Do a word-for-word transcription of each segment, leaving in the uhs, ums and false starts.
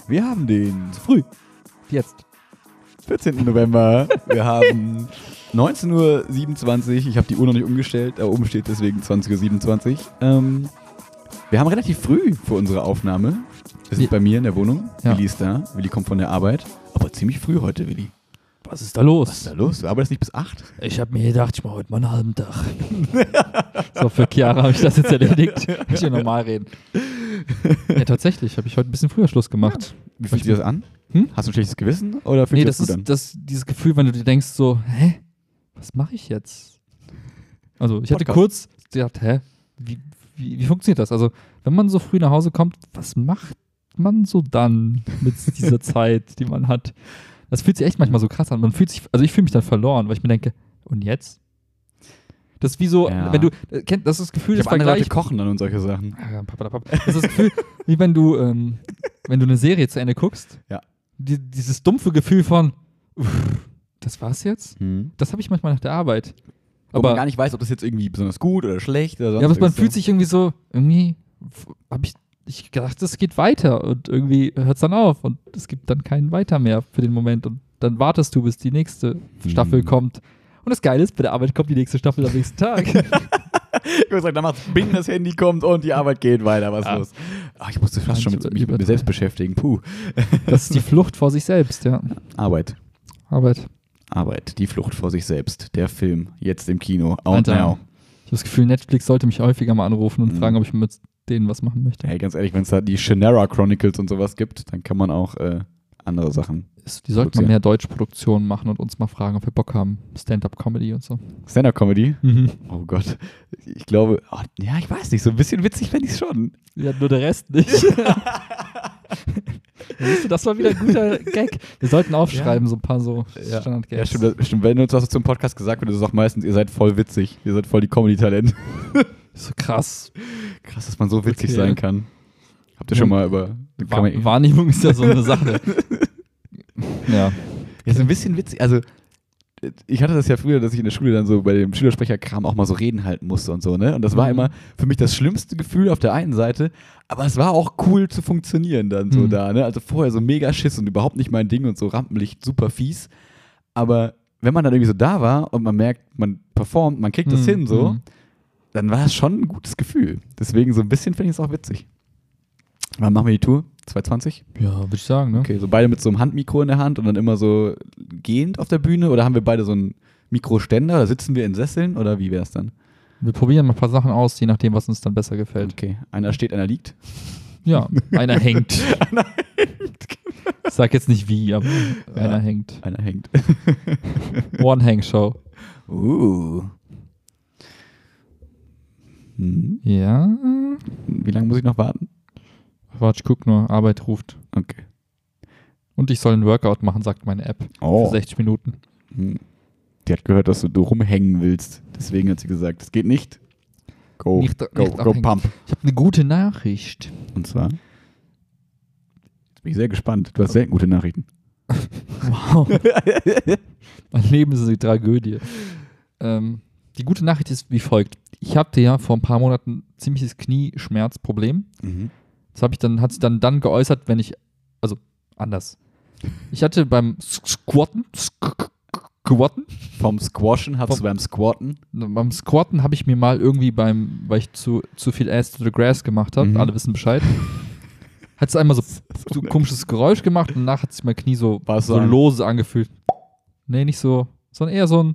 Wir haben den früh, Jetzt. vierzehnten November. Wir haben neunzehn Uhr siebenundzwanzig. Ich habe die Uhr noch nicht umgestellt. Da oben steht deswegen zwanzig Uhr siebenundzwanzig. Ähm, wir haben relativ früh für unsere Aufnahme. Wir sind Ja. bei mir in der Wohnung. Ja. Willi ist da. Willi kommt von der Arbeit. Aber ziemlich früh heute, Willi. Was ist da los? Was ist da los? Du arbeitest nicht bis acht? Ich habe mir gedacht, ich mache heute mal einen halben Tag. So, für Chiara habe ich das jetzt erledigt. Ich will normal reden. Ja, tatsächlich habe ich heute ein bisschen früher Schluss gemacht. Wie fühlt sich das an? Hm? Hast du ein schlechtes Gewissen? Oder fühlt Nee, sich das das gut ist an? das, dieses Gefühl, wenn du dir denkst so, hä, was mache ich jetzt? Also ich hatte Podcast. kurz gedacht, hä, wie, wie, wie funktioniert das? Also wenn man so früh nach Hause kommt, was macht man so dann mit dieser Zeit, die man hat? Das fühlt sich echt manchmal so krass an. Man fühlt sich, also ich fühle mich dann verloren, weil ich mir denke, und jetzt? Das ist wie so, Ja. wenn du, äh, kennt, das ist das Gefühl, Ich das habe andere Leute Vergleich. kochen dann und solche Sachen. Ah, papalapap. Das ist das Gefühl, wie wenn du, ähm, wenn du eine Serie zu Ende guckst. Ja. Die, dieses dumpfe Gefühl von, uff, das war's jetzt? Hm. Das habe ich manchmal nach der Arbeit. Wo man Aber, gar nicht weiß, ob das jetzt irgendwie besonders gut oder schlecht oder sonst ja, aber man irgendwas fühlt so. sich irgendwie so, irgendwie habe ich, ich gedacht, es geht weiter und irgendwie hört es dann auf und es gibt dann keinen Weiter mehr für den Moment und dann wartest du, bis die nächste Staffel Hm. kommt. Und das Geile ist, bei der Arbeit kommt die nächste Staffel am nächsten Tag. Ich würde sagen, dann macht's Bing, das Handy kommt und die Arbeit geht weiter. Was ist Ah. los? Ach, ich musste fast schon mit, Über- mich mit mir über- selbst beschäftigen. Puh. Das ist die Flucht vor sich selbst, ja. Arbeit. Arbeit. Arbeit. Die Flucht vor sich selbst. Der Film. Jetzt im Kino. Out Alter. now. Ich habe das Gefühl, Netflix sollte mich häufiger mal anrufen und Mhm. fragen, ob ich mit denen was machen möchte. Hey, ganz ehrlich, wenn es da die Shannara Chronicles und sowas gibt, dann kann man auch äh, andere Sachen. Ist- Die sollten mal Produzieren. mehr Deutschproduktionen machen und uns mal fragen, ob wir Bock haben. Stand-up-Comedy und so. Stand-up-Comedy? Oh Gott. Ich glaube, oh, ja, ich weiß nicht, so ein bisschen witzig fände ich es schon. Ja, nur der Rest nicht. Siehst du, das war wieder ein guter Gag. Wir sollten aufschreiben, so ein paar so Ja. Standard-Gags. Ja, stimmt, das- stimmt. Wenn uns was zum Podcast gesagt wird, ist es auch meistens, ihr seid voll witzig. Ihr seid voll die Comedy-Talent. So krass. Krass, dass man so witzig Okay. sein kann. Habt ihr Ja. schon mal über... Kann man, Wahr- Wahrnehmung ist ja so eine Sache. Ja. ja, so ein bisschen witzig. Also, ich hatte das ja früher, dass ich in der Schule dann so bei dem Schülersprecherkram auch mal so Reden halten musste und so, ne? Und das war Mhm. immer für mich das schlimmste Gefühl auf der einen Seite, aber es war auch cool zu funktionieren dann so Mhm. da, ne? Also vorher so mega Schiss und überhaupt nicht mein Ding und so Rampenlicht, super fies. Aber wenn man dann irgendwie so da war und man merkt, man performt, man kriegt das Mhm. hin so, Mhm. dann war es schon ein gutes Gefühl. Deswegen so ein bisschen finde ich es auch witzig. Wann machen wir die Tour? zweihundertzwanzig? Ja, würde ich sagen, ne? Okay, so beide mit so einem Handmikro in der Hand und dann immer so gehend auf der Bühne? Oder haben wir beide so einen Mikroständer? Oder sitzen wir in Sesseln? Oder wie wäre es dann? Wir probieren mal ein paar Sachen aus, je nachdem, was uns dann besser gefällt. Okay, einer steht, einer liegt. Ja, einer hängt. Einer Ich sag jetzt nicht wie, aber Ja. einer hängt. Einer hängt. One-Hang-Show. Uh. Hm. Ja. Wie lange muss ich noch warten? Warte, ich guck nur. Arbeit ruft. Okay. Und ich soll einen Workout machen, sagt meine App. Oh. Für sechzig Minuten. Hm. Die hat gehört, dass du, du rumhängen willst. Deswegen hat sie gesagt, es geht nicht. Go, Nicht- go, nicht go abhängen. pump. Ich habe eine gute Nachricht. Und zwar? Jetzt bin ich sehr gespannt. Du hast selten gute Nachrichten. Wow. Mein Leben ist eine Tragödie. Ähm, die gute Nachricht ist wie folgt. Ich hatte ja vor ein paar Monaten ein ziemliches Knieschmerzproblem. Mhm. Das habe ich dann, hat sich dann, dann geäußert, wenn ich, also anders. Ich hatte beim Squatten, Squatten, Vom Squashen hast Vom- du beim Squatten. beim Squatten habe ich mir mal irgendwie beim, weil ich zu, zu viel Ass to the Grass gemacht habe, Mhm. alle wissen Bescheid, hat es einmal so, so ein komisches Geräusch gemacht und danach hat sich mein Knie so, War es so so ein- lose angefühlt. Nee, nicht so, sondern eher so ein,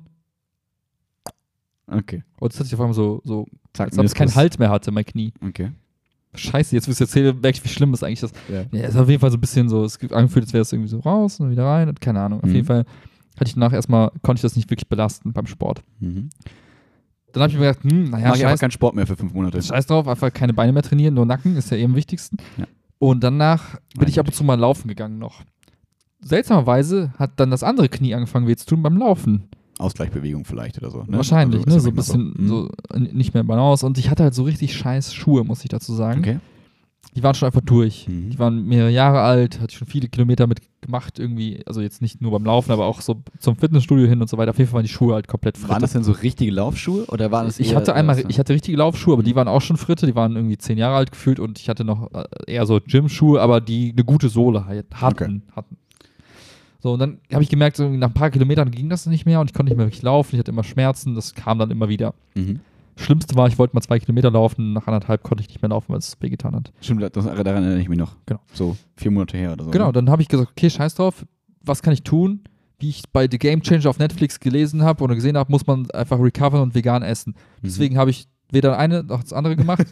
Okay. und es hat sich auf einmal so, so Zack, als ob es keinen Meniskus. Halt mehr hatte, mein Knie. Okay. Scheiße, jetzt, wo ich es erzähle, merke ich, wie schlimm das eigentlich ist. Ja. Ja, es ist auf jeden Fall so ein bisschen so, es gibt angefühlt, als wäre es irgendwie so raus und wieder rein und keine Ahnung. Auf Mhm. jeden Fall hatte ich danach erstmal, konnte ich das nicht wirklich belasten beim Sport. Mhm. Dann habe ich mir gedacht, hm, naja, Mach ich aber scheiß, keinen Sport mehr für fünf Monate. scheiß drauf, einfach keine Beine mehr trainieren, nur Nacken, ist ja eh am wichtigsten. Ja. Und danach bin ich ab und Eindeutig. zu mal laufen gegangen noch. Seltsamerweise hat dann das andere Knie angefangen weh zu tun beim Laufen. Ausgleichbewegung vielleicht oder so. Ne? Wahrscheinlich, Also, ne? ist So ja ein bisschen manchmal so, äh, nicht mehr Balance. Und ich hatte halt so richtig scheiß Schuhe, muss ich dazu sagen. Okay. die waren schon einfach durch. Mhm. Die waren mehrere Jahre alt, hatte schon viele Kilometer mit gemacht irgendwie, also jetzt nicht nur beim Laufen, aber auch so zum Fitnessstudio hin und so weiter. Auf jeden Fall waren die Schuhe halt komplett fritte. Waren das denn so richtige Laufschuhe oder waren das Ich eher, hatte einmal, was, ich hatte richtige Laufschuhe, aber die waren auch schon fritte, die waren irgendwie zehn Jahre alt gefühlt und ich hatte noch äh, eher so Gymschuhe, aber die eine gute Sohle halt hatten. Okay. hatten. So, und dann habe ich gemerkt, so nach ein paar Kilometern ging das nicht mehr und ich konnte nicht mehr wirklich laufen, ich hatte immer Schmerzen, das kam dann immer wieder. Mhm. Schlimmste war, ich wollte mal zwei Kilometer laufen, nach anderthalb konnte ich nicht mehr laufen, weil es wehgetan hat. Stimmt, das, daran erinnere ich mich noch. Genau. So vier Monate her oder so. Genau, ne? dann habe ich gesagt, okay, scheiß drauf, was kann ich tun? Wie ich bei The Game Changer auf Netflix gelesen habe oder gesehen habe, muss man einfach recovern und vegan essen. Mhm. Deswegen habe ich weder das eine noch das andere gemacht.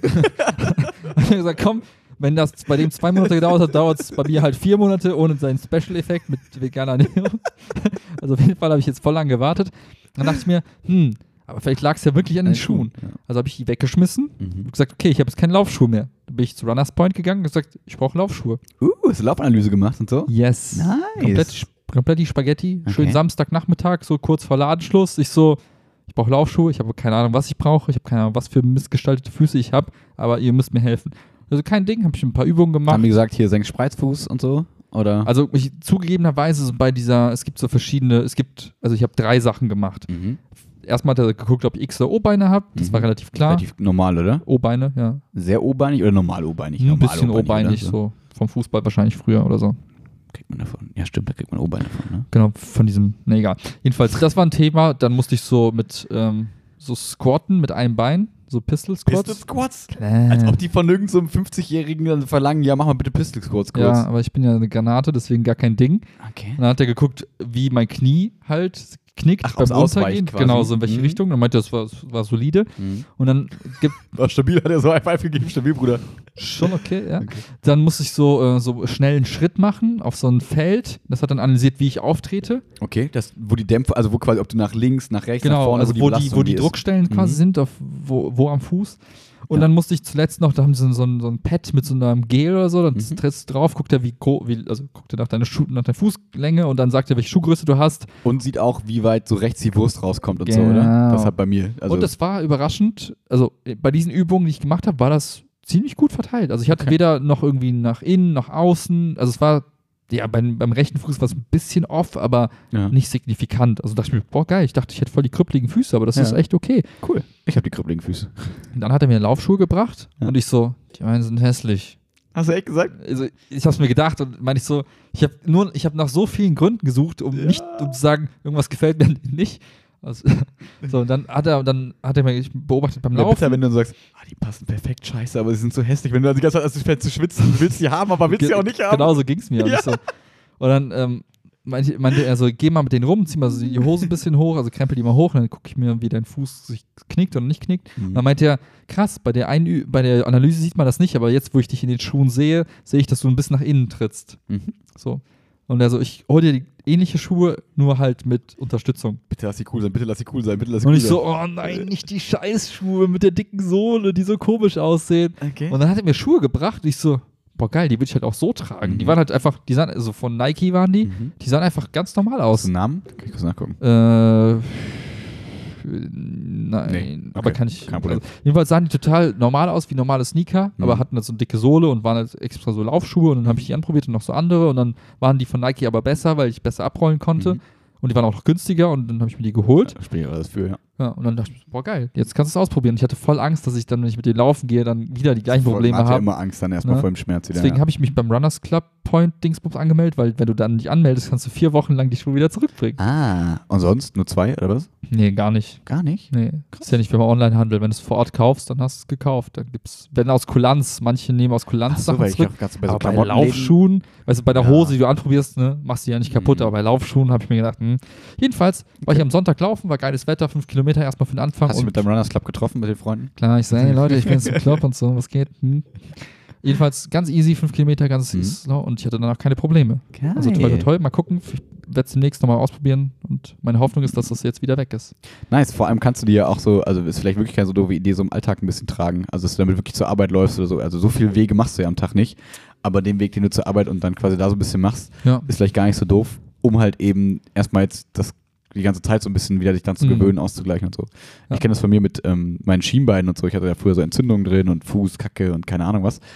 Ich habe gesagt, komm, wenn das bei dem zwei Monate gedauert hat, dauert es bei mir halt vier Monate ohne seinen Special-Effekt mit veganer Ernährung. Also auf jeden Fall habe ich jetzt voll lang gewartet. Dann dachte ich mir, hm, aber vielleicht lag es ja wirklich an den Schuhen. Ja. Also habe ich die weggeschmissen Mhm. und gesagt, okay, ich habe jetzt keine Laufschuhe mehr. Dann bin ich zu Runners Point gegangen und gesagt, ich brauche Laufschuhe. Uh, hast du Laufanalyse gemacht und so? Yes. Nice. Komplett, komplett die Spaghetti. Okay. Schön Samstagnachmittag, so kurz vor Ladenschluss. Ich so, ich brauche Laufschuhe, ich habe keine Ahnung, was ich brauche. Ich habe keine Ahnung, was für missgestaltete Füße ich habe, aber ihr müsst mir helfen. Also kein Ding, habe ich ein paar Übungen gemacht. Haben die gesagt, hier Senkspreizfuß und so? Oder? Also ich, zugegebenerweise so bei dieser, es gibt so verschiedene, es gibt, also ich habe drei Sachen gemacht. Mhm. Erstmal hat er geguckt, ob ich X- oder O-Beine habe. Das Mhm. war relativ klar. Relativ normal, oder? O-Beine, ja. Sehr O-beinig oder normal O-beinig? Ein Normal bisschen O-beinig, oder? so vom Fußball wahrscheinlich früher oder so. Kriegt man davon. Ja, stimmt, da kriegt man O-Beine davon, ne? Genau, von diesem, ne, egal. Jedenfalls, das war ein Thema. Dann musste ich so mit, ähm, so squatten mit einem Bein, so Pistol Squats. Pistol Squats? Klar. Als ob die von irgendeinem so einem fünfzigjährigen dann verlangen, ja, mach mal bitte Pistol Squats kurz. Ja, aber ich bin ja eine Granate, deswegen gar kein Ding. Okay. Und dann hat er geguckt, wie mein Knie halt knickt Ach, beim aufs Ausweichen Runtergehen. quasi. Genau, so in welche Mhm. Richtung. Dann meinte er, das war, das war solide. Mhm. Und dann gibt War stabil, hat er so ein Pfeif gegeben, stabil, Bruder. schon okay, ja. Okay. Dann musste ich so, äh, so schnell einen Schritt machen auf so ein Feld. Das hat dann analysiert, wie ich auftrete. Okay, das, wo die Dämpfer, also wo quasi, ob du nach links, nach rechts, nach Genau, vorne, also wo die, Belastung wo die ist. Druckstellen quasi Mhm. sind, auf, wo, wo am Fuß. Und Ja. dann musste ich zuletzt noch, da haben sie so, so, ein, so ein Pad mit so einem Gel oder so, dann Mhm. trittst du drauf, guckt er, wie, gro- wie also guckt er nach deiner, Schuh, nach deiner Fußlänge und dann sagt er, welche Schuhgröße du hast. Und sieht auch, wie weit so rechts die Wurst rauskommt und so, Genau. oder? Das hat bei mir. Also, und das war überraschend, also äh, bei diesen Übungen, die ich gemacht habe, war das ziemlich gut verteilt. Also ich hatte Okay. weder noch irgendwie nach innen, nach außen, also es war, ja, beim, beim rechten Fuß war es ein bisschen off, aber ja. nicht signifikant. Also dachte ich mir, boah, geil, ich dachte, ich hätte voll die krüppeligen Füße, aber das Ja. ist echt okay. Cool. Ich habe die kribbeligen Füße. Und dann hat er mir Laufschuhe gebracht Ja. und ich so, die meinen sind hässlich. Hast du echt gesagt? Also ich habe es mir gedacht und meine ich so, ich habe nur, ich habe nach so vielen Gründen gesucht, um Ja. nicht, um zu sagen, irgendwas gefällt mir nicht. Also, so, und dann hat er, dann hat er mich beobachtet beim Ja, Laufen. bitter, wenn du dann sagst, ah, die passen perfekt, scheiße, aber sie sind so hässlich. Wenn du dann die ganze Zeit anfängst zu schwitzen, du willst sie haben, aber willst sie auch nicht haben. Genau so ging es mir. Und, Ja. ich so, und dann ähm, meinte, meinte er so, geh mal mit denen rum, zieh mal so die Hose ein bisschen hoch, also krempel die mal hoch und dann gucke ich mir, wie dein Fuß sich knickt oder nicht knickt. Mhm. Und dann meinte er, krass, bei der, Einü bei der Analyse sieht man das nicht, aber jetzt, wo ich dich in den Schuhen sehe, sehe ich, dass du ein bisschen nach innen trittst. Mhm. So. Und er so, ich hol dir die ähnliche Schuhe, nur halt mit Unterstützung. Bitte lass sie cool sein, bitte lass sie cool sein, bitte lass sie Und cool ich so, oh nein, nicht die Scheißschuhe mit der dicken Sohle, die so komisch aussehen. sein. Okay. Und dann hat er mir Schuhe gebracht und ich so, boah geil, die würde ich halt auch so tragen. Mhm. Die waren halt einfach, die sahen, also von Nike waren die, Mhm. die sahen einfach ganz normal Hast aus. du einen Namen? Kann ich kurz nachgucken. Äh, nein, Nee, okay, aber kann ich. kein Problem. Also, jedenfalls sahen die total normal aus, wie normale Sneaker, Mhm. aber hatten halt so eine dicke Sohle und waren halt extra so Laufschuhe und dann habe ich die anprobiert und noch so andere und dann waren die von Nike aber besser, weil ich besser abrollen konnte. Mhm. Und die waren auch noch günstiger und dann habe ich mir die geholt. Da spiele ich alles für, ja. Ja, und dann dachte ich, boah, geil, jetzt kannst du es ausprobieren. Ich hatte voll Angst, dass ich dann, wenn ich mit denen laufen gehe, dann wieder die gleichen Probleme Man hat ja habe. immer Angst dann erstmal Ne? vor dem Schmerz wieder. Deswegen ja. habe ich mich beim Runners Club Point Dingsbums angemeldet, weil wenn du dann dich anmeldest, kannst du vier Wochen lang die Schuhe wieder zurückbringen. Ah, und sonst nur zwei, oder was? Nee, gar nicht. Gar nicht? Nee, ist ja nicht, wenn man Onlinehandel. Wenn du es vor Ort kaufst, dann hast du es gekauft. Dann gibt's, wenn aus Kulanz, manche nehmen aus Kulanz Ach so, Sachen weil ich zurück. auch gerade so bei so Aber bei Klamottenläden- Laufschuhen, weißt du, bei der Ja. Hose, die du anprobierst, ne, machst du die ja nicht kaputt, Mhm. aber bei Laufschuhen habe ich mir gedacht, hm. Jedenfalls war ich am Sonntag laufen, war geiles Wetter, fünf Kilometer erstmal für den Anfang. Hast du dich und mit deinem Runners Club getroffen, mit den Freunden? klar, ich sage, hey Leute, ich bin jetzt im Club und so, was geht? Hm. Jedenfalls ganz easy, fünf Kilometer, ganz Mhm. slow und ich hatte danach keine Probleme. Geil. Also toll, toll, toll. Mal gucken, ich werde es demnächst nochmal ausprobieren und meine Hoffnung ist, dass das jetzt wieder weg ist. Nice, vor allem kannst du dir ja auch so, also ist vielleicht wirklich keine so doofe Idee, so im Alltag ein bisschen tragen. Also, dass du damit wirklich zur Arbeit läufst oder so. Also, so viele Wege machst du ja am Tag nicht. Aber den Weg, den du zur Arbeit und dann quasi da so ein bisschen machst, Ja. ist vielleicht gar nicht so doof, um halt eben erstmal jetzt das die ganze Zeit so ein bisschen wieder dich dann zu Mhm. gewöhnen, auszugleichen und so. Ja. Ich kenne das von mir mit ähm, meinen Schienbeinen und so. Ich hatte ja früher so Entzündungen drin und Fuß, Kacke und keine Ahnung was.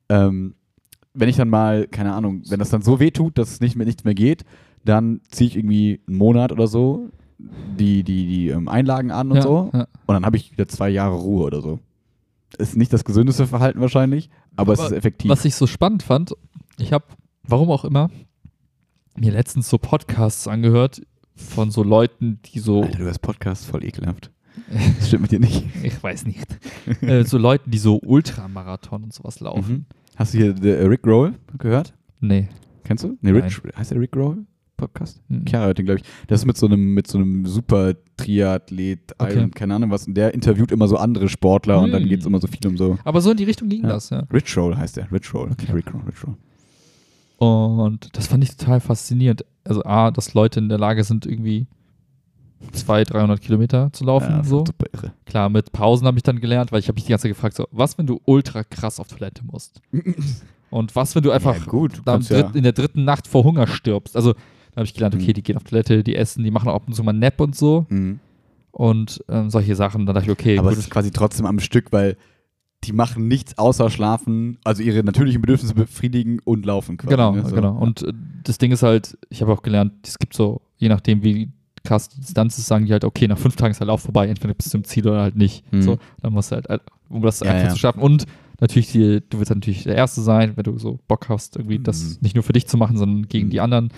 Ähm, wenn ich dann mal, keine Ahnung, wenn das dann so weh tut, dass es nicht mehr, nichts mehr geht, dann ziehe ich irgendwie einen Monat oder so die, die, die ähm, Einlagen an und Ja, so ja. und dann habe ich wieder zwei Jahre Ruhe oder so. Ist nicht das gesündeste Verhalten wahrscheinlich, aber, aber es ist effektiv. Was ich so spannend fand, ich habe, warum auch immer, mir letztens so Podcasts angehört von so Leuten, die so... Alter, du hast Podcasts voll ekelhaft. Das stimmt mit dir nicht. Ich weiß nicht. äh, so Leuten, die so Ultramarathon und sowas laufen. Mhm. Hast du hier äh, Rick Roll gehört? Nee. Kennst du? Nee, Rich, Nein. heißt der Rick Roll Podcast? Mhm. Chiara hört den, glaube ich. Das ist mit so einem, mit so einem Super-Triathlet, Okay. Iron, keine Ahnung was. Und der interviewt immer so andere Sportler und dann Mhm. geht es immer so viel um so. Aber so in die Richtung ging Ja. das, ja. Rich Roll heißt der. Rich Roll. Okay. Nicht Rick Roll, Rich Roll. Und das fand ich total faszinierend. Also A, dass Leute in der Lage sind, irgendwie zweihundert, dreihundert Kilometer zu laufen. Ja, so. super irre. Klar, mit Pausen habe ich dann gelernt, weil ich habe mich die ganze Zeit gefragt, so, was, wenn du ultra krass auf Toilette musst? Und was, wenn du einfach Ja, gut, du da am kannst ja- dritt, in der dritten Nacht vor Hunger stirbst? Also, da habe ich gelernt, okay, Mhm. die gehen auf Toilette, die essen, die machen auch ab und zu mal einen Nap und so. Mhm. Und ähm, solche Sachen. Dann dachte ich, okay, Aber gut. es ist quasi trotzdem am Stück, weil die machen nichts außer schlafen, also ihre natürlichen Bedürfnisse befriedigen und laufen quasi. Genau, ne? So. genau. Und äh, das Ding ist halt, ich habe auch gelernt, es gibt so, je nachdem, wie krass die Distanz ist, sagen die halt, okay, nach fünf Tagen ist der Lauf vorbei, entweder bis zum Ziel oder halt nicht. Mhm. So, dann musst du halt, äh, um das Ja, einfach ja. zu schaffen. Und natürlich, die, du willst natürlich der Erste sein, wenn du so Bock hast, irgendwie Mhm. das nicht nur für dich zu machen, sondern gegen Mhm. die anderen.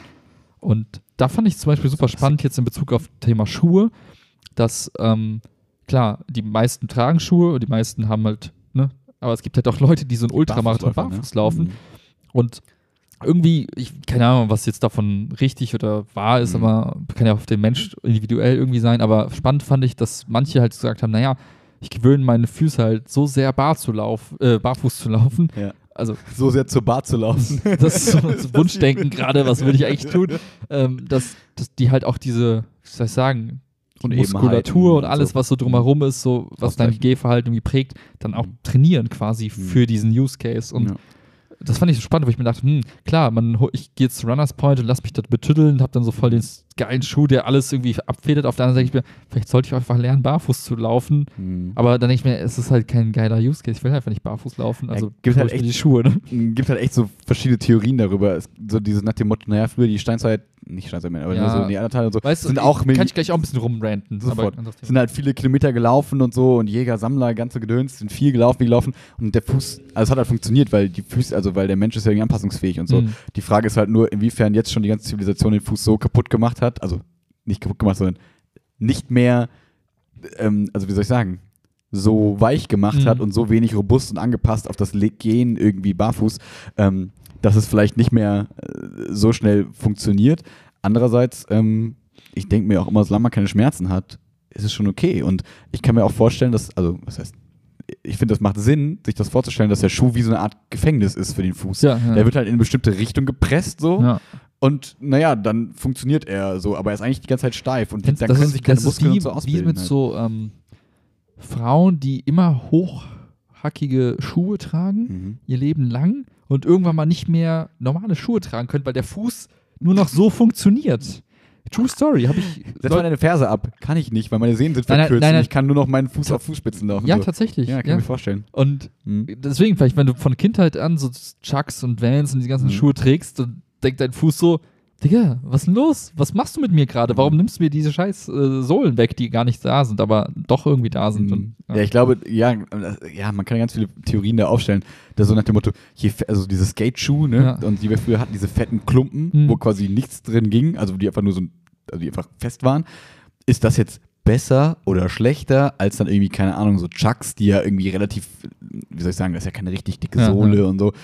Und da fand ich zum Beispiel super spannend jetzt in Bezug auf Thema Schuhe, dass, ähm, klar, die meisten tragen Schuhe und die meisten haben halt, ne, aber es gibt halt auch Leute, die so einen Ultramarathon Barfußläufer, barfuß ne? laufen. Mhm. Und irgendwie, ich keine Ahnung, was jetzt davon richtig oder wahr ist, Mhm. aber kann ja auf den Mensch individuell irgendwie sein. Aber spannend fand ich, dass manche halt gesagt haben, naja, ich gewöhne meine Füße halt so sehr bar zu lauf, äh, barfuß zu laufen. Ja. Also So sehr zur Bar zu laufen. das ist so das Wunschdenken gerade, was würde ich eigentlich tun, ähm, dass, dass die halt auch diese, wie soll ich sagen, die Und Muskulatur und Ebenheiten alles, und so. was so drumherum ist, so was dein Ausgleichen. Gehverhalten irgendwie prägt, dann auch Mhm. trainieren quasi für diesen Use Case. Und Ja. das fand ich so spannend, wo ich mir dachte, hm, klar, man, ho- ich gehe jetzt zu Runners Point und lass mich dort betüddeln, hab dann so voll den s- geilen Schuh, der alles irgendwie abfedert. Auf der anderen Seite denke ich mir, vielleicht sollte ich einfach lernen, barfuß zu laufen. Mhm. Aber dann denke ich mir, es ist halt kein geiler Use Case. Ich will einfach nicht barfuß laufen. Also Ja, gibt hol halt ich mir echt- die Schuhe. Ne? Es gibt halt echt so verschiedene Theorien darüber. Es, so dieses nach dem Motto, naja, früher die Steinzeit, nicht Steinzeit mehr, aber Ja. nur so Neandertaler und so, Weißt du, sind auch kann Milli- ich gleich auch ein bisschen rumranten. Sofort. Aber anderes Thema. sind halt viele Kilometer gelaufen und so und Jäger, Sammler, ganze Gedöns, sind viel gelaufen, viel gelaufen und der Fuß, also es hat halt funktioniert, weil die Füße, also weil der Mensch ist ja irgendwie anpassungsfähig und so. Mhm. Die Frage ist halt nur, inwiefern jetzt schon die ganze Zivilisation den Fuß so kaputt gemacht hat, also nicht kaputt gemacht, sondern nicht mehr, ähm, also wie soll ich sagen, so weich gemacht Mhm. hat und so wenig robust und angepasst auf das Le- Gehen irgendwie barfuß, ähm, dass es vielleicht nicht mehr äh, so schnell funktioniert. Andererseits, ähm, ich denke mir auch immer, solange man keine Schmerzen hat, ist es schon okay. Und ich kann mir auch vorstellen, dass, also, was heißt, ich finde, das macht Sinn, sich das vorzustellen, dass der Schuh wie so eine Art Gefängnis ist für den Fuß. Ja, ja. Der wird halt in eine bestimmte Richtung gepresst, so. Ja. Und naja, dann funktioniert er so, aber er ist eigentlich die ganze Zeit steif und Kennst- dann das können ist, sich keine das ist Muskeln wie, und so wie ausbilden. mit halt. so ähm, Frauen, die immer hochhackige Schuhe tragen, Mhm. ihr Leben lang und irgendwann mal nicht mehr normale Schuhe tragen können, weil der Fuß nur noch so funktioniert. True Story, habe ich. Setz mal deine Ferse ab. Kann ich nicht, weil meine Sehnen sind Nein, nein, verkürzt nein, und nein. ich kann nur noch meinen Fuß auf Fußspitzen laufen. Ja, so. tatsächlich. Ja, kann ja. ich mir vorstellen. Und Mhm. deswegen, vielleicht, wenn du von Kindheit an so Chucks und Vans und die ganzen Mhm. Schuhe trägst, dann denkt dein Fuß so, Digga, was ist denn los? Was machst du mit mir gerade? Warum Mhm. nimmst du mir diese scheiß äh, Sohlen weg, die gar nicht da sind, aber doch irgendwie da sind? Mhm. Und, Ja, ich glaube, ja, äh, ja, man kann ja ganz viele Theorien da aufstellen. Das so nach dem Motto, je, fe- also diese Skate-Schuhe, ne? Ja. Und die wir früher hatten, diese fetten Klumpen, Mhm. wo quasi nichts drin ging, also die einfach nur so, also die einfach fest waren. Ist das jetzt besser oder schlechter als dann irgendwie, keine Ahnung, so Chucks, die ja irgendwie relativ, wie soll ich sagen, das ist ja keine richtig dicke Ja, Sohle ja. und so.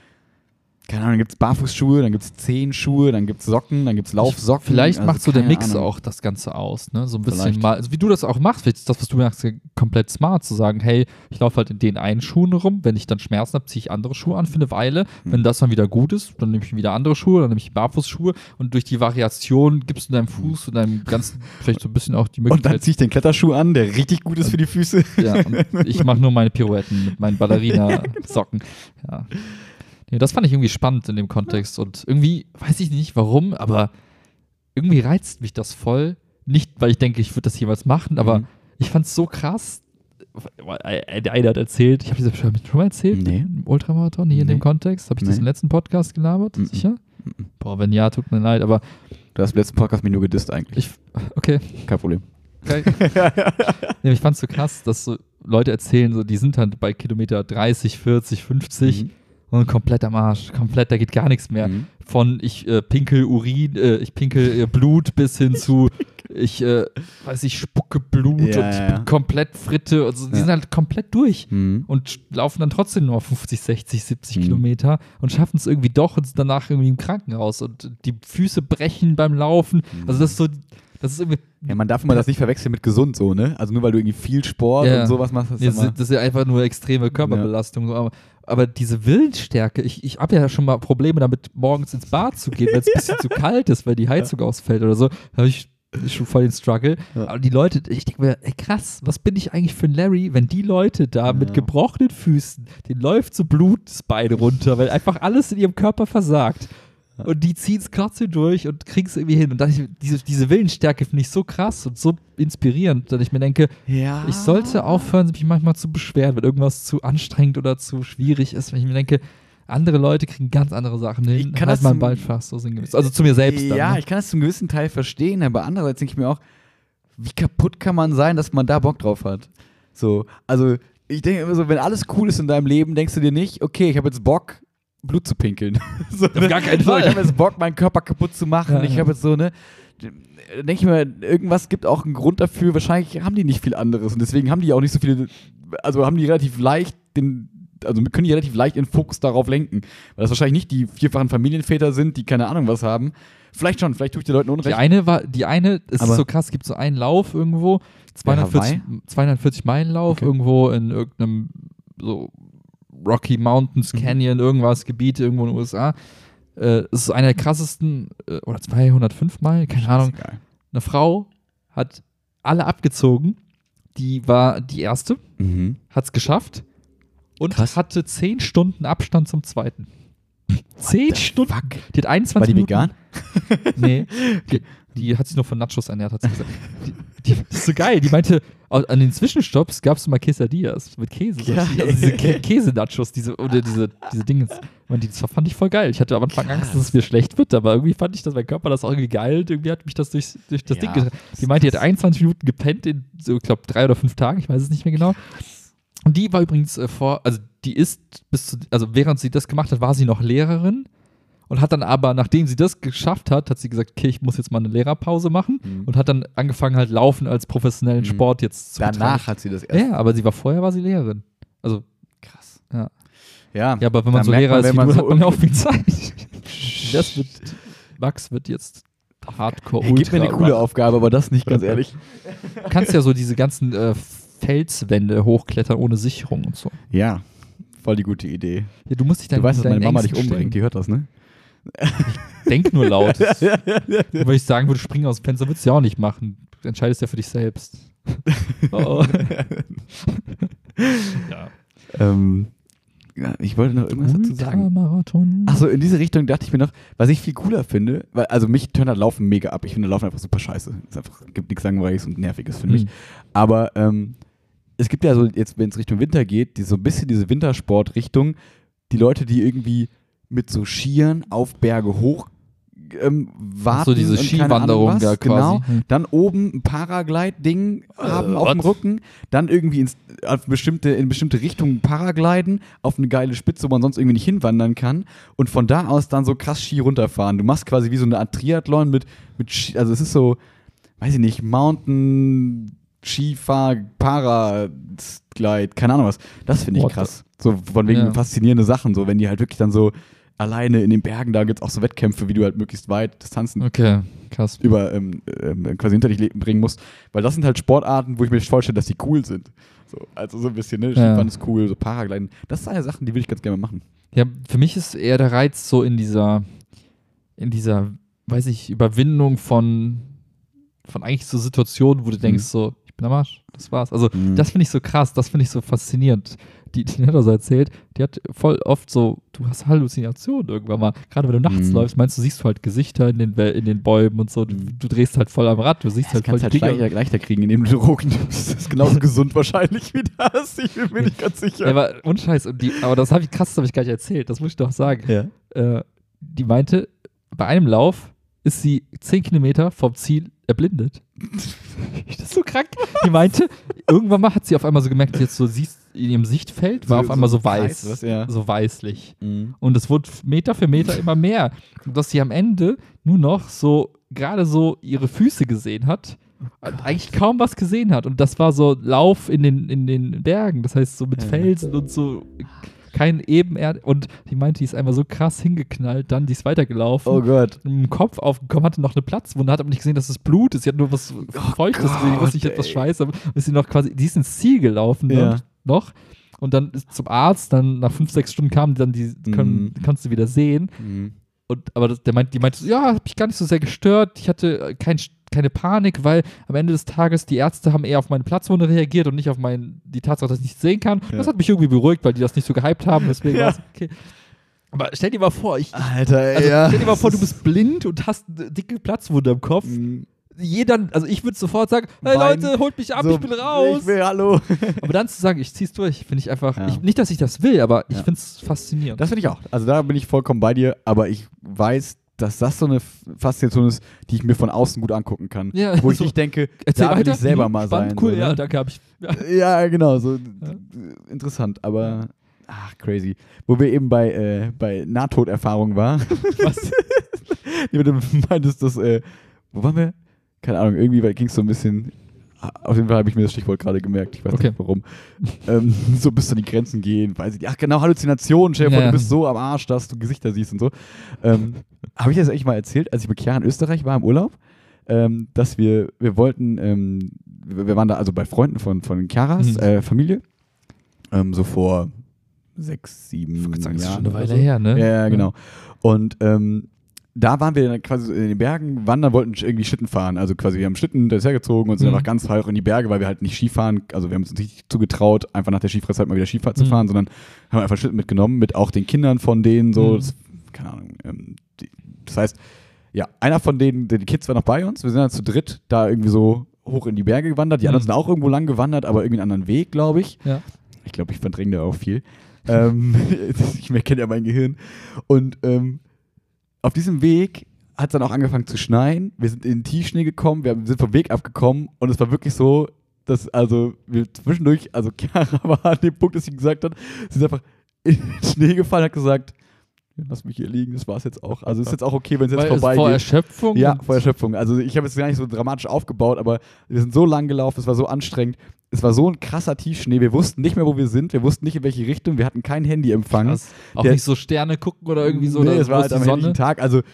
Keine Ahnung, dann gibt es Barfußschuhe, dann gibt es Zehenschuhe, dann gibt es Socken, dann gibt es Laufsocken. Vielleicht also macht so der keine Mix Ahnung. auch das Ganze aus, ne? So ein bisschen Vielleicht. mal, also wie du das auch machst, vielleicht ist das, was du machst, komplett smart, zu sagen, hey, ich laufe halt in den einen Schuhen rum, wenn ich dann Schmerzen habe, ziehe ich andere Schuhe an für eine Weile. Hm. Wenn das dann wieder gut ist, dann nehme ich wieder andere Schuhe, dann nehme ich Barfußschuhe und durch die Variation gibst du deinem Fuß und deinem ganzen, vielleicht so ein bisschen auch die Und dann Möglichkeit. ziehe ich den Kletterschuh an, der richtig gut ist für die Füße. Ja, und ich mache nur meine Pirouetten mit meinen Ballerina-Socken. Ja. Nee, das fand ich irgendwie spannend in dem Kontext und irgendwie weiß ich nicht warum, aber irgendwie reizt mich das voll. Nicht, weil ich denke, ich würde das jeweils machen, aber Mhm. ich fand es so krass, der eine hat erzählt, ich habe das schon mal erzählt, Nee. im Ultramarathon, hier in Nee. dem Kontext. Habe ich das Nee. im letzten Podcast gelabert? Mhm. Sicher? Mhm. Boah, wenn ja, tut mir leid, aber Du hast im letzten Podcast mich nur gedisst eigentlich. ich, okay. Kein Problem. okay. nee, ich fand's so krass, dass so Leute erzählen, so, die sind halt bei Kilometer dreißig, vierzig, fünfzig Mhm. und komplett am Arsch. Komplett, da geht gar nichts mehr. Mhm. Von ich äh, pinkel Urin, äh, ich pinkel äh, Blut bis hin zu ich, äh, weiß ich, spucke Blut Ja, und ich ja, ja. bin komplett Fritte. Also, die Ja. sind halt komplett durch Mhm. und laufen dann trotzdem nur fünfzig, sechzig, siebzig Mhm. Kilometer und schaffen es irgendwie doch und sind danach irgendwie im Krankenhaus und die Füße brechen beim Laufen. Also das ist so, das ist irgendwie, Ja, man darf immer das nicht verwechseln mit gesund so, ne? Also nur weil du irgendwie viel Sport Ja. und sowas machst, das nee, ist das, immer, ist- das ist ja einfach nur extreme Körperbelastung. So, aber, aber diese Willensstärke, ich, ich habe ja schon mal Probleme damit, morgens ins Bad zu gehen, wenn es ein bisschen zu kalt ist, weil die Heizung ausfällt oder so, habe ich schon voll den Struggle. Ja. Aber die Leute, ich denke mir, ey krass, was bin ich eigentlich für ein Larry, wenn die Leute da Ja. mit gebrochenen Füßen, denen läuft so Blut das Bein runter, weil einfach alles in ihrem Körper versagt. Und die ziehen es trotzdem durch und kriegen es irgendwie hin. Und dann, diese, diese Willensstärke finde ich so krass und so inspirierend, dass ich mir denke, ja. ich sollte aufhören, mich manchmal zu beschweren, wenn irgendwas zu anstrengend oder zu schwierig ist. Wenn ich mir denke, andere Leute kriegen ganz andere Sachen hin. Ich kann halt das mal zum- bald fast so sinngemäß. Also zu mir selbst dann. Ja, ne? ich kann das zum gewissen Teil verstehen, aber andererseits denke ich mir auch, wie kaputt kann man sein, dass man da Bock drauf hat? So, also ich denke immer so, wenn alles cool ist in deinem Leben, denkst du dir nicht, okay, ich habe jetzt Bock, Blut zu pinkeln. so, Auf gar keinen so, Fall. Ich habe jetzt Bock, meinen Körper kaputt zu machen. Ja, ich ja. habe jetzt so, ne, denke ich mir, irgendwas gibt auch einen Grund dafür. Wahrscheinlich haben die nicht viel anderes und deswegen haben die auch nicht so viele, also haben die relativ leicht den, also können die relativ leicht ihren Fokus darauf lenken. Weil das wahrscheinlich nicht die vierfachen Familienväter sind, die keine Ahnung was haben. Vielleicht schon, vielleicht tue ich den Leuten Die Unrecht. eine war, die eine, es Aber- ist so krass, es gibt so einen Lauf irgendwo, zweihundertvierzig, zweihundertvierzig Meilen Lauf, Okay. irgendwo in irgendeinem so Rocky Mountains, Mhm. Canyon, irgendwas, Gebiet irgendwo in den U S A. Äh, es ist einer der krassesten, äh, oder zweihundertfünf Meilen, keine Ahnung. Egal. Eine Frau hat alle abgezogen, die war die erste, Mhm. hat es geschafft und Krass. hatte zehn Stunden Abstand zum zweiten. zehn Stunden? Fuck. Die hat einundzwanzig War die Minuten. vegan? Nee, die, die hat sich nur von Nachos ernährt, hat sie gesagt. Die, die, das ist so geil. Die meinte, au- an den Zwischenstopps gab es immer Quesadillas mit Käse. Ja. Also diese Kä Käse-Nachos, diese, oder diese, diese Dinge. Und die, das fand ich voll geil. Ich hatte am Anfang Angst, dass es mir schlecht wird, aber irgendwie fand ich, dass mein Körper das auch irgendwie geil und irgendwie hat mich das durch, durch das Ja, Ding getragen. das Die meinte, die ist hat einundzwanzig Minuten gepennt in, so, ich glaube, drei oder fünf Tagen, ich weiß es nicht mehr genau. Und die war übrigens äh, vor, also die ist bis zu, also während sie das gemacht hat, war sie noch Lehrerin und hat dann aber, nachdem sie das geschafft hat, hat sie gesagt, okay, ich muss jetzt mal eine Lehrerpause machen Mhm. und hat dann angefangen halt Laufen als professionellen Mhm. Sport jetzt zu Danach betreiben. hat sie das erst. Ja, aber sie war vorher, war sie Lehrerin. Also, Krass. Ja. Ja, ja, aber wenn man dann so merkt Lehrer ist wenn wie man du, so hat man ja auch viel Zeit. Das wird, Max wird jetzt Hardcore Hey, gib mir eine Ultra coole machen. Aufgabe, aber das nicht, ganz ehrlich. Du kannst ja so diese ganzen äh, Felswände hochklettern ohne Sicherung und so. Ja, voll die gute Idee. Ja, du musst dich dann Du weißt, dass meine deinen Mama dich Ängsten umbringt, die hört das, ne? stellen. Denk nur laut. Und wenn ich sagen würde, spring aus dem Fenster, würdest du ja auch nicht machen. Du entscheidest ja für dich selbst. Oh. Ja. ähm, ja, ich wollte noch irgendwas dazu sagen. Ultramarathon. Achso, in diese Richtung dachte ich mir noch, was ich viel cooler finde, weil, also mich turnt halt Laufen mega ab. Ich finde Laufen einfach super scheiße. Es einfach, gibt nichts Langweiliges und Nerviges für mich. Mhm. Aber ähm, es gibt ja so, jetzt wenn es Richtung Winter geht, die, so ein bisschen diese Wintersport-Richtung, die Leute, die irgendwie mit so Skiern auf Berge hoch ähm, warten. So diese und keine Skiwanderung Ahnung was, da quasi. Genau. Hm. Dann oben ein Paraglide-Ding haben auf dem what? Rücken, dann irgendwie ins, auf bestimmte, in bestimmte Richtungen paragliden, auf eine geile Spitze, wo man sonst irgendwie nicht hinwandern kann und von da aus dann so krass Ski runterfahren. Du machst quasi wie so eine Art Triathlon mit, mit Ski, also es ist so, weiß ich nicht, Mountain, Skifahr, Paraglide, keine Ahnung was. Das finde ich What krass. So von wegen Ja. faszinierende Sachen, so wenn die halt wirklich dann so alleine in den Bergen, da gibt es auch so Wettkämpfe, wie du halt möglichst weit Distanzen Okay, krass. über ähm, ähm, quasi hinter dich le- bringen musst. Weil das sind halt Sportarten, wo ich mir vorstelle, dass die cool sind. So, also so ein bisschen, ne? Skifahren ist cool, so Paragliden. Das sind ja Sachen, die würde ich ganz gerne machen. Ja, für mich ist eher der Reiz so in dieser, in dieser, weiß ich, Überwindung von, von eigentlich so Situationen, wo du denkst, so, ich bin am Arsch, das war's. Also, Mhm. das finde ich so krass, das finde ich so faszinierend. die, die hat auch so erzählt, die hat voll oft so, du hast Halluzinationen irgendwann mal. Gerade wenn du nachts Mhm. läufst, meinst du, siehst du halt Gesichter in den, in den Bäumen und so. Du, du drehst halt voll am Rad, du siehst Das halt voll kannst die halt Dinge. leichter, leichter kriegen, indem du Drogen nimmst. Das ist genauso gesund wahrscheinlich wie das. Ich bin mir nicht ganz sicher. Ja, aber ohne Scheiß. Und die, aber das habe ich krass, das habe ich gar nicht erzählt. Das muss ich doch sagen. Ja. Äh, die meinte, bei einem Lauf ist sie zehn Kilometer vom Ziel erblindet. Das ist so krank. Die meinte, irgendwann mal hat sie auf einmal so gemerkt, jetzt so siehst in ihrem Sichtfeld war So- auf einmal so, so ein weiß, Kreis, was, ja. so weißlich. Mhm. Und es wurde Meter für Meter immer mehr. Und dass sie am Ende nur noch so, gerade so ihre Füße gesehen hat. Und eigentlich kaum was gesehen hat. Und das war so Lauf in den, in den Bergen. Das heißt so mit Ja. Felsen und so kein Ebenerd. Und die meinte, die ist einmal so krass hingeknallt, dann die ist weitergelaufen. Oh Gott. Im Kopf aufgekommen, hatte noch eine Platzwunde, hat aber nicht gesehen, dass es Blut ist. Sie hat nur was Feuchtes gesehen, die wusste nicht, Gott, etwas ey. Schweiß, aber ist sie noch quasi, die ist ins Ziel gelaufen ne, Ja. noch. Und dann ist zum Arzt, dann nach fünf, sechs Stunden kam dann die, können, Mhm. kannst du wieder sehen. Mhm. Und, aber das, der meint, die meinte so, ja, hat mich gar nicht so sehr gestört. Ich hatte äh, kein, keine Panik, weil am Ende des Tages die Ärzte haben eher auf meine Platzwunde reagiert und nicht auf mein, die Tatsache, dass ich nicht sehen kann. Ja. Das hat mich irgendwie beruhigt, weil die das nicht so gehypt haben. Deswegen Ja. war es okay. Aber stell dir mal vor, ich, Alter, ey, also ja. stell dir mal vor, du bist blind und hast eine dicke Platzwunde im Kopf. Mhm. Jeder, also ich würde sofort sagen, hey Wein. Leute, holt mich ab, So, ich bin raus. Ich will, hallo. Aber dann zu sagen, ich zieh's durch, finde ich einfach, Ja. ich, nicht, dass ich das will, aber ich Ja. finde es faszinierend. Das finde ich auch. Also da bin ich vollkommen bei dir, aber ich weiß, dass das so eine Faszination ist, die ich mir von außen gut angucken kann. Ja, wo ich so, nicht denke, Erzähl da will weiter. ich selber Mhm, mal spannend, sein. cool, so, ne? ja, danke, habe ich. Ja. Ja, genau, so Ja. interessant, aber ach, crazy. Wo wir eben bei, äh, bei Nahtoderfahrung waren. Was? Nee, du meintest, dass, äh, wo waren wir? Keine Ahnung, irgendwie ging es so ein bisschen, auf jeden Fall habe ich mir das Stichwort gerade gemerkt, ich weiß Okay. nicht warum. ähm, so bis zu den Grenzen gehen, weiß ich nicht. Ach genau, Halluzinationen, stell dir vor, Ja. du bist so am Arsch, dass du Gesichter siehst und so. Ähm, habe ich das eigentlich mal erzählt, als ich mit Chiara in Österreich war im Urlaub? Ähm, dass wir, wir wollten, ähm, wir, wir waren da also bei Freunden von, von Chiaras Mhm. äh, Familie, ähm, so vor sechs, sieben Ich wollte sagen, das ist Jahren. schon eine oder Weile so. her, ne? Ja, ja, genau. Und ähm, da waren wir dann quasi so in den Bergen, wandern, wollten irgendwie Schlitten fahren. Also quasi, wir haben Schlitten, der ist hergezogen und sind Mhm. einfach ganz hoch in die Berge, weil wir halt nicht Skifahren, also wir haben uns nicht zugetraut, einfach nach der Skifreizeit mal wieder Skifahren zu Mhm. fahren, sondern haben einfach Schlitten mitgenommen, mit auch den Kindern von denen so. Mhm. Das, keine Ahnung. Ähm, die, das heißt, ja, einer von denen, die Kids war noch bei uns, wir sind dann zu dritt da irgendwie so hoch in die Berge gewandert. Die Mhm. anderen sind auch irgendwo lang gewandert, aber irgendwie einen anderen Weg, glaube ich. Ja. Ich glaube, ich verdränge da auch viel. ähm, ich kenne ja mein Gehirn. Und ähm, auf diesem Weg hat es dann auch angefangen zu schneien. Wir sind in den Tiefschnee gekommen, wir sind vom Weg abgekommen und es war wirklich so, dass also wir zwischendurch, also Chiara war an dem Punkt, dass sie gesagt hat, sie ist einfach in den Schnee gefallen, hat gesagt, ja, lass mich hier liegen, das war's jetzt auch. Also ist jetzt auch okay, wenn es jetzt Weil es vorbei vor geht. Erschöpfung. Ja, und- vor Erschöpfung. Also ich habe jetzt gar nicht so dramatisch aufgebaut, aber wir sind so lang gelaufen, es war so anstrengend. Es war so ein krasser Tiefschnee, wir wussten nicht mehr, wo wir sind, wir wussten nicht, in welche Richtung, wir hatten kein Handyempfang. Krass. Auch Der- nicht so Sterne gucken oder irgendwie so. Nee, oder es war wo halt ist am die helllichen Sonne. Tag. Also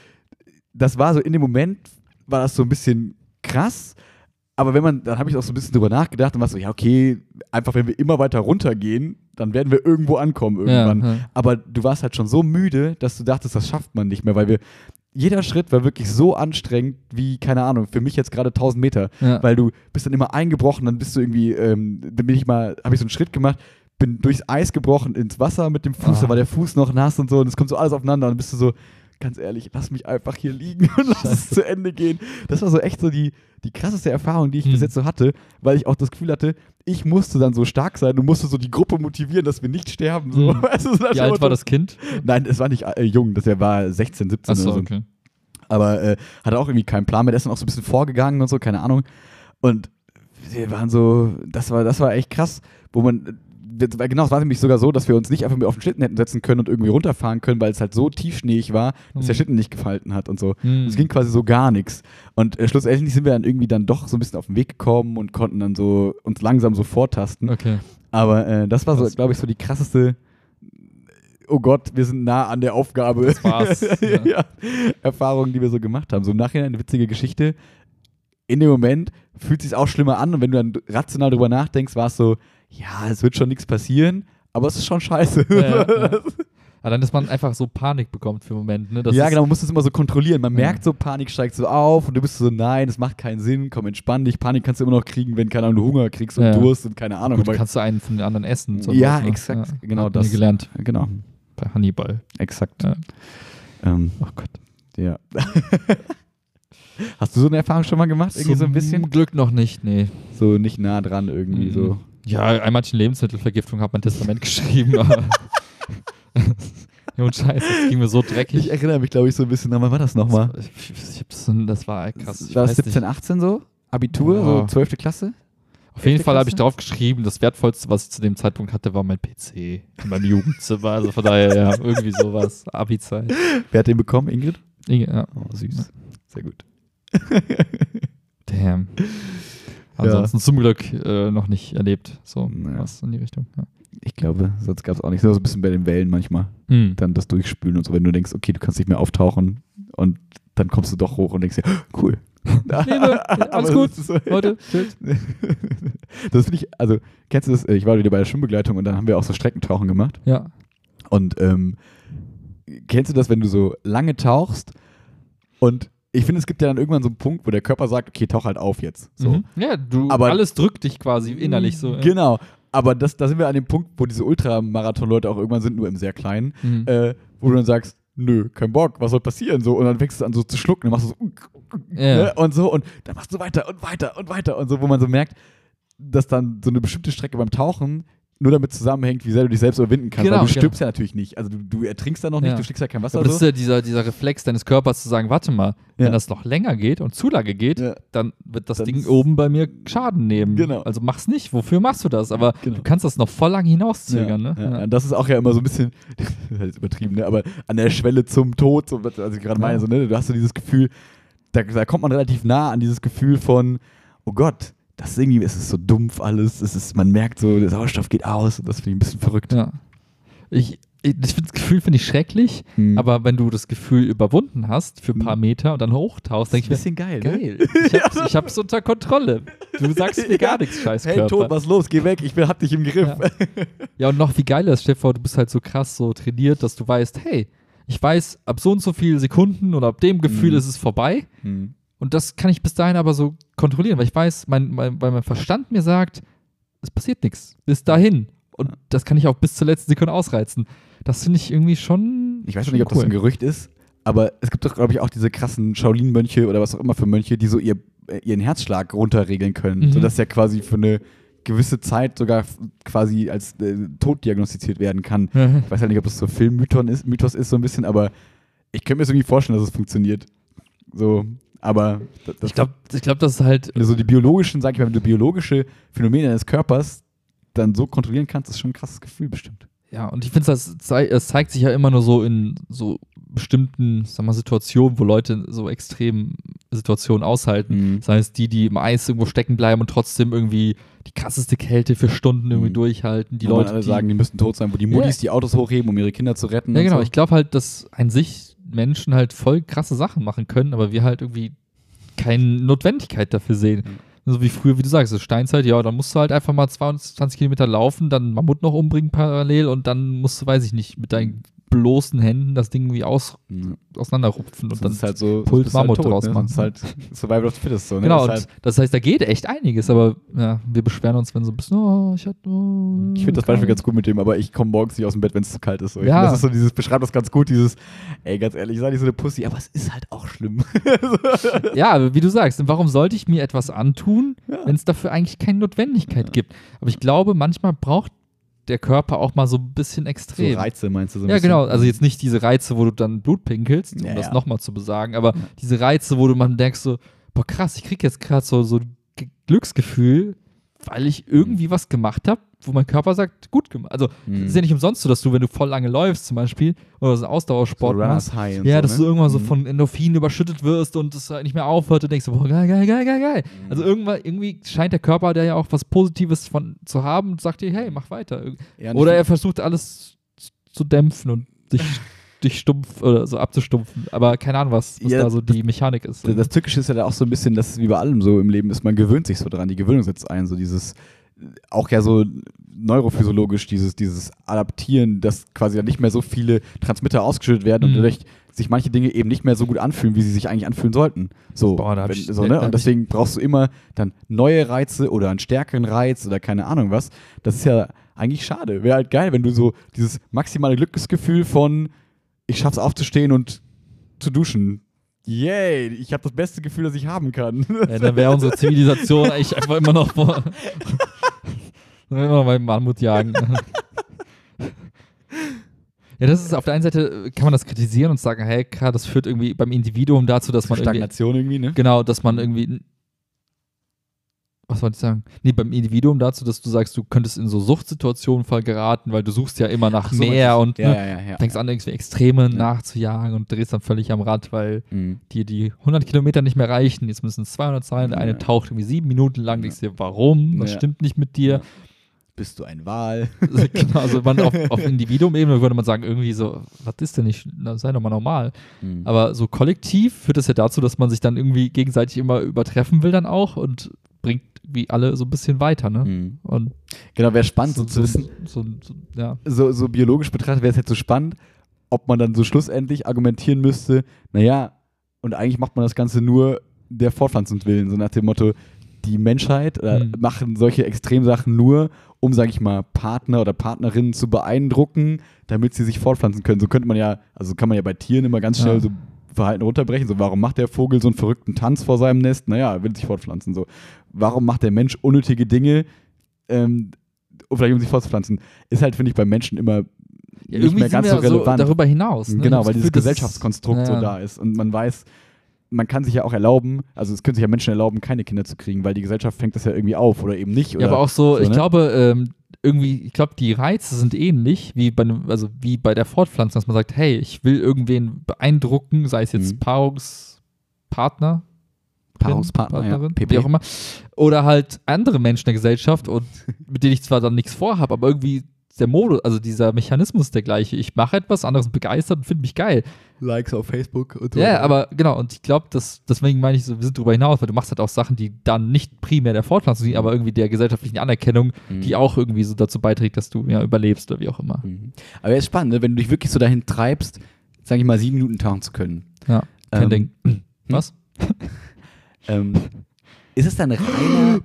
das war so in dem Moment, war das so ein bisschen krass. Aber wenn man, dann habe ich auch so ein bisschen drüber nachgedacht und war so, ja okay, einfach wenn wir immer weiter runtergehen, dann werden wir irgendwo ankommen irgendwann. Ja, ja. Aber du warst halt schon so müde, dass du dachtest, das schafft man nicht mehr, weil wir, jeder Schritt war wirklich so anstrengend wie, keine Ahnung, für mich jetzt gerade tausend Meter. Ja. Weil du bist dann immer eingebrochen, dann bist du irgendwie, ähm, dann bin ich mal, habe ich so einen Schritt gemacht, bin durchs Eis gebrochen ins Wasser mit dem Fuß, Ah. da war der Fuß noch nass und so und es kommt so alles aufeinander und dann bist du so, ganz ehrlich, lass mich einfach hier liegen und lass es zu Ende gehen. Das war so echt so die, die krasseste Erfahrung, die ich Hm. bis jetzt so hatte, weil ich auch das Gefühl hatte, ich musste dann so stark sein und musste so die Gruppe motivieren, dass wir nicht sterben. So. Hm. Weißt du, so nach Wie dem alt Motto- war das Kind? Nein, es war nicht äh, jung, das er war sechzehn, siebzehn Achso, oder so. okay. Aber äh, hatte auch irgendwie keinen Plan mehr, der ist dann auch so ein bisschen vorgegangen und so, keine Ahnung. Und wir waren so, das war, das war echt krass, wo man, das war- genau, es war nämlich sogar so, dass wir uns nicht einfach mehr auf den Schlitten hätten setzen können und irgendwie runterfahren können, weil es halt so tiefschneeig war, dass der Mhm. Schlitten nicht gefalten hat und so. Hm. Es ging quasi so gar nichts. Und äh, schlussendlich sind wir dann irgendwie dann doch so ein bisschen auf den Weg gekommen und konnten dann so uns langsam so vortasten. Okay. Aber äh, das war so, Krass. glaube ich, so die krasseste, oh Gott, wir sind nah an der Aufgabe. Das war's. ja. Ja. Erfahrungen, die wir so gemacht haben. So im Nachhinein eine witzige Geschichte. In dem Moment fühlt es sich auch schlimmer an und wenn du dann rational drüber nachdenkst, war es so, ja, es wird schon nichts passieren, aber es ist schon scheiße. Ja, ja, ja. Aber dann, dass man einfach so Panik bekommt für einen Moment. Ne? Das ja, ist, genau, man muss das immer so kontrollieren. Man Ja. merkt so, Panik steigt so auf und du bist so, nein, das macht keinen Sinn, komm, entspann dich. Panik kannst du immer noch kriegen, wenn, keine Ahnung, du Hunger kriegst und Ja. Durst und keine Ahnung. Gut, aber kannst du einen von den anderen essen. zur Ja, Not, ne? exakt, genau Hat das. mir gelernt Genau, bei Hannibal. exakt. Ja. Ähm, Oh Gott. ja. Hast du so eine Erfahrung schon mal gemacht? Irgendwie so ein bisschen? Zum Glück noch nicht, nee. So nicht nah dran irgendwie Mhm. so. Ja, einmal hatte ich eine Lebensmittelvergiftung, habe mein Testament geschrieben, aber ja, und Scheiße, das ging mir so dreckig. Ich erinnere mich, glaube ich, so ein bisschen. Wann war das nochmal? Das, ich, ich hab so, das war krass. Ich War das weiß siebzehn, nicht. achtzehn so? Abitur, Ja. so zwölfte Klasse? Auf jeden elfte Fall habe ich Klasse? drauf geschrieben, das Wertvollste, was ich zu dem Zeitpunkt hatte, war mein P C in meinem Jugendzimmer. Also von daher, ja, irgendwie sowas. Abi-Zeit. Wer hat den bekommen, Ingrid? Ja. Oh, süß. Sehr gut. Damn. Ansonsten zum Glück äh, noch nicht erlebt. So, Ja. was in die Richtung. Ja. Ich glaube, sonst gab es auch nicht. So ein bisschen bei den Wellen manchmal. Hm. Dann das Durchspülen und so, wenn du denkst, okay, du kannst nicht mehr auftauchen und dann kommst du doch hoch und denkst dir, cool. Liebe, alles Aber gut. das ist so- Leute, chillt. Das finde ich, also, kennst du das? Ich war wieder bei der Schwimmbegleitung und dann haben wir auch so Streckentauchen gemacht. Ja. Und ähm, kennst du das, wenn du so lange tauchst und ich finde, es gibt ja dann irgendwann so einen Punkt, wo der Körper sagt, okay, tauch halt auf jetzt. So. Mhm. Ja, du, Aber- alles drückt dich quasi innerlich so. ja. Genau. Aber das, da sind wir an dem Punkt, wo diese Ultramarathon-Leute auch irgendwann sind, nur im sehr kleinen, Mhm. äh, wo du dann sagst, nö, kein Bock, was soll passieren? So, und dann fängst du an so zu schlucken, dann machst du so Ja. ne? und so und dann machst du weiter und weiter und weiter und so, wo man so merkt, dass dann so eine bestimmte Strecke beim Tauchen nur damit zusammenhängt, wie sehr du dich selbst überwinden kannst. Genau, Weil du genau. stirbst ja natürlich nicht. Also du, du ertrinkst da noch nicht, Ja. du schlägst ja kein Wasser. Aber das ist so. ja dieser, dieser Reflex deines Körpers zu sagen, warte mal, Ja. wenn das noch länger geht und zu lange geht, Ja. dann wird das Dann Ding ist- oben bei mir Schaden nehmen. Genau. Also mach's nicht. Wofür machst du das? Aber Genau. du kannst das noch voll lang hinauszögern. Ja, ne? ja. Und das ist auch ja immer so ein bisschen, das ist jetzt übertrieben, ne? Aber an der Schwelle zum Tod, so, was- also ich gerade Ja. meine, so, ne? Du hast so dieses Gefühl, da, da kommt man relativ nah an dieses Gefühl von, oh Gott, das ist irgendwie, es ist so dumpf alles, es ist, man merkt so, der Sauerstoff geht aus und das finde ich ein bisschen verrückt. Ja. Ich, ich, das Gefühl finde ich schrecklich, Hm. aber wenn du das Gefühl überwunden hast für ein paar Hm. Meter und dann hochtauchst, das ist denke ein ich mir, bisschen geil, ne? geil, ich hab's, ich hab's unter Kontrolle. Du sagst mir gar nichts, scheiß Hey, Körper. Tod, was los? Geh weg, ich bin, hab dich im Griff. Ja. Ja, und noch wie geil ist, stell dir vor, du bist halt so krass so trainiert, dass du weißt, hey, ich weiß, ab so und so vielen Sekunden oder ab dem Gefühl Mhm. ist es vorbei. Hm. Und das kann ich bis dahin aber so kontrollieren, weil ich weiß, mein, mein, weil mein Verstand mir sagt, es passiert nichts. Bis dahin. Und Ja. das kann ich auch bis zur letzten Sekunde ausreizen. Das finde ich irgendwie schon. Ich weiß schon schon nicht, ob das cool. ein Gerücht ist, aber es gibt doch, glaube ich, auch diese krassen Shaolin-Mönche oder was auch immer für Mönche, die so ihr, äh, ihren Herzschlag runterregeln können, Mhm. sodass der quasi für eine gewisse Zeit sogar f- quasi als äh, tot diagnostiziert werden kann. Ich weiß halt nicht, ob das so Filmmythos ist, Mythos ist so ein bisschen, aber ich könnte mir das irgendwie vorstellen, dass es funktioniert. So, aber das, das Ich glaube, ich glaub, das ist halt. wenn du so die biologischen, sag ich mal, wenn du biologische Phänomene deines Körpers dann so kontrollieren kannst, ist schon ein krasses Gefühl bestimmt. Ja, und ich finde, es zei- es zeigt sich ja immer nur so in so bestimmten, sag mal, Situationen, wo Leute so extremen Situationen aushalten. Mhm. Das heißt, die, die im Eis irgendwo stecken bleiben und trotzdem irgendwie die krasseste Kälte für Stunden irgendwie Mhm. durchhalten. Die Wo man Leute, alle die, sagen, die müssten tot sein, wo die Muttis die Autos hochheben, um ihre Kinder zu retten. ja und genau, so. ich glaube halt, dass an sich Menschen halt voll krasse Sachen machen können, aber wir halt irgendwie keine Notwendigkeit dafür sehen. So wie früher, wie du sagst, das Steinzeit, ja, dann musst du halt einfach mal zweiundzwanzig Kilometer laufen, dann Mammut noch umbringen parallel und dann musst du, weiß ich nicht, mit deinen bloßen Händen das Ding irgendwie aus, Mhm. auseinanderrupfen und Das dann ist halt so, Pult bist du halt Mammut tot, draus ne? machen. Das ist halt Survival of the Fittest. So, ne? genau, Das ist und halt, das heißt, da geht echt einiges, aber ja, wir beschweren uns, wenn so ein bisschen, oh, ich hatte, oh, ich finde das Beispiel ganz gut mit dem, aber ich komme morgens nicht aus dem Bett, wenn es zu kalt ist. So. Ich Ja. find, das ist so dieses, beschreibt das ganz gut, dieses, ey, ganz ehrlich, sei nicht so eine Pussy, aber es ist halt auch schlimm. Ja, aber wie du sagst, warum sollte ich mir etwas antun, Ja. wenn es dafür eigentlich keine Notwendigkeit Ja. gibt? Aber ich glaube, manchmal braucht der Körper auch mal so ein bisschen So extrem. Reize meinst du so ein Ja, bisschen? genau. Also jetzt nicht diese Reize, wo du dann Blut pinkelst, um Ja, das ja. nochmal zu besagen, aber diese Reize, wo du man denkst so, boah krass, ich krieg jetzt gerade so, so ein G- Glücksgefühl, weil ich irgendwie was gemacht habe, wo mein Körper sagt, gut gemacht. Also Mhm. es ist ja nicht umsonst so, dass du, wenn du voll lange läufst zum Beispiel, oder so einen Ausdauersport so machst, Runners High und ja, so, dass ne? du irgendwann so Mhm. von Endorphinen überschüttet wirst und es halt nicht mehr aufhört und denkst so, boah, geil, geil, geil, geil, geil. Mhm. Also irgendwann, irgendwie scheint der Körper da ja auch was Positives von zu haben und sagt dir, hey, mach weiter. Ja, und Oder ich er versucht alles zu dämpfen und dich, dich stumpf oder so abzustumpfen. Aber keine Ahnung, was, was Ja, da so die Mechanik ist. Das, das Tückische ist ja da auch so ein bisschen, dass es wie bei allem so im Leben ist, man gewöhnt sich so dran, die Gewöhnung setzt ein, so dieses, auch ja so neurophysiologisch dieses, dieses Adaptieren, dass quasi dann nicht mehr so viele Transmitter ausgeschüttet werden Mhm. und dadurch sich manche Dinge eben nicht mehr so gut anfühlen, wie sie sich eigentlich anfühlen sollten. So, Boah, da hab wenn, ich- so da ne? hab Und deswegen brauchst du immer dann neue Reize oder einen stärkeren Reiz oder keine Ahnung was. Das ist ja eigentlich schade. Wäre halt geil, wenn du so dieses maximale Glücksgefühl von ich schaff's aufzustehen und zu duschen. Yay, ich habe das beste Gefühl, das ich haben kann. Ja, dann wäre unsere Zivilisation eigentlich einfach immer noch vor. Dann immer noch beim Mammut jagen. Ja, das ist auf der einen Seite, kann man das kritisieren und sagen, hey, klar, das führt irgendwie beim Individuum dazu, dass man irgendwie, Stagnation irgendwie, ne? genau, dass man irgendwie, was wollte ich sagen? Nee, beim Individuum dazu, dass du sagst, du könntest in so Suchtsituationen voll geraten, weil du suchst ja immer nach Ach so, mehr meinst und du? ja, ne, ja, ja, ja. fängst an, irgendwie Extreme Ja. nachzujagen und drehst dann völlig am Rad, weil Mhm. dir die hundert Kilometer nicht mehr reichen, jetzt müssen es zweihundert sein, der eine Ja. taucht irgendwie sieben Minuten lang, Ja. denkst dir, warum? Was Ja. stimmt nicht mit dir? Ja. Bist du ein Wal? Genau, also man auf, auf Individuum-Ebene würde man sagen, irgendwie so, was ist denn nicht, na, sei doch mal normal. Mhm. Aber so kollektiv führt das ja dazu, dass man sich dann irgendwie gegenseitig immer übertreffen will dann auch und bringt wie alle so ein bisschen weiter, ne? Mhm. Und Genau, wäre spannend so, zu wissen, so, so, ja. so, so biologisch betrachtet wäre es jetzt so spannend, ob man dann so schlussendlich argumentieren müsste, naja, und eigentlich macht man das Ganze nur der Fortpflanzung willen, so nach dem Motto, die Menschheit äh, Mhm. machen solche Extremsachen nur, um, sage ich mal, Partner oder Partnerinnen zu beeindrucken, damit sie sich fortpflanzen können. So könnte man ja, also kann man ja bei Tieren immer ganz schnell Ja. so Verhalten runterbrechen. So, warum macht der Vogel so einen verrückten Tanz vor seinem Nest? Naja, er will sich fortpflanzen. So, warum macht der Mensch unnötige Dinge, ähm, um vielleicht um sich fortzupflanzen? Ist halt, finde ich, beim Menschen immer Ja, nicht irgendwie mehr ganz sind so wir relevant. darüber hinaus. Ne? Ich Genau, hab weil das dieses Gefühl, das- Gesellschaftskonstrukt so ja. da ist. Und man weiß, man kann sich ja auch erlauben, also es können sich ja Menschen erlauben, keine Kinder zu kriegen, weil die Gesellschaft fängt das ja irgendwie auf oder eben nicht. Oder Ja, aber auch so, so, ich ne? glaube, ähm, irgendwie, ich glaube, die Reize sind ähnlich wie bei, einem, also wie bei der Fortpflanzung, dass man sagt, hey, ich will irgendwen beeindrucken, sei es jetzt Mhm. Paarungspartner, Paarungspartner, ja, Partnerin, P P. wie auch immer, oder halt andere Menschen der Gesellschaft und mit denen ich zwar dann nichts vorhabe, aber irgendwie der Modus, also dieser Mechanismus ist der gleiche. Ich mache etwas, andere sind begeistert und finden mich geil. Likes auf Facebook und so. Ja, aber genau, und ich glaube, deswegen meine ich so, wir sind darüber hinaus, weil du machst halt auch Sachen, die dann nicht primär der Fortpflanzung dienen, aber irgendwie der gesellschaftlichen Anerkennung, Mhm. die auch irgendwie so dazu beiträgt, dass du ja überlebst oder wie auch immer. Mhm. Aber es ist spannend, ne? Wenn du dich wirklich so dahin treibst, sag ich mal, sieben Minuten tauchen zu können. Ja, kein Ähm, Ding. Was? Ähm, ist es dann reiner,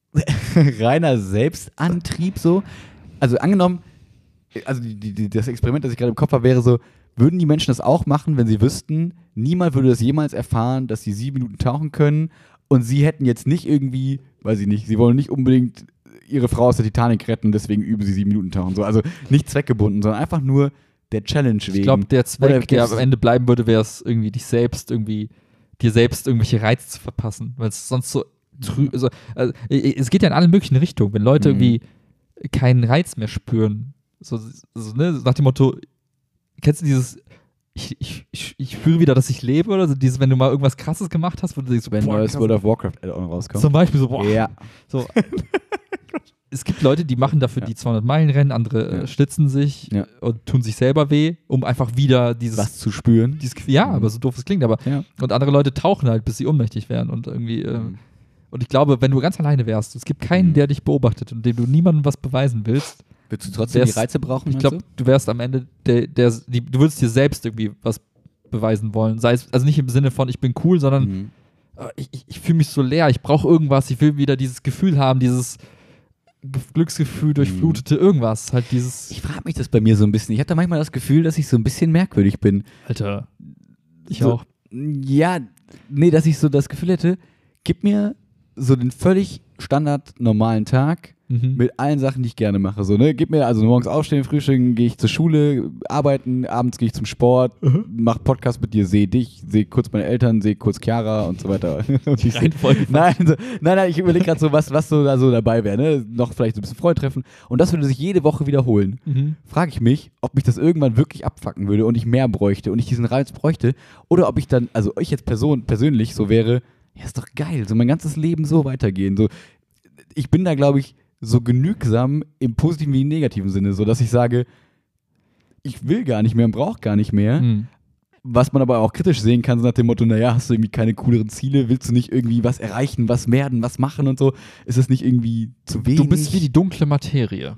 reiner Selbstantrieb so? Also angenommen, also die, die, die, das Experiment, das ich gerade im Kopf habe, wäre so, würden die Menschen das auch machen, wenn sie wüssten, niemand würde das jemals erfahren, dass sie sieben Minuten tauchen können und sie hätten jetzt nicht irgendwie, weiß ich nicht, sie wollen nicht unbedingt ihre Frau aus der Titanic retten, deswegen üben sie sieben Minuten tauchen. So. Also nicht zweckgebunden, sondern einfach nur der Challenge wegen. Ich glaube, der Oder Zweck, der gibt's- am Ende bleiben würde, wäre es irgendwie dich selbst irgendwie, dir selbst irgendwelche Reize zu verpassen, weil es sonst so trü also, also, es geht ja in alle möglichen Richtungen, wenn Leute Mhm. irgendwie keinen Reiz mehr spüren, so, so ne, nach dem Motto, kennst du dieses ich, ich, ich, ich spüre wieder, dass ich lebe oder so dieses, wenn du mal irgendwas Krasses gemacht hast, wo du denkst, so, wenn boah, neues krass. World of Warcraft Add-on rauskommt. Zum Beispiel so, boah, Ja. so. Es gibt Leute, die machen dafür Ja. die zweihundert Meilen Rennen, andere Ja. äh, schlitzen sich Ja. und tun sich selber weh, um einfach wieder dieses, Was zu spüren. dieses Gefühl- ja, Mhm. aber so doof es klingt, aber Ja. und andere Leute tauchen halt, bis sie ohnmächtig werden und irgendwie äh, Mhm. und ich glaube, wenn du ganz alleine wärst, es gibt keinen, Mhm. der dich beobachtet und dem du niemandem was beweisen willst, Willst du trotzdem die wär's- Reize brauchen? ich meinst glaube, du wärst am Ende der, der die, du würdest dir selbst irgendwie was beweisen wollen, sei es also nicht im Sinne von ich bin cool, du? sondern Mhm. äh, ich, ich, ich fühle mich so leer, ich brauche irgendwas, ich will wieder dieses Gefühl haben, dieses Ge- Glücksgefühl durchflutete irgendwas, halt dieses Ich frage mich das bei mir so ein bisschen. Ich habe da manchmal das Gefühl, dass ich so ein bisschen merkwürdig bin. Alter, ich so, auch. Ja, nee, dass ich so das Gefühl hätte, gib mir so den völlig standard normalen Tag Mhm. mit allen Sachen, die ich gerne mache. So, ne? Gib mir also morgens aufstehen, frühstücken, gehe ich zur Schule, arbeiten, abends gehe ich zum Sport, mach Podcast mit dir, sehe dich, sehe kurz meine Eltern, sehe kurz Chiara und so weiter. Und ich seh- Reihenfolge. Nein, so, nein, nein, ich überlege gerade so, was, was so da so dabei wäre. Ne? Noch vielleicht so ein bisschen Freund treffen. Und das würde sich jede Woche wiederholen. Mhm. Frage ich mich, ob mich das irgendwann wirklich abfacken würde und ich mehr bräuchte und ich diesen Reiz bräuchte. Oder ob ich dann, also ich jetzt Person, persönlich so wäre, ja, ist doch geil, so mein ganzes Leben so weitergehen. So, ich bin da, glaube ich, so genügsam im positiven wie im negativen Sinne, so dass ich sage, ich will gar nicht mehr und brauche gar nicht mehr. Mhm. Was man aber auch kritisch sehen kann, so nach dem Motto, naja, hast du irgendwie keine cooleren Ziele, willst du nicht irgendwie was erreichen, was werden, was machen und so? Ist das nicht irgendwie zu wenig? Du bist wie die dunkle Materie.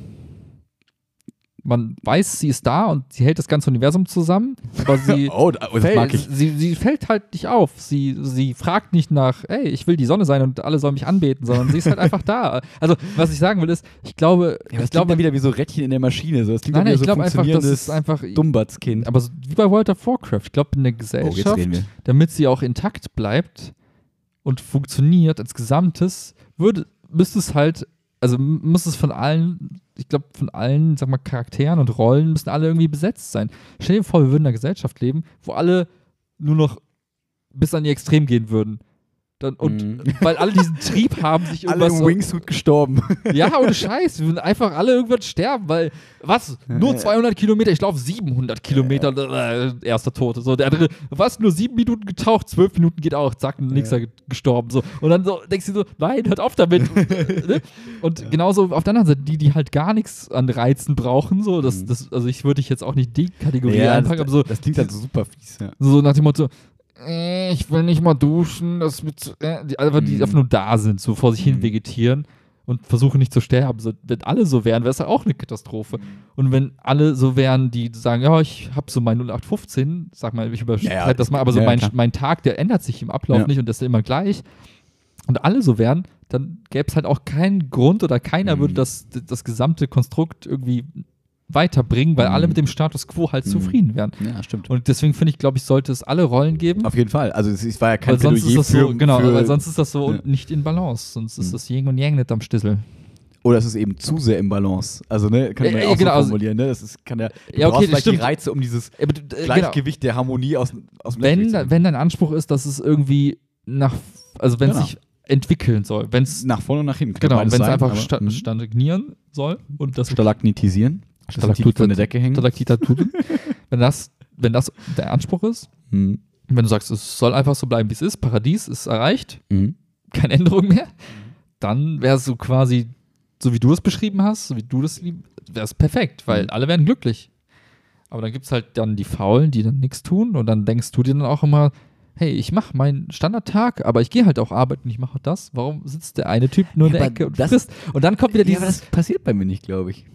Man weiß, sie ist da und sie hält das ganze Universum zusammen, aber sie, oh, das fällt, mag ich. Sie, sie fällt halt nicht auf. Sie, sie fragt nicht nach, ey, ich will die Sonne sein und alle sollen mich anbeten, sondern sie ist halt einfach da. Also, was ich sagen will, ist, ich glaube, Ja, ich glaube dann wieder wie so Rädchen in der Maschine. So. Das klingt nein, nein, wieder ich so glaube einfach, das funktionierendes ist einfach, Dummbatz-Kind. aber so, wie bei World of Warcraft, ich glaube, in der Oh, jetzt Gesellschaft, reden wir. damit sie auch intakt bleibt und funktioniert als Gesamtes, würde, müsste es halt, also m- muss es von allen, ich glaube, von allen, sag mal, Charakteren und Rollen müssen alle irgendwie besetzt sein. Stell dir vor, wir würden in einer Gesellschaft leben, wo alle nur noch bis an ihr Extrem gehen würden. Dann, und Mhm. weil alle diesen Trieb haben, sich Alle irgendwas im Wingsuit gestorben. ja, ohne Scheiß. Wir würden einfach alle irgendwann sterben, weil, was? Nur zweihundert Kilometer, ich laufe siebenhundert Kilometer, äh, erster Tote. So, der andere, was? Nur sieben Minuten getaucht, zwölf Minuten geht auch, zack, nächster ja. gestorben. So. Und dann so, denkst du so, nein, hört auf damit. Ne? Und ja. genauso auf der anderen Seite, die, die halt gar nichts an Reizen brauchen, so, das, das, also ich würde dich jetzt auch nicht die Kategorie ja, einpacken, das, aber so. Das klingt halt so super fies, ja. So nach dem Motto, äh, ich will nicht mal duschen, das wird zu, äh, die, einfach, die Mhm. einfach nur da sind, so vor sich hin Mhm. vegetieren und versuchen nicht zu sterben. So, wenn alle so wären, wäre es ja auch eine Katastrophe. Und wenn alle so wären, die sagen, ja, ich habe so mein null acht fünfzehn, sag mal, ich überschreite Ja, ja, das mal, aber so ja, mein, klar. mein Tag, der ändert sich im Ablauf Ja. nicht und das ist immer gleich. Und alle so wären, dann gäbe es halt auch keinen Grund oder keiner Mhm. würde das, das gesamte Konstrukt irgendwie weiterbringen, weil Mhm. alle mit dem Status quo halt Mhm. zufrieden wären. Ja, stimmt. Und deswegen finde ich, glaube ich, sollte es alle Rollen geben. Auf jeden Fall. Also es, es war ja kein Weil sonst ist Plädoyer das für, so, genau, für weil sonst ist das so Ja. nicht in Balance. Sonst ist Mhm. das Yin und Yang nicht am Stissel. Oder es ist eben zu sehr im Balance. Also, ne, kann man Äh, ja auch genau, so also- formulieren, ne? Das ist, kann ja, du Ja, okay, brauchst das vielleicht die stimmt. Reize, um dieses Äh, aber, äh, genau. Gleichgewicht der Harmonie aus, aus dem Wenn, Gleichgewicht zu wenn dein Anspruch ist, dass es irgendwie nach, also wenn es Genau. sich entwickeln soll, wenn es nach vorne und nach hinten. kann genau, wenn beides es sein, einfach aber- sta Mhm. stagnieren soll und das Stalagnitisieren. Das Stalaktit- tief von der Decke hängen. Stalaktitaturen, wenn das, wenn das der Anspruch ist, Mhm. wenn du sagst, es soll einfach so bleiben, wie es ist, Paradies ist erreicht, Mhm. keine Änderung mehr, dann wäre es so quasi, so wie du es beschrieben hast, so wie du das lieb, wäre es perfekt, weil Mhm. alle wären glücklich. Aber dann gibt es halt dann die Faulen, die dann nichts tun und dann denkst du dir dann auch immer, hey, ich mache meinen Standardtag, aber ich gehe halt auch arbeiten, ich mache das. Warum sitzt der eine Typ nur in Ja, der aber Ecke und das- frisst? Und dann kommt wieder Ja, aber dieses, das passiert bei mir nicht, glaube ich.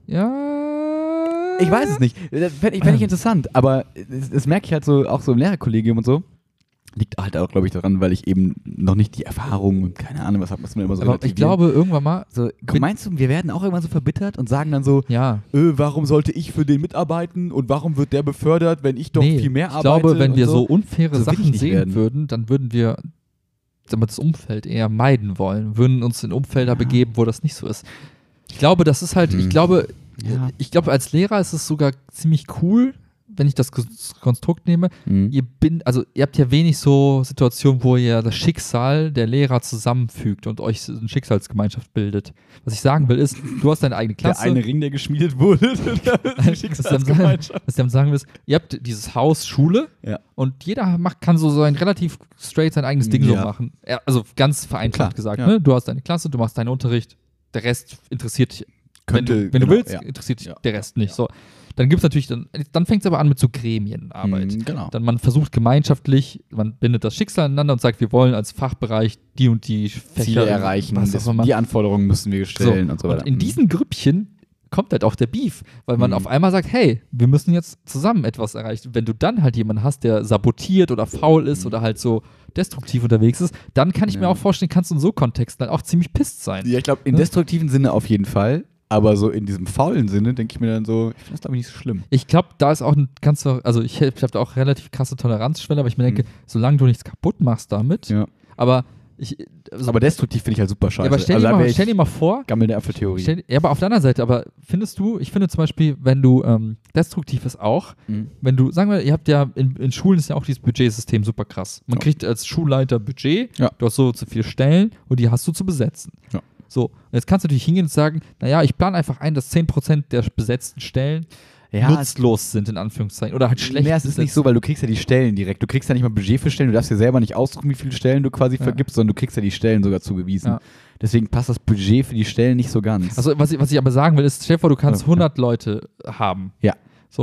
ja, Ich weiß es nicht. Das fände ich, fänd ich interessant, aber das, das merke ich halt so, auch so im Lehrerkollegium und so. Liegt halt auch, glaube ich, daran, weil ich eben noch nicht die Erfahrung und keine Ahnung, was hat man immer so aber ich relativieren. glaube irgendwann mal, So, komm, meinst du, wir werden auch irgendwann so verbittert und sagen dann so, ja, äh, warum sollte ich für den mitarbeiten und warum wird der befördert, wenn ich doch nee, viel mehr ich arbeite? glaube, wenn und wir so unfaire So will ich Sachen nicht sehen werden. würden, dann würden wir sagen wir, das Umfeld eher meiden wollen, würden uns in Umfelder begeben, wo das nicht so ist. Ich glaube, das ist halt, Hm. ich glaube, Ja. ich glaube, als Lehrer ist es sogar ziemlich cool, wenn ich das K- Konstrukt nehme. Mhm. Ihr bin, also ihr habt ja wenig so Situationen, wo ihr das Schicksal der Lehrer zusammenfügt und euch eine Schicksalsgemeinschaft bildet. Was ich sagen will, ist, du hast deine eigene Klasse. Der eine Ring, der geschmiedet wurde. was ich damit sagen, was ich damit sagen will, ist, ihr habt dieses Haus, Schule Ja. und jeder macht, kann so sein relativ straight sein eigenes Ding so Ja. machen. Ja, also ganz vereinfacht Klar, gesagt. ja. Ne? Du hast deine Klasse, du machst deinen Unterricht, der Rest interessiert dich. Könnte, wenn, wenn du genau, willst, ja. interessiert dich Ja. der Rest nicht. So. Dann gibt es natürlich, dann, dann fängt es aber an mit so Gremienarbeit. Mhm, genau. Dann man versucht gemeinschaftlich, man bindet das Schicksal aneinander und sagt, wir wollen als Fachbereich die und die Fächer Ziele erreichen, was das, auch immer. die Anforderungen müssen wir So, stellen und so weiter. und in Mhm. diesen Grüppchen kommt halt auch der Beef, weil man Mhm. auf einmal sagt, hey, wir müssen jetzt zusammen etwas erreichen. Wenn du dann halt jemanden hast, der sabotiert oder faul ist Mhm. oder halt so destruktiv unterwegs ist, dann kann ich mir Ja. auch vorstellen, kannst du in so Kontexten halt auch ziemlich pisst sein. Ja, ich glaube, in Ne? destruktiven Sinne auf jeden Fall, aber so in diesem faulen Sinne denke ich mir dann so, ich finde das glaube ich nicht so schlimm. Ich glaube, da ist auch ein ganz, also ich, ich habe da auch relativ krasse Toleranzschwelle, aber ich mir denke, Mhm. solange du nichts kaputt machst damit, Ja. aber ich, also, Aber destruktiv finde ich halt super ja, scheiße. aber stell, also dir da mal, wär ich stell dir mal vor, gammelnde Apfeltheorie. stell, ja, aber auf der anderen Seite, aber findest du, ich finde zum Beispiel, wenn du ähm, destruktiv ist auch, Mhm. wenn du, sagen wir, ihr habt ja, in, in Schulen ist ja auch dieses Budgetsystem super krass. Man Ja. kriegt als Schulleiter Budget, Ja. du hast so zu viele Stellen und die hast du zu besetzen. Ja. So, und jetzt kannst du natürlich hingehen und sagen, naja, ich plane einfach ein, dass zehn Prozent der besetzten Stellen Ja, nutzlos sind, in Anführungszeichen, oder halt schlecht. Nee, es ist nicht besetzt. so, weil du kriegst ja die Stellen direkt. Du kriegst ja nicht mal Budget für Stellen. Du darfst dir selber nicht aussuchen, wie viele Stellen du quasi Ja. vergibst, sondern du kriegst ja die Stellen sogar zugewiesen. Ja. Deswegen passt das Budget für die Stellen nicht so ganz. Also, was ich, was ich aber sagen will, ist, stell dir vor, du kannst Ja. hundert Leute haben. Ja. So,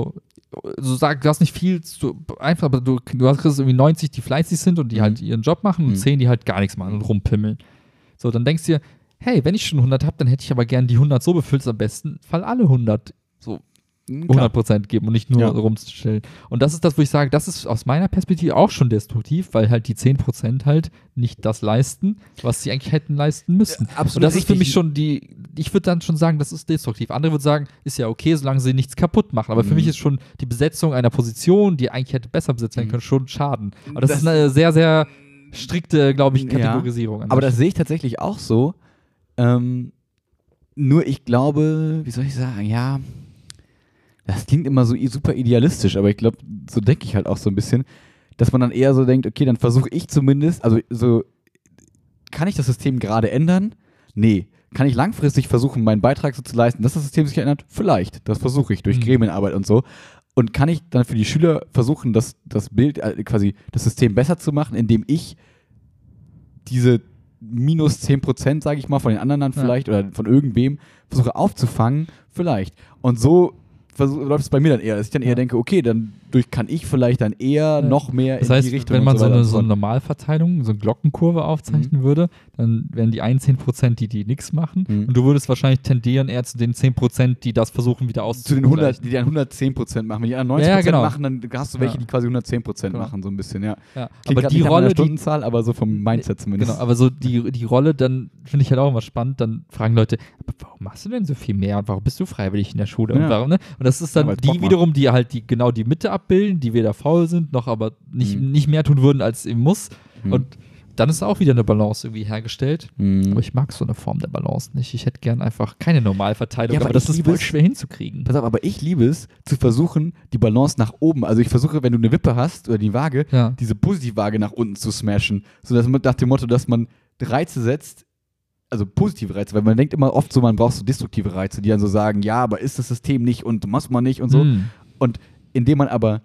so sag, du hast nicht viel, so einfach, aber du, du hast irgendwie neunzig, die fleißig sind und die Mhm. halt ihren Job machen und Mhm. zehn, die halt gar nichts machen und rumpimmeln. So, dann denkst du dir, hey, wenn ich schon hundert habe, dann hätte ich aber gern die hundert so befüllt, am besten Fall alle hundert so hundert Prozent geben und nicht nur Ja. rumzustellen. Und das ist das, wo ich sage, das ist aus meiner Perspektive auch schon destruktiv, weil halt die zehn Prozent halt nicht das leisten, was sie eigentlich hätten leisten müssen. Ja, absolut und das ist für richtig. mich schon die, ich würde dann schon sagen, das ist destruktiv. Andere würden sagen, ist ja okay, solange sie nichts kaputt machen. Aber für Mhm. mich ist schon die Besetzung einer Position, die eigentlich hätte besser besetzt werden Mhm. können, schon Schaden. Aber das, Das- ist eine sehr, sehr strikte, glaube ich, Ja, Kategorisierung. an Aber der das sehe ich tatsächlich auch so. Ähm, nur ich glaube, wie soll ich sagen, ja, das klingt immer so i- super idealistisch, aber ich glaube, so denke ich halt auch so ein bisschen, dass man dann eher so denkt, okay, dann versuche ich zumindest, also so, kann ich das System gerade ändern? Nee. Kann ich langfristig versuchen, meinen Beitrag so zu leisten, dass das System sich ändert? Vielleicht. Das versuche ich durch Mhm. Gremienarbeit und so. Und kann ich dann für die Schüler versuchen, das, das Bild, äh, quasi das System besser zu machen, indem ich diese minus zehn Prozent, sage ich mal, von den anderen dann Ja. vielleicht oder von irgendwem versuche aufzufangen? Vielleicht. Und so versuch, läuft es bei mir dann eher, dass ich dann eher Ja. denke, okay, dann durch kann ich vielleicht dann eher Ja. noch mehr Das in heißt, die Richtung. wenn man und so weiter eine, und so eine fort. Normalverteilung, so eine Glockenkurve aufzeichnen würde, dann wären die einen zehn Prozent, die, die nichts machen. Mhm. Und du würdest wahrscheinlich tendieren eher zu den zehn Prozent, die das versuchen, wieder Zu den hundert, auszugleichen. die dann hundertzehn Prozent machen. Wenn die anderen neunzig Ja, ja, Prozent genau. machen, dann hast du welche, Ja. die quasi hundertzehn Prozent Genau. machen, so ein bisschen, ja. Ja. Klingt Aber grad die nicht nach meiner Rolle, die, Stundenzahl, aber so vom Mindset zumindest. genau, aber so die, die Rolle, dann finde ich halt auch immer spannend, dann fragen Leute, aber warum machst du denn so viel mehr und warum bist du freiwillig in der Schule Ja. und warum, ne? Und das ist dann Ja, weil's Bock die macht. wiederum, die halt die genau die Mitte abbilden, die weder faul sind, noch aber nicht, Mhm. nicht mehr tun würden, als eben muss. Mhm. Und dann ist auch wieder eine Balance irgendwie hergestellt. Mhm. Aber ich mag so eine Form der Balance nicht. Ich hätte gern einfach keine Normalverteilung, Ja, aber aber das ich ist liebe voll es- schwer hinzukriegen. Pass auf, aber ich liebe es, zu versuchen, die Balance nach oben, also ich versuche, wenn du eine Wippe hast oder die Waage, Ja. diese Positivwaage nach unten zu smashen. So dass man nach dem Motto, dass man Reize setzt, also positive Reize, weil man denkt immer oft so, man braucht so destruktive Reize, die dann so sagen, ja, aber ist das System nicht und muss man nicht und so. Mm. Und indem man aber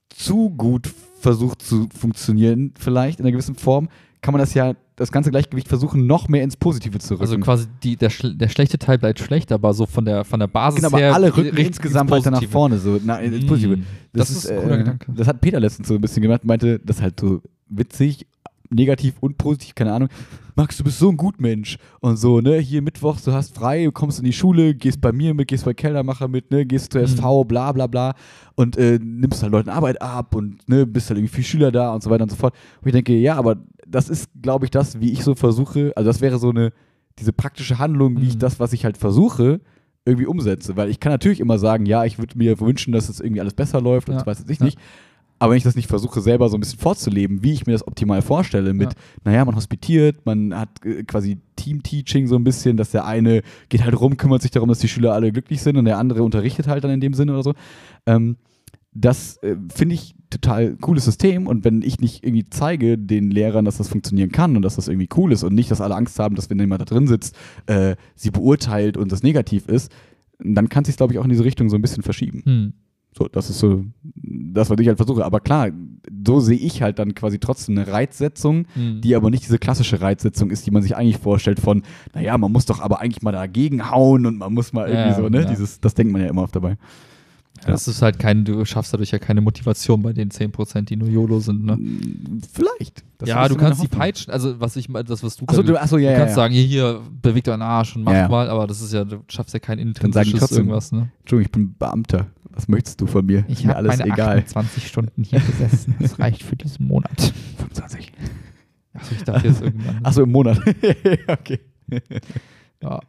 zu gut versucht zu funktionieren, vielleicht in einer gewissen Form, kann man das ja, das ganze Gleichgewicht versuchen, noch mehr ins Positive zu rücken. Also quasi die, der, schl der schlechte Teil bleibt schlecht, aber so von der, von der Basis Genau, aber her. alle rücken richt- insgesamt ins weiter nach Positive. vorne, so na, ins Mm. Positive. Das ist ein cooler äh, Gedanke. Das hat Peter letztens so ein bisschen gemacht, meinte, das ist halt so witzig, negativ und positiv, keine Ahnung. Max, du bist so ein Gutmensch und so, ne, hier Mittwochs, du hast frei, du kommst in die Schule, gehst bei mir mit, gehst bei Kellermacher mit, ne, gehst zur S V, bla bla bla und äh, nimmst halt Leuten Arbeit ab und ne, bist halt irgendwie viel Schüler da und so weiter und so fort. Und ich denke, ja, aber das ist, glaube ich, das, wie ich so versuche, also das wäre so eine, diese praktische Handlung, wie ich Mhm. das, was ich halt versuche, irgendwie umsetze. Weil ich kann natürlich immer sagen, ja, ich würde mir wünschen, dass es irgendwie alles besser läuft und Ja. das weiß jetzt ich Ja. nicht. Aber wenn ich das nicht versuche, selber so ein bisschen vorzuleben, wie ich mir das optimal vorstelle, mit, Ja. naja, man hospitiert, man hat äh, quasi Team-Teaching so ein bisschen, dass der eine geht halt rum, kümmert sich darum, dass die Schüler alle glücklich sind und der andere unterrichtet halt dann in dem Sinne oder so. Ähm, das äh, finde ich total cooles System und wenn ich nicht irgendwie zeige den Lehrern, dass das funktionieren kann und dass das irgendwie cool ist und nicht, dass alle Angst haben, dass wenn jemand da drin sitzt, äh, sie beurteilt und das negativ ist, dann kann es sich, glaube ich, auch in diese Richtung so ein bisschen verschieben. Hm. So, das ist so das, was ich halt versuche. Aber klar, so sehe ich halt dann quasi trotzdem eine Reizsetzung, Hm. die aber nicht diese klassische Reizsetzung ist, die man sich eigentlich vorstellt von, naja, man muss doch aber eigentlich mal dagegen hauen und man muss mal irgendwie Ja, so, ne? ja. Dieses, das denkt man ja immer oft dabei. Das ist halt kein, du schaffst dadurch ja keine Motivation bei den zehn Prozent, die nur YOLO sind, ne? Vielleicht. Das Ja, ist du meine kannst die Hoffnung. peitschen, also was ich mal, das, was du Achso, du, achso, ja, du ja, kannst ja. sagen, hier, hier, beweg deinen Arsch und mach Ja, ja. mal, aber das ist ja, du schaffst ja kein Dann sagen die intrinsisches trotzdem, irgendwas, ne? Entschuldigung, ich bin Beamter. Was möchtest du von mir? Ich Mir habe alles meine egal. achtundzwanzig Stunden hier gesessen. Das reicht für diesen Monat. fünfundzwanzig. Achso, ich dachte jetzt irgendwann. Achso, im Monat. Okay. Ja.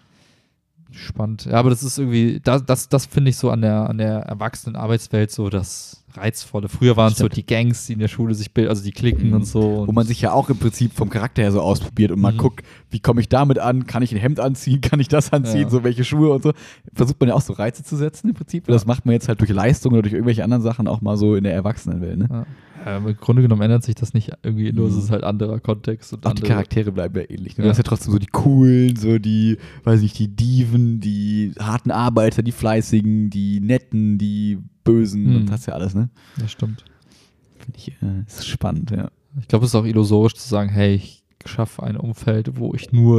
Spannend. Ja, aber das ist irgendwie, das, das, das finde ich so an der, an der erwachsenen Arbeitswelt so das Reizvolle. Früher waren es so Stimmt. die Gangs, die in der Schule sich bilden, also die Klicken Mhm. und so. Wo man sich ja auch im Prinzip vom Charakter her so ausprobiert und mal Mhm. guckt, wie komme ich damit an? Kann ich ein Hemd anziehen? Kann ich das anziehen? Ja. So welche Schuhe und so. Versucht man ja auch so Reize zu setzen im Prinzip. Und das macht man jetzt halt durch Leistung oder durch irgendwelche anderen Sachen auch mal so in der Erwachsenenwelt. Ne? Ja. Ja, im Grunde genommen ändert sich das nicht irgendwie, nur Mhm. es ist halt anderer Kontext. Und Auch die andere- Charaktere bleiben ja ähnlich. Ne? Du Ja. hast ja trotzdem so die coolen, so die, weiß nicht, die Dieven, die harten Arbeiter, die fleißigen, die netten, die bösen Mhm. und das ja alles, ne? Das stimmt. Finde ich, äh, ist spannend, ja. Ich glaube, es ist auch illusorisch zu sagen, hey, ich schaffe ein Umfeld, wo ich nur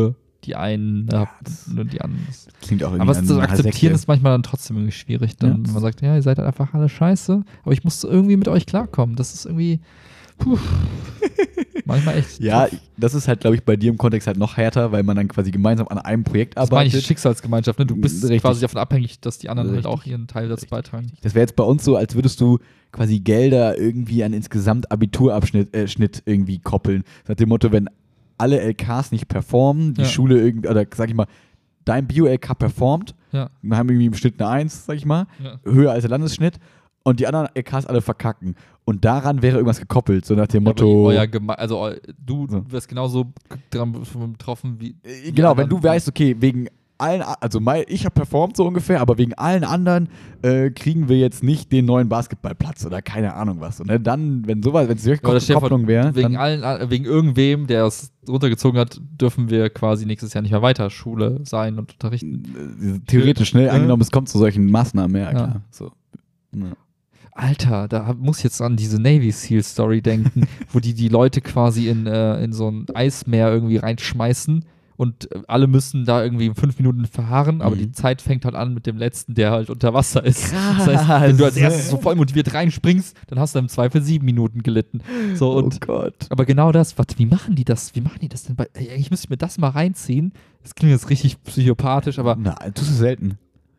die einen Ja, habt und die anderen. Klingt auch irgendwie Aber es zu an akzeptieren Sekte. ist manchmal dann trotzdem irgendwie schwierig. Dann, Ja. wenn man sagt, ja, ihr seid halt einfach alle scheiße, aber ich muss irgendwie mit euch klarkommen. Das ist irgendwie puh, manchmal echt Ja, tough. das ist halt, glaube ich, bei dir im Kontext halt noch härter, weil man dann quasi gemeinsam an einem Projekt Das meine ich arbeitet. Schicksalsgemeinschaft. Ne? Du bist Richtig. quasi davon abhängig, dass die anderen Richtig. halt auch ihren Teil dazu beitragen. Das wäre jetzt bei uns so, als würdest du quasi Gelder irgendwie an insgesamt Abiturabschnitt äh, Schnitt irgendwie koppeln. Nach dem Motto, wenn alle L Ks nicht performen, die Ja. Schule irgendwie, oder sag ich mal, dein Bio-L K performt, Ja. wir haben irgendwie im Schnitt eine eins, sag ich mal, Ja. höher als der Landesschnitt und die anderen L Ks alle verkacken. Und daran wäre irgendwas gekoppelt, so nach dem Ja, aber Motto. euer Geme also eu- du So. wirst genauso dran betroffen wie. Äh, Genau, wenn du weißt, okay, wegen allen, also mein, ich habe performt so ungefähr, aber wegen allen anderen äh, kriegen wir jetzt nicht den neuen Basketballplatz oder keine Ahnung was. Und dann, wenn sowas, wenn es solche Oder stell dir vor, Kopplung wäre, wegen dann, allen, äh, wegen irgendwem, der es runtergezogen hat, dürfen wir quasi nächstes Jahr nicht mehr weiter Schule sein und unterrichten. äh, theoretisch schnell Äh? angenommen, es kommt zu solchen Maßnahmen, ja, Ja. klar. So. Ja. Alter, da hab- muss ich jetzt an diese Navy Seal Story denken, wo die die Leute quasi in, äh, in so ein Eismeer irgendwie reinschmeißen und äh, alle müssen da irgendwie in fünf Minuten verharren, aber Mhm. die Zeit fängt halt an mit dem letzten, der halt unter Wasser ist. Krass. Das heißt, wenn du als erstes so voll motiviert reinspringst, dann hast du im Zweifel sieben Minuten gelitten. So, und, oh Gott. aber genau das, warte, wie machen die das? Wie machen die das denn? Bei, ey, eigentlich müsste ich mir das mal reinziehen. Das klingt jetzt richtig psychopathisch, aber Na, tust du selten.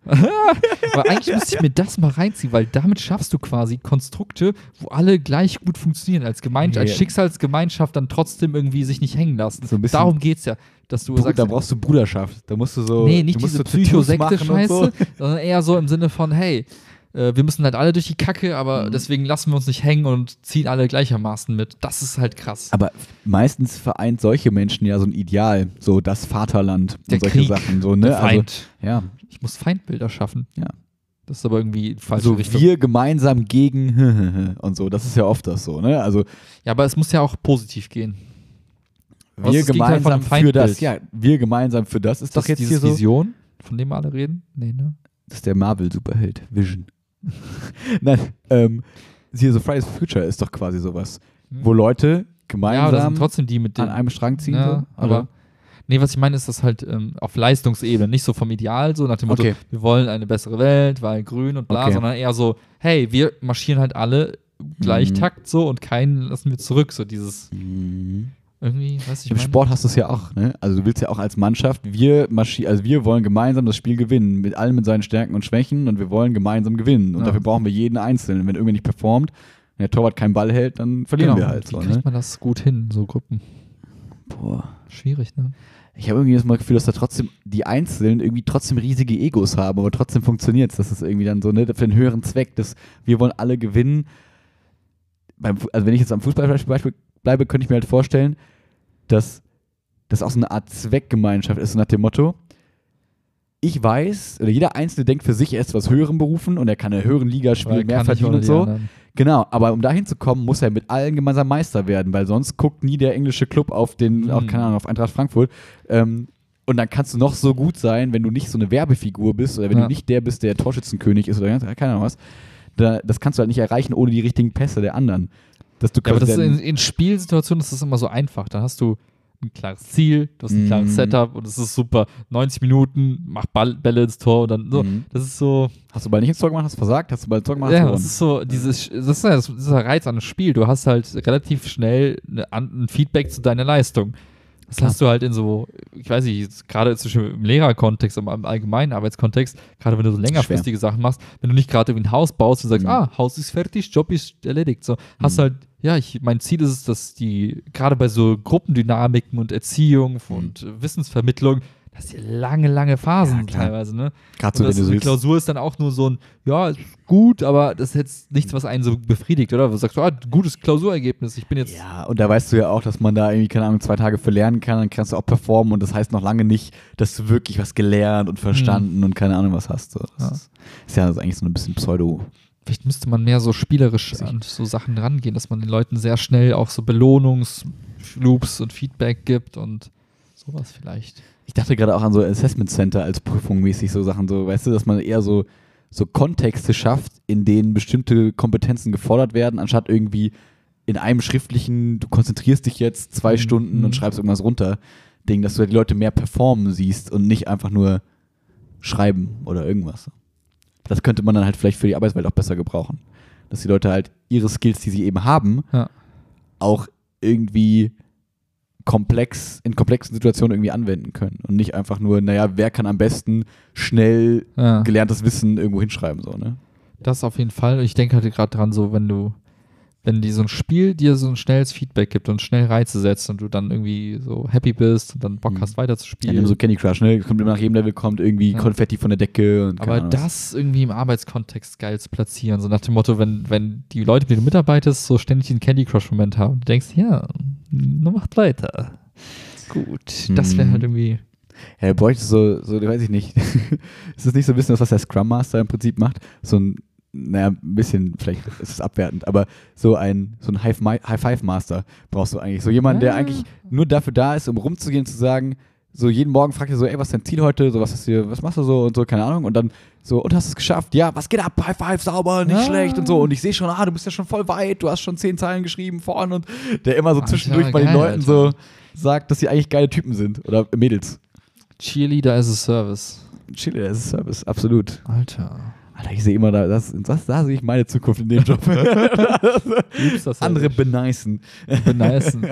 Aber eigentlich müsste ich mir das mal reinziehen, weil damit schaffst du quasi Konstrukte, wo alle gleich gut funktionieren, als, Gemein Ja. als Schicksalsgemeinschaft dann trotzdem irgendwie sich nicht hängen lassen. So ein bisschen- Darum geht's ja, dass du Bru- sagst, da brauchst du Bruderschaft. Da musst du so. nee, nicht du musst diese so Tattoos Psychosekte-Scheiße, machen und so. sondern eher so im Sinne von, hey, äh, wir müssen halt alle durch die Kacke, aber Mhm. deswegen lassen wir uns nicht hängen und ziehen alle gleichermaßen mit. Das ist halt krass. Aber meistens vereint solche Menschen ja so ein Ideal, so das Vaterland und Der solche Krieg, Sachen. So, ne? Der Feind. Also, ja. Ich muss Feindbilder schaffen. Ja. Das ist aber irgendwie die falsche Also Richtung. wir gemeinsam gegen und so. Das ist ja oft das so, ne? Also Ja, aber es muss ja auch positiv gehen. Was wir ist das Gegenteil von gemeinsam einem für Feindbild? das, ja, wir gemeinsam für das ist Ist das doch jetzt dieses hier so. Vision, von dem alle reden? Nee, ne? Das ist der Marvel-Superheld, Vision. Nein, ähm, hier so Fridays for Future ist doch quasi sowas, wo Leute Ja, aber das gemeinsam sind trotzdem die mit an dem. einem Strang ziehen. Ja, so, aber. oder? Nee, was ich meine, ist das halt ähm, auf Leistungsebene, nicht so vom Ideal, so nach dem Motto, Okay. wir wollen eine bessere Welt, weil grün und bla, Okay. sondern eher so, hey, wir marschieren halt alle gleich Mhm. Takt so und keinen lassen wir zurück, so dieses Mhm. irgendwie, weiß ich Im meine? Sport hast du es ja auch, ne? Also du willst ja auch als Mannschaft, wir marschi- also wir wollen gemeinsam das Spiel gewinnen, mit allen mit seinen Stärken und Schwächen und wir wollen gemeinsam gewinnen. Und Ja. dafür brauchen wir jeden Einzelnen. Wenn irgendwer nicht performt, wenn der Torwart keinen Ball hält, dann verlieren Genau. wir halt Wie so, kriegt ne? man das gut hin, so Gruppen? Boah. Schwierig, ne? Ich habe irgendwie das mal Gefühl, dass da trotzdem die Einzelnen irgendwie trotzdem riesige Egos haben, aber trotzdem funktioniert es. Das ist irgendwie dann so, ne, für einen höheren Zweck, dass wir wollen alle gewinnen. Beim, Fu- also wenn ich jetzt am Fußballbeispiel bleibe, könnte ich mir halt vorstellen, dass das auch so eine Art Zweckgemeinschaft ist, so nach dem Motto, ich weiß, oder jeder Einzelne denkt für sich, er ist was höheren berufen und er kann in einer höheren Liga spielen, Weil mehr kann nicht verdienen ohne und die so. anderen. Genau, aber um dahin zu kommen, muss er mit allen gemeinsam Meister werden, weil sonst guckt nie der englische Club auf den, Mhm. auf, keine Ahnung, auf Eintracht Frankfurt. Ähm, und dann kannst du noch so gut sein, wenn du nicht so eine Werbefigur bist oder wenn Ja. du nicht der bist, der Torschützenkönig ist oder ganz, keine Ahnung was. Da, das kannst du halt nicht erreichen ohne die richtigen Pässe der anderen. Dass du Ja, aber das quasi ist dann- in, in Spielsituationen ist das immer so einfach. Dann hast du ein klares Ziel, du hast ein klares Mhm. Setup und es ist super. neunzig Minuten, mach Ball, Bälle ins Tor und dann so. Mhm. Das ist so, Hast du bald nicht ins Tor gemacht, hast du versagt, hast du bald ins Tor gemacht, hast ja, du das gewonnen. ist so, dieses, das ist ja das, das ist der Reiz an einem Spiel. Du hast halt relativ schnell eine, ein Feedback zu deiner Leistung. Das Klar. hast du halt in so, ich weiß nicht, jetzt gerade zwischen im Lehrerkontext, im, im allgemeinen Arbeitskontext, gerade wenn du so längerfristige Sachen machst, wenn du nicht gerade irgendwie ein Haus baust und sagst, Mhm. ah, Haus ist fertig, Job ist erledigt, so, hast Mhm. halt, ja, ich, mein Ziel ist es, dass die, gerade bei so Gruppendynamiken und Erziehung und äh, Wissensvermittlung, dass die lange, lange Phasen Ja, klar. teilweise, ne? Gerade Und so, wenn das, du so eine willst. Klausur ist dann auch nur so ein, ja, ist gut, aber das ist jetzt nichts, was einen so befriedigt, oder? Du sagst, ah, gutes Klausurergebnis, ich bin jetzt. Ja, und da weißt du ja auch, dass man da irgendwie, keine Ahnung, zwei Tage für lernen kann, dann kannst du auch performen und das heißt noch lange nicht, dass du wirklich was gelernt und verstanden und keine Ahnung was hast. So. Das Ja. ist, ist ja also eigentlich so ein bisschen Pseudo. Vielleicht müsste man mehr so spielerisch an so Sachen rangehen, dass man den Leuten sehr schnell auch so Belohnungsloops und Feedback gibt und sowas vielleicht. Ich dachte gerade auch an so Assessment Center als Prüfung mäßig, so Sachen, so, weißt du, dass man eher so, so Kontexte schafft, in denen bestimmte Kompetenzen gefordert werden, anstatt irgendwie in einem schriftlichen, du konzentrierst dich jetzt zwei Mhm. Stunden und schreibst irgendwas runter. Ding, dass du halt die Leute mehr performen siehst und nicht einfach nur schreiben oder irgendwas. Das könnte man dann halt vielleicht für die Arbeitswelt auch besser gebrauchen. Dass die Leute halt ihre Skills, die sie eben haben, Ja. auch irgendwie komplex, in komplexen Situationen irgendwie anwenden können. Und nicht einfach nur, naja, wer kann am besten schnell Ja. gelerntes Wissen irgendwo hinschreiben, so, ne? Das auf jeden Fall. Ich denke halt gerade dran, so wenn du, wenn die so ein Spiel dir so ein schnelles Feedback gibt und schnell Reize setzt und du dann irgendwie so happy bist und dann Bock Mhm. hast, weiter zu Ja, spielen. nimm so Candy Crush, ne? Kommt immer nach jedem Level kommt irgendwie Ja. Konfetti von der Decke und keine Aber Ahnung was. das irgendwie im Arbeitskontext geil zu platzieren, so nach dem Motto, wenn, wenn die Leute, mit denen du mitarbeitest, so ständig den Candy Crush-Moment haben und du denkst, ja, nur macht weiter. Gut, das wäre Mhm. halt irgendwie. Ja, er bräuchte so, so, weiß ich nicht. Ist das nicht so ein bisschen das, was der Scrum Master im Prinzip macht? So ein, naja, ein bisschen, vielleicht ist es abwertend, aber so ein, so ein High-Five-Master brauchst du eigentlich. So jemand, der Ja. eigentlich nur dafür da ist, um rumzugehen und zu sagen, so jeden Morgen fragt er so, ey, was ist dein Ziel heute? So, was ist hier, was machst du so und so, keine Ahnung. Und dann so, und hast du es geschafft? Ja, was geht ab? High Five, sauber, nicht Ja. schlecht und so. Und ich sehe schon, ah, du bist ja schon voll weit, du hast schon zehn Zeilen geschrieben vorne und der immer so Alter, zwischendurch bei den geil, Leuten so Alter. sagt, dass sie eigentlich geile Typen sind oder Mädels. Cheerleader as a Service. Chile, das ist Service, absolut. Alter. Alter, ich sehe immer, da, das, das, da sehe ich meine Zukunft in dem Job. Liebst das Andere benicen. benicen.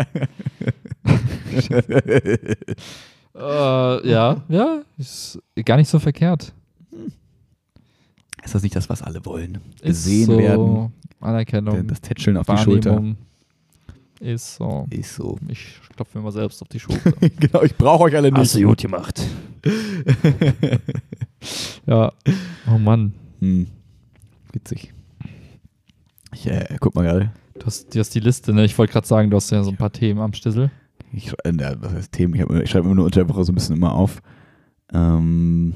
äh, ja, ja, ist gar nicht so verkehrt. Ist das nicht das, was alle wollen? Ist Gesehen so, werden, Anerkennung, das Tätscheln auf die Schulter. Wahrnehmung. Ist so. Ist so. Ich klopfe mir mal selbst auf die Schulter. Genau, ich brauche euch alle nicht. Hast du gut gemacht. Ja. Oh Mann. Hm. Witzig. Ich äh, guck mal gerade. Du hast, du hast die Liste, ne? Ich wollte gerade sagen, du hast ja so ein paar Themen am Stissel. Ich, schrei- äh, was heißt Themen? Ich, hab, ich schreibe immer nur unter der Woche so ein bisschen immer auf. Ähm.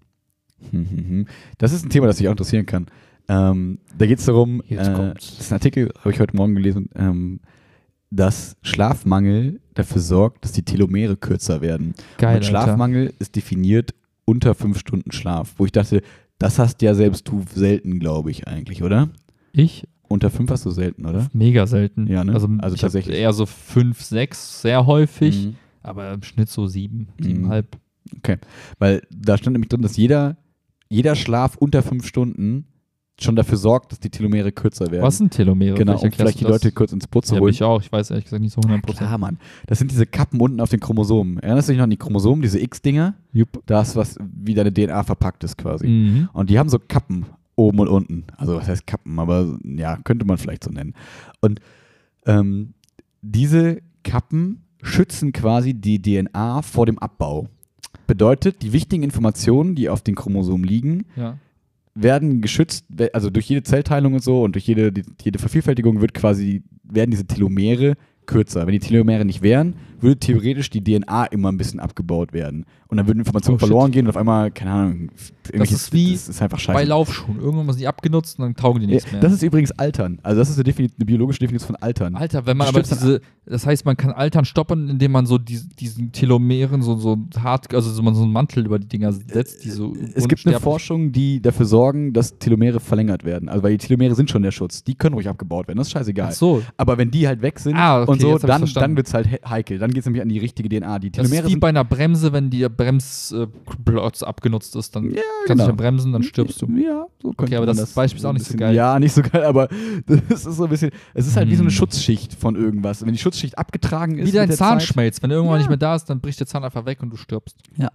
hm, hm, hm. Das ist ein Thema, das dich auch interessieren kann. Ähm, da geht es darum, Jetzt äh, kommt's. das ist ein Artikel, habe ich heute Morgen gelesen, ähm, dass Schlafmangel dafür sorgt, dass die Telomere kürzer werden. Geil, Und Schlafmangel ist definiert unter fünf Stunden Schlaf, wo ich dachte, das hast ja selbst du selten, glaube ich eigentlich, oder? Alter. Ich? Unter fünf hast du selten, oder? Mega selten. Ja, ne? Also, Also ich hab tatsächlich. eher so fünf, sechs, sehr häufig, Mhm. aber im Schnitt so sieben, Mhm. siebeneinhalb. Weil da stand nämlich drin, dass jeder, jeder Schlaf unter fünf Stunden schon dafür sorgt, dass die Telomere kürzer werden. Was sind Telomere? Genau, Vielleicht um erklärst vielleicht du die das? Leute kurz ins Boot zu Ja, holen. ich auch. Ich weiß ehrlich gesagt nicht so hundert Prozent. Klar, Mann. Das sind diese Kappen unten auf den Chromosomen. Erinnerst du dich noch an die Chromosomen, diese X-Dinger? Jupp. Das, was wie deine D N A verpackt ist quasi. Mhm. Und die haben so Kappen oben und unten. Also was heißt Kappen, aber ja, könnte man vielleicht so nennen. Und ähm, diese Kappen schützen quasi die D N A vor dem Abbau. Bedeutet, die wichtigen Informationen, die auf den Chromosomen liegen, Ja. werden geschützt, we- also durch jede Zellteilung und so und durch jede, die, jede Vervielfältigung wird quasi, werden diese Telomere kürzer. Wenn die Telomere nicht wären, würde theoretisch die D N A immer ein bisschen abgebaut werden. Und dann würden Informationen Oh, shit. verloren gehen und auf einmal, keine Ahnung, irgendwelches- ist wie das ist einfach Bei scheiße. Laufschuhen. Irgendwann sind die abgenutzt und dann taugen die Ja, nichts mehr. das ist übrigens Altern. Also das ist eine, Defini- eine biologische Definition von Altern. Alter, wenn man Das aber stimmt diese, das heißt, man kann Altern stoppen, indem man so die, diesen Telomeren so, so hart, also so, man so einen Mantel über die Dinger setzt, die so Es gibt eine unsterblich- Forschung, die dafür sorgen, dass Telomere verlängert werden. Also weil die Telomere sind schon der Schutz. Die können ruhig abgebaut werden. Das ist scheißegal. Ach so, Aber wenn die halt weg sind Ah, okay, und so, jetzt hab ich's dann, verstanden. dann wird es halt he- heikel. Dann geht es nämlich an die richtige D N A. Die das ist Telomere wie sind bei einer Bremse, wenn die Bremsplotz abgenutzt ist, dann Ja, kannst du genau. nicht mehr bremsen, dann stirbst du. Ja, so könnte aber man das Beispiel ist auch ein nicht so bisschen- geil. Ja, nicht so geil, aber das ist so ein bisschen, es ist halt wie so eine Hm. Schutzschicht von irgendwas. Wenn die Schutzschicht abgetragen ist Wie dein mit der Zahn Zeit, schmelzt. Wenn irgendwann Ja. nicht mehr da ist, dann bricht der Zahn einfach weg und du stirbst. ja.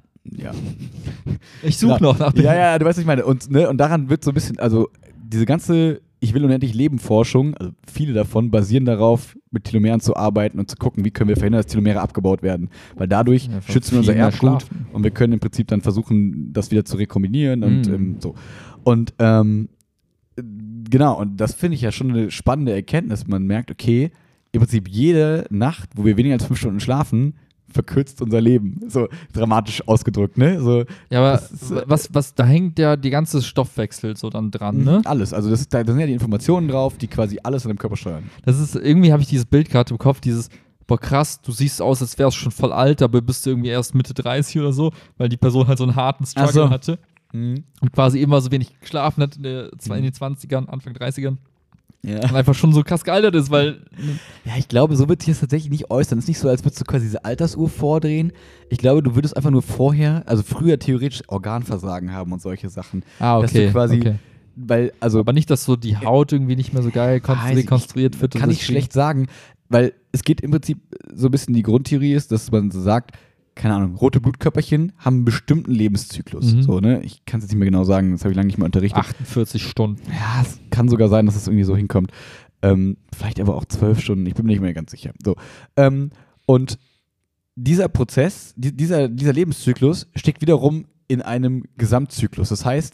Ich suche Genau. noch nach dem. Ja, ja, du weißt, was ich meine. Und, ne, und daran wird so ein bisschen, also diese ganze Ich will unendlich Leben Forschung, also viele davon basieren darauf, mit Telomeren zu arbeiten und zu gucken, wie können wir verhindern, dass Telomere abgebaut werden. Weil dadurch Ja, von schützen wir unser viel mehr Erbgut schlafen. und wir können im Prinzip dann versuchen, das wieder zu rekombinieren und Mhm. ähm, so. Und ähm, genau, und das finde ich ja schon eine spannende Erkenntnis. Man merkt, okay, im Prinzip jede Nacht, wo wir weniger als fünf Stunden schlafen, verkürzt unser Leben. So dramatisch ausgedrückt, ne? So, Ja, aber Das ist, äh, was, was, da hängt ja die ganze Stoffwechsel so dann dran, ne? alles. Also das ist, da, da sind ja die Informationen drauf, die quasi alles in deinem Körper steuern. Das ist, irgendwie habe ich dieses Bild gerade im Kopf, dieses, boah krass, du siehst aus, als wärst schon voll alt, aber bist du irgendwie erst Mitte dreißig oder so, weil die Person halt so einen harten Struggle Ach so. hatte und quasi immer so wenig geschlafen hat in, der, in den zwanzigern, Anfang dreißigern. Ja. und einfach schon so krass gealtert ist, weil Ja, ich glaube, so wird sich das tatsächlich nicht äußern. Es ist nicht so, als würdest du quasi diese Altersuhr vordrehen. Ich glaube, du würdest einfach nur vorher, also früher theoretisch Organversagen haben und solche Sachen. ah, Dass okay, du quasi, okay. weil, also Aber nicht, dass so die Haut irgendwie nicht mehr so geil kon- Weiß ich rekonstruiert nicht. wird. und Kann ich deswegen- schlecht sagen, weil es geht im Prinzip so ein bisschen, die Grundtheorie ist, dass man so sagt, keine Ahnung, rote Blutkörperchen haben einen bestimmten Lebenszyklus. Mhm. So, ne? Ich kann es jetzt nicht mehr genau sagen, das habe ich lange nicht mehr unterrichtet. achtundvierzig Stunden. Ja, es kann sogar sein, dass es irgendwie so hinkommt. Ähm, vielleicht aber auch zwölf Stunden, ich bin mir nicht mehr ganz sicher. So. Ähm, und dieser Prozess, die, dieser, dieser Lebenszyklus steckt wiederum in einem Gesamtzyklus. Das heißt,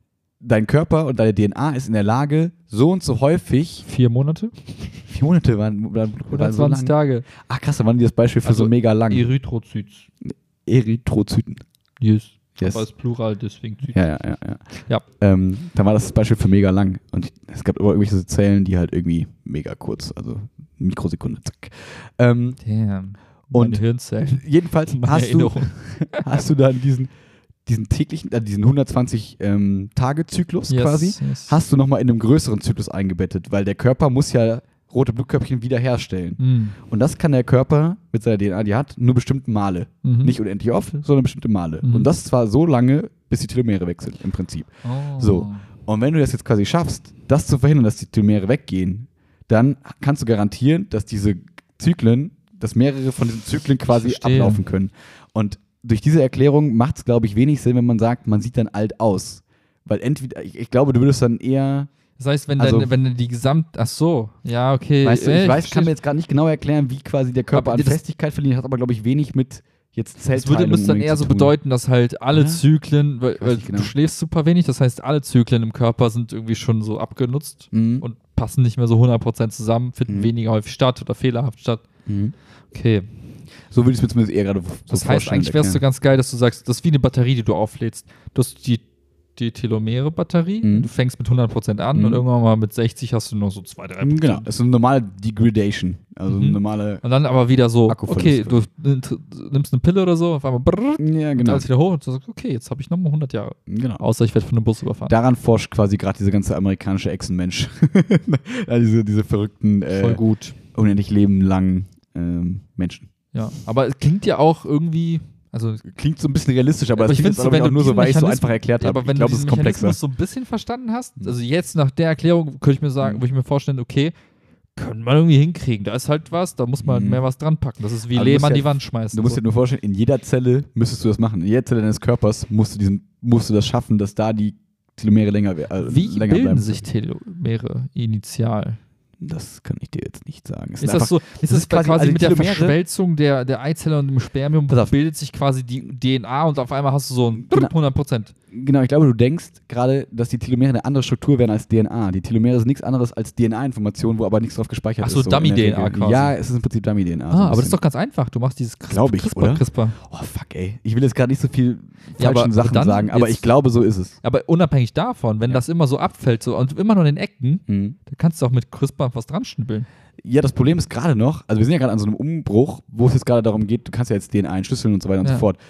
dein Körper und deine D N A ist in der Lage, so und so häufig, Vier Monate? vier Monate waren, waren, waren so hundertzwanzig lang. Tage. Ach krass, da waren die das Beispiel für Also so mega lang. Erythrozyt. Erythrozyten. Yes. Yes. Aber es ist Plural, deswegen Zyt. Ja, ja, ja. ja. Ja. Ähm, da war das, das Beispiel für mega lang. Und ich, es gab aber irgendwelche Zellen, die halt irgendwie mega kurz, also Mikrosekunde, zack. Ähm, Damn. Und- Meine Hirnzellen. jedenfalls Meine hast du, Erinnerung. hast du dann diesen, diesen täglichen, äh, diesen hundertzwanzig ähm, Tage-Zyklus Yes, quasi, yes. hast du nochmal in einem größeren Zyklus eingebettet, weil der Körper muss ja rote Blutkörperchen wiederherstellen. Mhm. Und das kann der Körper mit seiner D N A, die er hat, nur bestimmte Male. Mhm. Nicht unendlich oft, sondern bestimmte Male. Mhm. Und das zwar so lange, bis die Telomere weg sind, im Prinzip. Oh. So. Und wenn du das jetzt quasi schaffst, das zu verhindern, dass die Telomere weggehen, dann kannst du garantieren, dass diese Zyklen, dass mehrere von diesen Zyklen quasi verstehe. ablaufen können. Und durch diese Erklärung macht es, glaube ich, wenig Sinn, wenn man sagt, man sieht dann alt aus. Weil entweder, ich, ich glaube, du würdest dann eher, Das heißt, wenn, Also- dann, wenn die Gesamt... Ach so, ja, okay. weißt du, Äh, ich weiß, ich kann mir verstehe. jetzt gerade nicht genau erklären, wie quasi der Körper Aber an das- Festigkeit verliert, hat aber, glaube ich, wenig mit jetzt Das Zellteilung würde müsste dann unbedingt eher zu so tun. bedeuten, dass halt alle Ja. Zyklen, weil, weiß weil nicht genau. du schläfst super wenig, das heißt, alle Zyklen im Körper sind irgendwie schon so abgenutzt Mhm. und passen nicht mehr so hundert Prozent zusammen, finden Mhm. weniger häufig statt oder fehlerhaft statt. Mhm. Okay. So würde ich es mir zumindest eher gerade so Das heißt, vorstellen, eigentlich wäre es so erklären. ganz geil, dass du sagst, das ist wie eine Batterie, die du auflädst. Du hast die, die Telomere-Batterie, Mhm. du fängst mit hundert Prozent an Mhm. und irgendwann mal mit sechzig hast du nur so zwei, drei Prozent. Genau, das ist eine normale Degradation. Also eine Mhm. normale. Und dann aber wieder so, Akkuverlust, okay, du nimmst eine Pille oder so, auf einmal brrr, Ja, und genau. alles wieder hoch und du sagst, okay, jetzt habe ich nochmal hundert Jahre. genau. Außer ich werde von einem Bus überfahren. Daran forscht quasi gerade dieser ganze amerikanische Echsenmensch. ja, diese, diese verrückten, Voll äh, gut. unendlich lebenlangen ähm, Menschen. Ja, aber es klingt ja auch irgendwie, also Klingt so ein bisschen realistisch, aber, aber das ich klingt finde jetzt wenn auch du nur so, diesen weil ich es so Mechanismus- einfach erklärt ja, habe. aber Ich wenn glaube, du es ist diesen komplexer. Mechanismus so ein bisschen verstanden hast, Mhm. also jetzt nach der Erklärung könnte ich mir sagen, Mhm. würde ich mir vorstellen, okay, können wir irgendwie hinkriegen. Da ist halt was, da muss man Mhm. mehr was dran packen. Das ist wie Aber du Lehm musst an ja- die Wand schmeißen. Du musst so. dir nur vorstellen, in jeder Zelle müsstest du das machen. In jeder Zelle deines Körpers musst du, diesen, musst du das schaffen, dass da die Telomere länger, we- äh, Wie länger bilden bleiben. sich Telomere initial? Das kann ich dir jetzt nicht sagen. Es Ist einfach- das so, ist das das ist quasi- quasi also die mit der Telomere- Verschmelzung der, der Eizelle und dem Spermium Pass auf. bildet sich quasi die D N A und auf einmal hast du so ein Genau. hundert Prozent. Genau, ich glaube, du denkst gerade, dass die Telomere eine andere Struktur wären als D N A. Die Telomere sind nichts anderes als D N A-Information, wo aber nichts drauf gespeichert Ach so, ist. in der Dummy-D N A Regel. quasi. Ja, es ist im Prinzip Dummy-D N A. so ein Ah, aber das ist bisschen. doch ganz einfach. Du machst dieses Cris- Glaub ich, CRISPR, oder? CRISPR. Oh, fuck, ey. Ich will jetzt gerade nicht so viel Ja, falschen aber Sachen dann sagen, aber jetzt- ich glaube, so ist es. Aber unabhängig davon, wenn Ja. das immer so abfällt so, und immer nur in den Ecken, Mhm. dann kannst du auch mit CRISPR was dran schnibbeln. Ja, das Problem ist gerade noch, also wir sind ja gerade an so einem Umbruch, wo es jetzt gerade darum geht, du kannst ja jetzt D N A entschlüsseln und so weiter und Ja. so fort.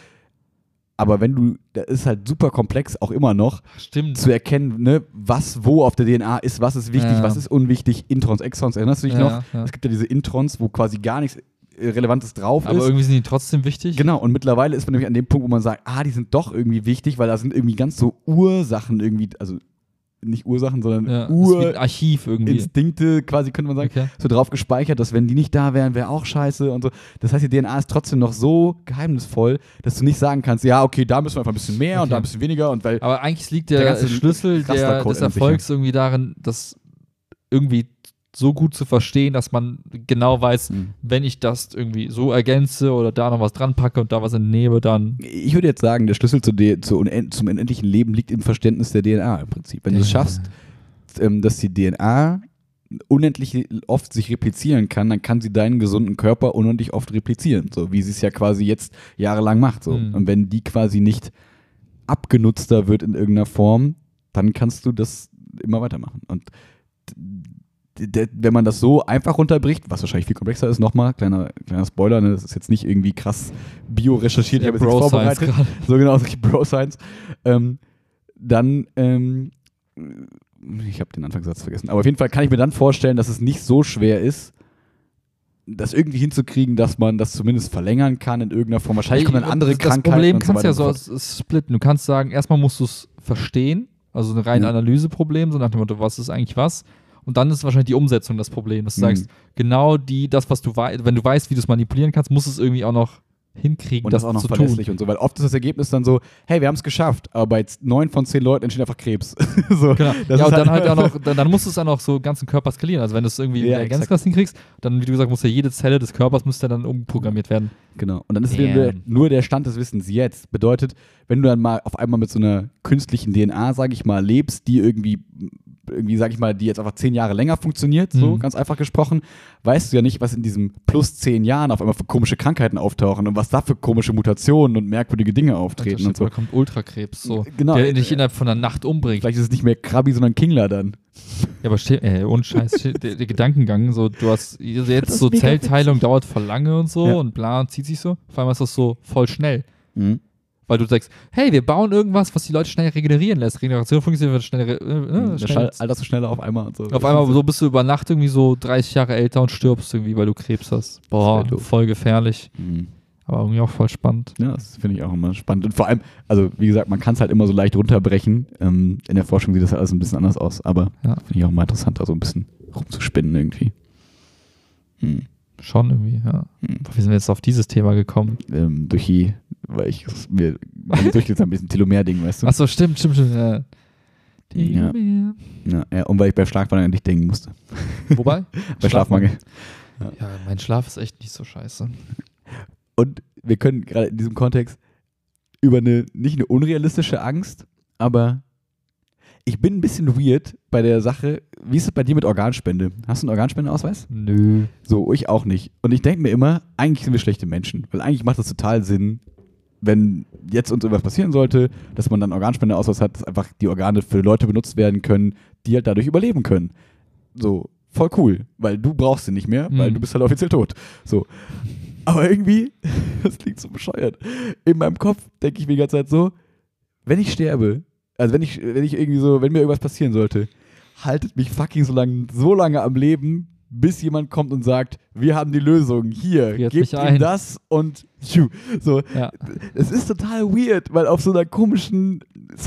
Aber wenn du, das ist halt super komplex, auch immer noch, Stimmt. zu erkennen, ne, was wo auf der D N A ist, was ist wichtig, Ja. was ist unwichtig, Introns, Exons, erinnerst du dich Ja, noch? ja. Es gibt ja diese Introns, wo quasi gar nichts äh, Relevantes drauf Aber ist. irgendwie sind die trotzdem wichtig. Genau, und mittlerweile ist man nämlich an dem Punkt, wo man sagt, ah, die sind doch irgendwie wichtig, weil da sind irgendwie ganz so Ursachen irgendwie, also nicht Ursachen, sondern Ja, das ist wie ein Ur Archiv irgendwie. Instinkte quasi, könnte man sagen, Okay. so drauf gespeichert, dass wenn die nicht da wären, wäre auch scheiße und so. Das heißt, die D N A ist trotzdem noch so geheimnisvoll, dass du nicht sagen kannst, ja, okay, da müssen wir einfach ein bisschen mehr und Okay. da ein bisschen weniger und weil Aber eigentlich liegt Der der, ganze Schlüssel der, Rastercode des ändert sich Erfolgs irgendwie darin, das irgendwie so gut zu verstehen, dass man genau weiß, Hm. wenn ich das irgendwie so ergänze oder da noch was dran packe und da was entnehme, dann. ich würde jetzt sagen, der Schlüssel zu D- zu unend zum unendlichen Leben liegt im Verständnis der D N A im Prinzip. Wenn du es Ja. schaffst, ähm, dass die D N A unendlich oft sich replizieren kann, dann kann sie deinen gesunden Körper unendlich oft replizieren, so wie sie es ja quasi jetzt jahrelang macht. So. Mhm. Und wenn die quasi nicht abgenutzter wird in irgendeiner Form, dann kannst du das immer weitermachen. Und d- d- wenn man das so einfach runterbricht, was wahrscheinlich viel komplexer ist, nochmal, kleiner, kleiner Spoiler, ne, das ist jetzt nicht irgendwie krass bio-recherchiert, ich habe jetzt nichts Bro-Science vorbereitet. gerade. So genau, solche Bro-Science. Ähm, dann ähm, ich habe den Anfangssatz vergessen, aber auf jeden Fall kann ich mir dann vorstellen, dass es nicht so schwer ist, das irgendwie hinzukriegen, dass man das zumindest verlängern kann in irgendeiner Form. Wahrscheinlich kommen dann andere das Krankheiten Das Problem und so kannst du weiter ja und so fort. s- splitten. Du kannst sagen, erstmal musst du es verstehen, also ein rein Ja. Analyseproblem, so nach dem Motto, was ist eigentlich was? Und dann ist wahrscheinlich die Umsetzung das Problem, dass du Mhm. sagst, genau die, das, was du weißt, wenn du weißt, wie du es manipulieren kannst, musst du es irgendwie auch noch hinkriegen, Und das auch noch zu verlässlich tun. und so, weil oft ist das Ergebnis dann so, hey, wir haben es geschafft, aber bei neun von zehn Leuten entsteht einfach Krebs. so, Genau. das Ja, ist und dann halt auch noch, dann, dann musst du es dann auch so ganzen Körper skalieren. Also wenn du es irgendwie Ja, in der exakt. Gänzklasse hinkriegst, dann, wie du gesagt hast, muss ja jede Zelle des Körpers müsste dann umprogrammiert werden. Genau. Und dann ist Damn. wieder nur der Stand des Wissens jetzt. Bedeutet, wenn du dann mal auf einmal mit so einer künstlichen D N A, sage ich mal, lebst, die irgendwie, irgendwie, sag ich mal, die jetzt einfach zehn Jahre länger funktioniert, so Mhm. ganz einfach gesprochen, weißt du ja nicht, was in diesen plus zehn Jahren auf einmal für komische Krankheiten auftauchen und was da für komische Mutationen und merkwürdige Dinge auftreten und so. Da kommt Ultrakrebs, so, Genau. der dich innerhalb von einer Nacht umbringt. Vielleicht ist es nicht mehr Krabi, sondern Kingler dann. Ja, aber steh, äh, ohne Scheiß, steh, der, der Gedankengang, so, du hast jetzt Das so ist mega Zellteilung dauert voll lange und so Ja. und bla und zieht sich so. Auf einmal ist das so voll schnell. Mhm. Weil du sagst, hey, wir bauen irgendwas, was die Leute schnell regenerieren lässt. Regeneration funktioniert schnell. Äh, äh, Der schnell. Schall, alterst du schneller auf einmal und so. Auf einmal so bist du über Nacht irgendwie so dreißig Jahre älter und stirbst irgendwie, weil du Krebs hast. Boah, Das wär doof. voll gefährlich. Mhm. Aber irgendwie auch voll spannend. Ja, das finde ich auch immer spannend. Und vor allem, also wie gesagt, man kann es halt immer so leicht runterbrechen. Ähm, in der Forschung sieht das alles ein bisschen anders aus, aber Ja. finde ich auch mal interessant, da so ein bisschen rumzuspinnen irgendwie. Hm. Schon irgendwie, ja. Hm. Boah, wie sind wir jetzt auf dieses Thema gekommen? Ähm, durch die, weil ich es mir durchgelesen habe, ein bisschen Telomere-Ding, weißt du? Achso, stimmt, stimmt, stimmt. Ja. Ja. Ja, ja, und weil ich bei Schlafmangel an dich denken musste. Wobei? Bei Schlafmangel. Ja, mein Schlaf ist echt nicht so scheiße. Und wir können gerade in diesem Kontext über eine, nicht eine unrealistische Angst, aber ich bin ein bisschen weird bei der Sache, wie ist es bei dir mit Organspende? Hast du einen Organspendeausweis? Nö. So, ich auch nicht. Und ich denke mir immer, eigentlich sind wir schlechte Menschen, weil eigentlich macht das total Sinn, wenn jetzt uns irgendwas passieren sollte, dass man dann einen Organspendeausweis hat, dass einfach die Organe für Leute benutzt werden können, die halt dadurch überleben können. So, voll cool, weil du brauchst sie nicht mehr, weil Mhm. du bist halt offiziell tot. So. Aber irgendwie, das klingt so bescheuert, in meinem Kopf denke ich mir die ganze Zeit so, wenn ich sterbe, also wenn ich, wenn ich irgendwie so, wenn mir irgendwas passieren sollte, haltet mich fucking so lange, so lange am Leben, bis jemand kommt und sagt, wir haben die Lösung, hier, Friert gebt mich ihm ein. das und tschu. So, Ja. es ist total weird, weil auf so einer komischen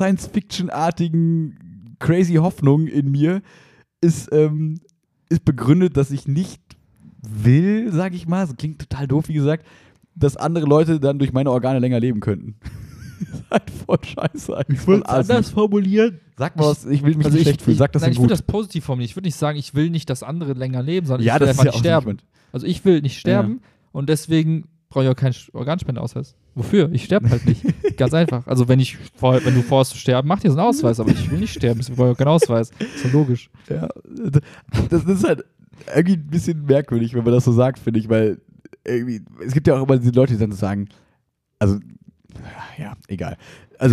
Science-Fiction-artigen crazy Hoffnung in mir ist, ähm, ist begründet, dass ich nicht will, sag ich mal, so klingt total doof, wie gesagt, dass andere Leute dann durch meine Organe länger leben könnten. ist halt voll scheiße eigentlich. Voll assi. formulieren. Sag mal was, ich will mich Also nicht ich, schlecht fühlen, sag das nein, denn ich würde gut. das positiv formulieren. Ich würde nicht sagen, ich will nicht, dass andere länger leben, sondern Ja, ich will das ist einfach ja nicht auch sterben. nicht Also ich will nicht sterben und deswegen brauche ich auch keinen Organspendeausweis. Wofür? Ich sterbe halt nicht. Ganz einfach. Also wenn ich vor, wenn du vorhast zu sterben, mach dir so einen Ausweis, aber ich will nicht sterben, deswegen brauche ich auch keinen Ausweis. Ist ja logisch. Ja, das ist halt irgendwie ein bisschen merkwürdig, wenn man das so sagt, finde ich, weil irgendwie, es gibt ja auch immer diese Leute, die dann so sagen, also, ja, egal. Also,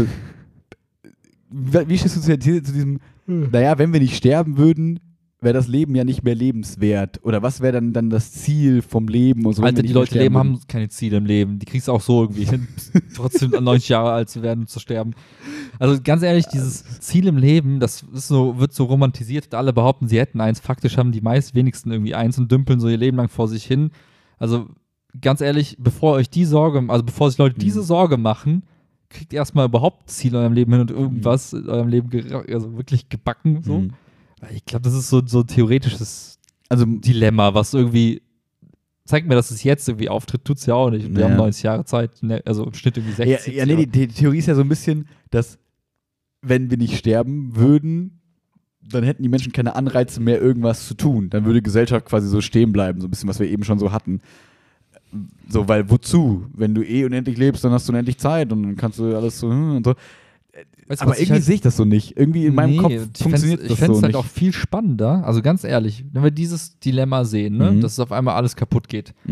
wie wie stehst du zu, zu diesem, naja, wenn wir nicht sterben würden, wäre das Leben ja nicht mehr lebenswert. Oder was wäre dann, dann das Ziel vom Leben und so? wenn Alter, wir die nicht mehr Leute sterben leben, würden? haben keine Ziele im Leben. Die kriegst du auch so irgendwie hin, trotzdem an neunzig Jahre alt zu werden und zu sterben. Also ganz ehrlich, dieses Ziel im Leben, das ist so, wird so romantisiert. Alle behaupten, sie hätten eins. Faktisch haben die meist wenigsten irgendwie eins und dümpeln so ihr Leben lang vor sich hin. Also ganz ehrlich, bevor euch die Sorge, also bevor sich Leute diese Mhm. Sorge machen, kriegt erstmal überhaupt ein Ziel in eurem Leben hin und irgendwas in eurem Leben gera- also wirklich gebacken. So. Mhm. Ich glaube, das ist so, so ein theoretisches Also, Dilemma, was irgendwie zeigt mir, dass es jetzt irgendwie auftritt, tut es ja auch nicht. Wir Ja. haben neunzig Jahre Zeit, ne, also im Schnitt irgendwie ja, sechzig. ja, nee, die, die Theorie ist ja so ein bisschen, dass wenn wir nicht sterben würden, dann hätten die Menschen keine Anreize mehr, irgendwas zu tun. Dann würde die Gesellschaft quasi so stehen bleiben, so ein bisschen, was wir eben schon so hatten. So, weil wozu? Wenn du eh unendlich lebst, dann hast du unendlich Zeit und dann kannst du alles so hm, und so. Weißt du, Aber was ich irgendwie halt- sehe ich das so nicht. Irgendwie in meinem Nee, Kopf ich funktioniert fänd's- das Ich fände so es halt nicht. auch viel spannender, also ganz ehrlich, wenn wir dieses Dilemma sehen, ne, Mhm. dass es auf einmal alles kaputt geht, Mhm.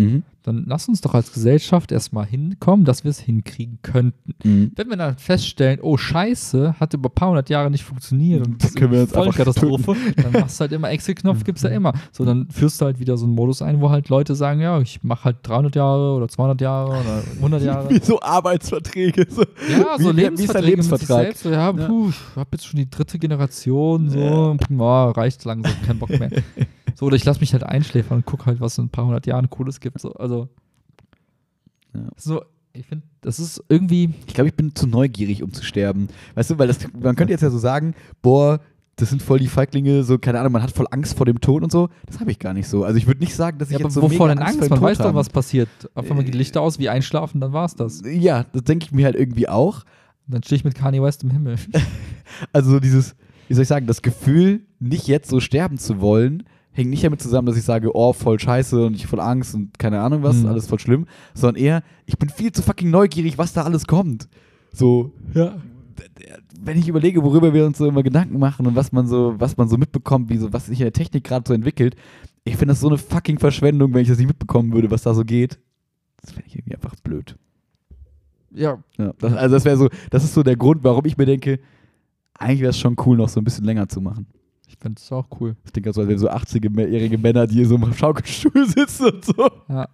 dann lass uns doch als Gesellschaft erstmal hinkommen, dass wir es hinkriegen könnten. Mhm. Wenn wir dann feststellen, oh Scheiße, hat über ein paar hundert Jahre nicht funktioniert und Dann können wir uns voll einfach Katastrophe, dann machst du halt immer Exit-Knopf, gibt's ja immer. So, dann führst du halt wieder so einen Modus ein, wo halt Leute sagen, ja, ich mache halt dreihundert Jahre oder zweihundert Jahre oder hundert Jahre. Wie so Arbeitsverträge. So. Ja, so wie, Lebensverträge wie ist dein mit sich Lebensvertrag? selbst. So, ja, Ja. puh, ich hab jetzt schon die dritte Generation, so, ja. reicht langsam, kein Bock mehr. So, oder ich lass mich halt einschläfern und guck halt, was in ein paar hundert Jahren Cooles gibt. So, also, Ja. so, ich finde, das ist irgendwie. Ich glaube, ich bin zu neugierig, um zu sterben. Weißt du, weil das, man könnte jetzt ja so sagen, boah, das sind voll die Feiglinge, so, keine Ahnung, man hat voll Angst vor dem Tod und so. Das habe ich gar nicht so. Also ich würde nicht sagen, dass ich Ja, aber jetzt so wovor mega denn Angst? vor dem Man Tod weiß doch, habe. was passiert. Auf einmal geht Lichter aus, wie einschlafen, dann war's das. Und Ja, das denke ich mir halt irgendwie auch. dann stehe ich mit Kanye West im Himmel. Also so dieses, wie soll ich sagen, das Gefühl, nicht jetzt so sterben zu wollen, hängt nicht damit zusammen, dass ich sage, oh, voll scheiße und ich voll Angst und keine Ahnung was, Mhm. alles voll schlimm, sondern eher, ich bin viel zu fucking neugierig, was da alles kommt. So, Ja. wenn ich überlege, worüber wir uns so immer Gedanken machen und was man so, was man so mitbekommt, wie so, was sich in der Technik gerade so entwickelt, ich finde das so eine fucking Verschwendung, wenn ich das nicht mitbekommen würde, was da so geht. Das finde ich irgendwie einfach blöd. Ja. Ja, das, also das wäre so, das ist so der Grund, warum ich mir denke, eigentlich wäre es schon cool, noch so ein bisschen länger zu machen. Ich finde es auch cool. Ich denke, als wären so achtzigjährige Männer, die hier so im Schaukelstuhl sitzen und so. Ja.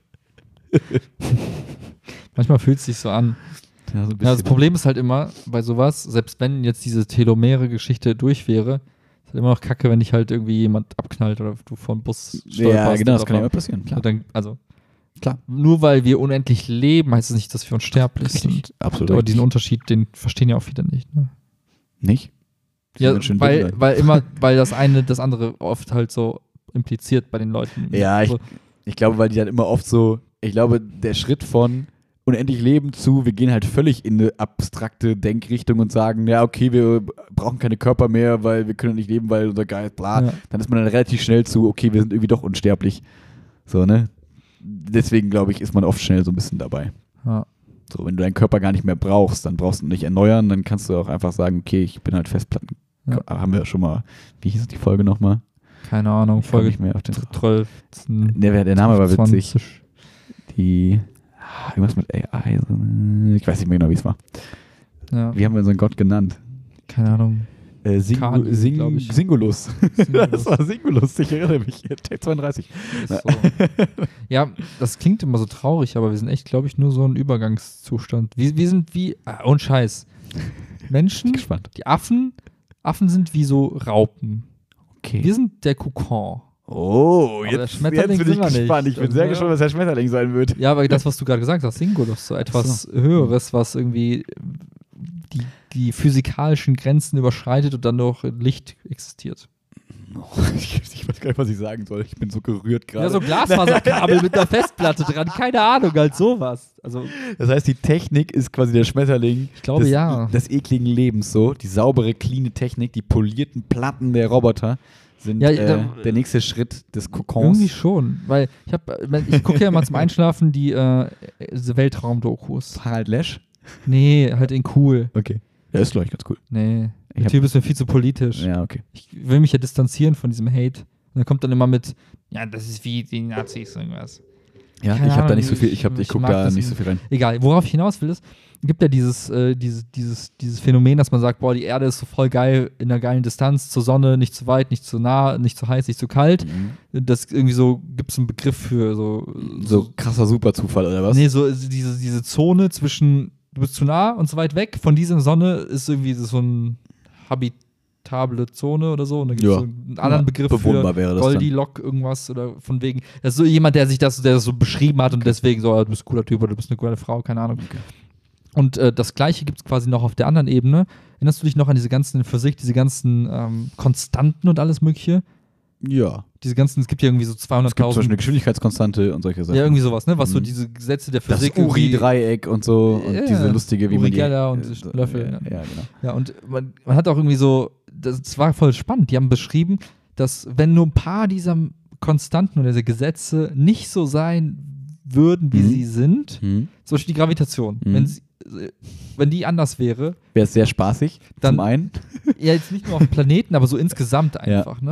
Manchmal fühlt es sich so an. Ja, so ein Ja, das bisschen. Problem ist halt immer bei sowas, selbst wenn jetzt diese Telomere-Geschichte durch wäre, ist halt immer noch kacke, wenn dich halt irgendwie jemand abknallt oder du vor den Bus stolperst. Ja, genau, das oder kann ja vor- immer passieren, klar. Dann, also, Klar. nur weil wir unendlich leben, heißt es nicht, dass wir unsterblich sind. Absolut. Aber diesen Unterschied, den verstehen ja auch viele nicht. Ne? Nicht? Die Ja, sind schön weil, dumm, weil immer, weil das eine das andere oft halt so impliziert bei den Leuten. Ja, ich, so, ich glaube, weil die dann immer oft so, ich glaube, der Schritt von unendlich Leben zu, wir gehen halt völlig in eine abstrakte Denkrichtung und sagen, ja, okay, wir brauchen keine Körper mehr, weil wir können nicht leben, weil unser Geist, bla. Ja. Dann ist man dann relativ schnell zu, okay, wir sind irgendwie doch unsterblich. So, ne? Deswegen, glaube ich, ist man oft schnell so ein bisschen dabei. ja. So, wenn du deinen Körper gar nicht mehr brauchst, dann brauchst du ihn nicht erneuern, dann kannst du auch einfach sagen, okay, ich bin halt Festplatten. Ja. Haben wir ja schon mal, wie hieß die Folge nochmal? Keine Ahnung, Ich komme Folge nicht mehr auf den zwölf. Der, der Name war witzig. zwanzig. Die, ah, irgendwas mit A I, so, äh, ich weiß nicht mehr genau, wie es war. Ja, Wie haben wir unseren Gott genannt? keine Ahnung. Äh, Singu Kali, glaub Sing ich. Singulus. Singulus. Das war Singulus, ich erinnere mich. Tag zweiunddreißig. Ist so. Ja, das klingt immer so traurig, aber wir sind echt, glaube ich, nur so ein Übergangszustand. Wir, wir sind wie, ah, ohne Scheiß, Menschen, Gespannt. die Affen, Affen sind wie so Raupen. Okay. Wir sind der Kokon. Oh, Aber der jetzt, Schmetterling jetzt bin ich sind wir nicht. gespannt. Ich bin Das sehr war- gespannt, was der Schmetterling sein wird. Ja, aber das, was du gerade gesagt hast, Singulus, so etwas Höheres, was irgendwie die, die physikalischen Grenzen überschreitet und dann durch Licht existiert. Ich, ich weiß gar nicht, was ich sagen soll. Ich bin so gerührt gerade. Ja, so Glasfaserkabel mit einer Festplatte dran, keine Ahnung, halt sowas. Also, Das heißt, die Technik ist quasi der Schmetterling ich glaube, des, ja. des ekligen Lebens so. Die saubere, cleane Technik, die polierten Platten der Roboter sind Ja, äh, da- der nächste Schritt des Kokons. Irgendwie schon, weil ich habe, ich gucke ja mal zum Einschlafen die äh, diese Weltraum-Dokus. Harald Lesch? Nee, halt in cool. Okay. Ja, ist, glaube ich, ganz cool. Nee, Ich der hab- Typ ist mir viel zu politisch. Ja, okay. Ich will mich ja distanzieren von diesem Hate. Und er kommt dann immer mit, ja, das ist wie die Nazis irgendwas. Ja, Keine ich habe da Ahnung, nicht so viel, ich, ich- hab, ich ich gucke mag da das nicht so nicht. viel rein. Egal, worauf ich hinaus will, ist, gibt ja dieses, äh, dieses, dieses, dieses Phänomen, dass man sagt, boah, die Erde ist so voll geil, in einer geilen Distanz zur Sonne, nicht zu weit, nicht zu nah, nicht zu heiß, nicht zu kalt. Mhm. Das irgendwie so, gibt es einen Begriff für so, So krasser Superzufall, oder was? Nee, so also diese, diese Zone zwischen, du bist zu nah und zu weit weg von dieser Sonne ist irgendwie so ein habitable Zone oder so. Und da gibt es Ja. so einen anderen Ja, Begriff bewohnbar für wäre das dann. Goldilocks irgendwas oder von wegen. Das ist so jemand, der sich das, der das so beschrieben hat und deswegen so, ah, du bist ein cooler Typ oder du bist eine coole Frau, keine Ahnung. Okay. Und äh, das Gleiche gibt es quasi noch auf der anderen Ebene. Erinnerst du dich noch an diese ganzen in Physik, diese ganzen ähm, Konstanten und alles Mögliche? Ja. Diese ganzen, es gibt ja irgendwie so Es gibt zum Beispiel zweihunderttausend. eine Geschwindigkeitskonstante und solche Sachen. Ja, irgendwie sowas, ne? Was so Mhm. diese Gesetze der das Physik. irgendwie- Uri-Dreieck und so und Ja, diese lustige, wie Uri man die... Geller und äh, so Löffel, Ja, ja. ja, genau. Ja, und man, man hat auch irgendwie so, das, das war voll spannend, die haben beschrieben, dass wenn nur ein paar dieser Konstanten oder diese Gesetze nicht so sein würden, wie Mhm. sie sind, Hm. zum Beispiel die Gravitation, Mhm. wenn, sie, wenn die anders wäre, Wäre es sehr spaßig, Dann- zum einen. ja jetzt nicht nur auf dem Planeten, aber so insgesamt einfach, ne?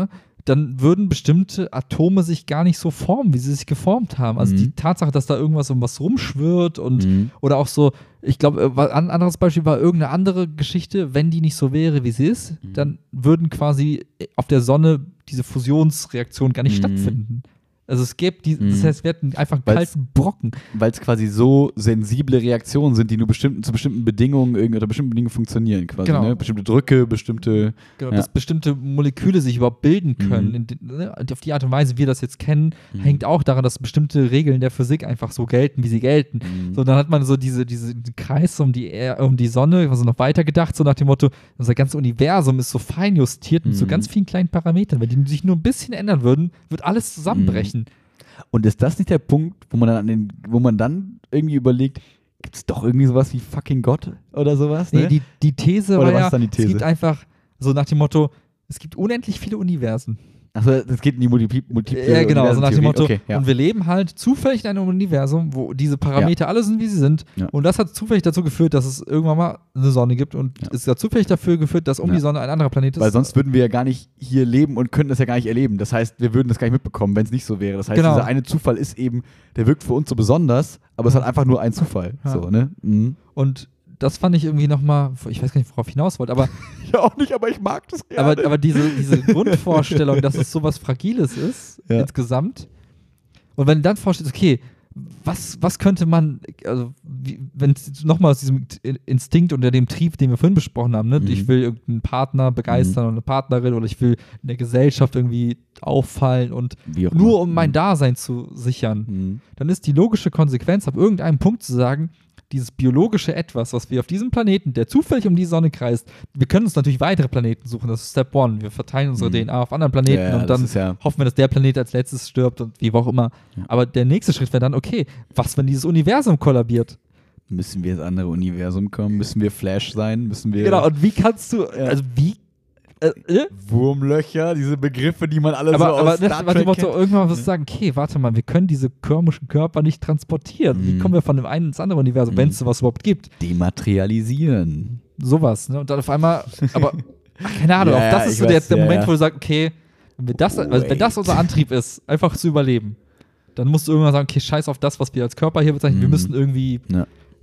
dann würden bestimmte Atome sich gar nicht so formen, wie sie sich geformt haben. Also Mhm. die Tatsache, dass da irgendwas um was rumschwirrt und Mhm. oder auch so, ich glaube, ein anderes Beispiel war irgendeine andere Geschichte, wenn die nicht so wäre, wie sie ist, Mhm. dann würden quasi auf der Sonne diese Fusionsreaktionen gar nicht Mhm. stattfinden. Also es gäbe, die, Mhm. das heißt, wir hätten einfach einen Weil's- kalten Brocken. Weil es quasi so sensible Reaktionen sind, die nur bestimmten, zu bestimmten Bedingungen irgendwie unter bestimmten Bedingungen funktionieren quasi. Genau. Ne? Bestimmte Drücke, bestimmte. Genau, Ja. dass bestimmte Moleküle sich überhaupt bilden können. Mhm. In den, ne, auf die Art und Weise, wie wir das jetzt kennen, Mhm. hängt auch daran, dass bestimmte Regeln der Physik einfach so gelten, wie sie gelten. Mhm. So, dann hat man so diese, diese diesen Kreis um die, Er- um die Sonne, also noch weiter gedacht, so nach dem Motto, unser ganzes Universum ist so fein justiert mit so Mhm. ganz vielen kleinen Parametern. Wenn die sich nur ein bisschen ändern würden, wird alles zusammenbrechen. Und ist das nicht der Punkt, wo man dann, an den, wo man dann irgendwie überlegt, gibt es doch irgendwie sowas wie fucking Gott oder sowas? Nee, Ne? die, die These Oder war was ja, ist dann die es These? gibt einfach so nach dem Motto, es gibt unendlich viele Universen. Achso, das geht in die Multipli Multiple Ja, genau, so nach dem Motto. Okay, ja. Und wir leben halt zufällig in einem Universum, wo diese Parameter alle sind, wie sie sind. Ja. Und das hat zufällig dazu geführt, dass es irgendwann mal eine Sonne gibt. Und Ja. es hat zufällig dafür geführt, dass um Ja. die Sonne ein anderer Planet ist. Weil sonst würden wir ja gar nicht hier leben und könnten das ja gar nicht erleben. Das heißt, wir würden das gar nicht mitbekommen, wenn es nicht so wäre. Das heißt, Genau. dieser eine Zufall ist eben, der wirkt für uns so besonders, aber es ist halt einfach nur ein Zufall. Ja. So, ne? Mhm. Und das fand ich irgendwie nochmal, ich weiß gar nicht, worauf ich hinaus wollte, aber, Ja, auch nicht, aber ich mag das gerne. aber, aber diese, diese Grundvorstellung, dass es sowas Fragiles ist, Ja. insgesamt. Und wenn du dann vorstellst, okay, was, was könnte man, also wie, wenn nochmal aus diesem Instinkt oder dem Trieb, den wir vorhin besprochen haben, ne? Mhm. Ich will irgendeinen Partner begeistern oder eine Partnerin oder ich will in der Gesellschaft irgendwie auffallen und Wie auch nur immer. um mein Mhm. Dasein zu sichern, Mhm. dann ist die logische Konsequenz, ab irgendeinem Punkt zu sagen, dieses biologische Etwas, was wir auf diesem Planeten, der zufällig um die Sonne kreist, wir können uns natürlich weitere Planeten suchen, das ist Step One. Wir verteilen unsere Mhm. D N A auf anderen Planeten Ja, ja, und das dann ist ja- hoffen wir, dass der Planet als letztes stirbt und wie auch immer. Ja. Aber der nächste Schritt wäre dann, okay, was, wenn dieses Universum kollabiert? Müssen wir ins andere Universum kommen? Müssen wir Flash sein? Müssen wir Genau, und wie kannst du, also wie, äh, äh? Wurmlöcher, diese Begriffe, die man alle aber, so aus aber Star nach dem Trek Motto, kennt? irgendwann wirst du sagen, okay, warte mal, wir können diese komischen Körper nicht transportieren. Wie Mhm. kommen wir von dem einen ins andere Universum, Mhm. wenn es sowas überhaupt gibt? Dematerialisieren. Sowas, ne? Und dann auf einmal, aber, ach, keine Ahnung, Ja, auch das ja, ist ich so der, weiß, der ja, Moment, ja. wo du sagst, okay, wenn, wir das, also wenn Wait. das unser Antrieb ist, einfach zu überleben, dann musst du irgendwann sagen, okay, scheiß auf das, was wir als Körper hier bezeichnen, wir Mhm. müssen irgendwie Ja.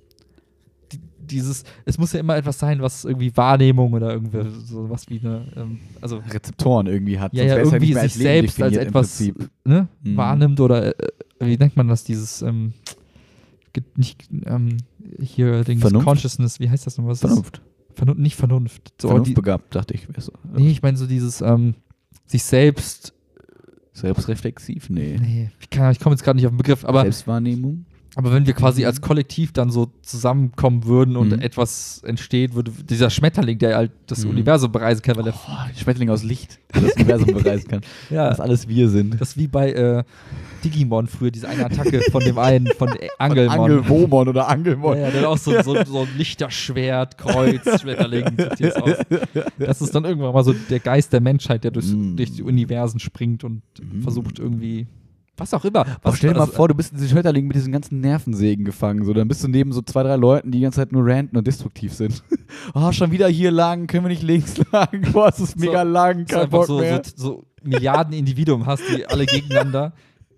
die- dieses, es muss ja immer etwas sein, was irgendwie Wahrnehmung oder irgendwie sowas wie eine, ähm, also Rezeptoren irgendwie hat. ja, sonst ja, wär's irgendwie nicht mehr sich Leben selbst als definiert im etwas Prinzip. ne, Mhm. wahrnimmt oder äh, wie nennt man das, dieses ähm, ge- nicht ähm, hier Dings Vernunft? Consciousness, wie heißt das nochmal? Was ist- Vernunft. Vernunft, nicht Vernunft. So, die, Vernunftbegabt, dachte ich. wär's so. nee, ich meine so dieses ähm, sich selbst, Selbstreflexiv? Nee. nee, ich, kann- ich komme jetzt gerade nicht auf den Begriff, aber, Selbstwahrnehmung? aber wenn wir quasi als Kollektiv dann so zusammenkommen würden und Mhm. etwas entsteht, würde dieser Schmetterling, der halt das Mhm. Universum bereisen kann, weil der, Oh, Schmetterling aus Licht, der das Universum bereisen kann. ja, Das alles wir sind. das ist wie bei äh, Digimon früher, diese eine Attacke von dem einen, von Angelmon. Angelwomon oder Angelmon. Ja, ja, der hat auch so, so, so ein Lichterschwert, Kreuz, Schmetterling, sieht jetzt aus. Das ist dann irgendwann mal so der Geist der Menschheit, der durchs, Mm. durch die Universen springt und Mm. versucht irgendwie, was auch immer. Boah, Was, stell dir mal also, vor, du bist in diesem Schmetterling mit diesen ganzen Nervensägen gefangen. So, dann bist du neben so zwei, drei Leuten, die die ganze Zeit nur ranten und destruktiv sind. Oh, schon wieder hier lang, können wir nicht links lang? Boah, es ist mega So, lang, dass du kein einfach Bock so, mehr. so, so Milliarden Individuen hast, die alle gegeneinander.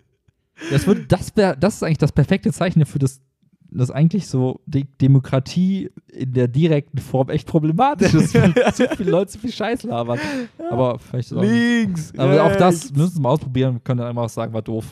Das, wird, das, wär, das ist eigentlich das perfekte Zeichen dafür, dass das eigentlich so die Demokratie in der direkten Form echt problematisch ist, weil zu viele Leute zu viel Scheiß labern. Aber vielleicht ist auch, Links, aber auch das rechts. müssen wir mal ausprobieren und können dann einfach sagen, war doof.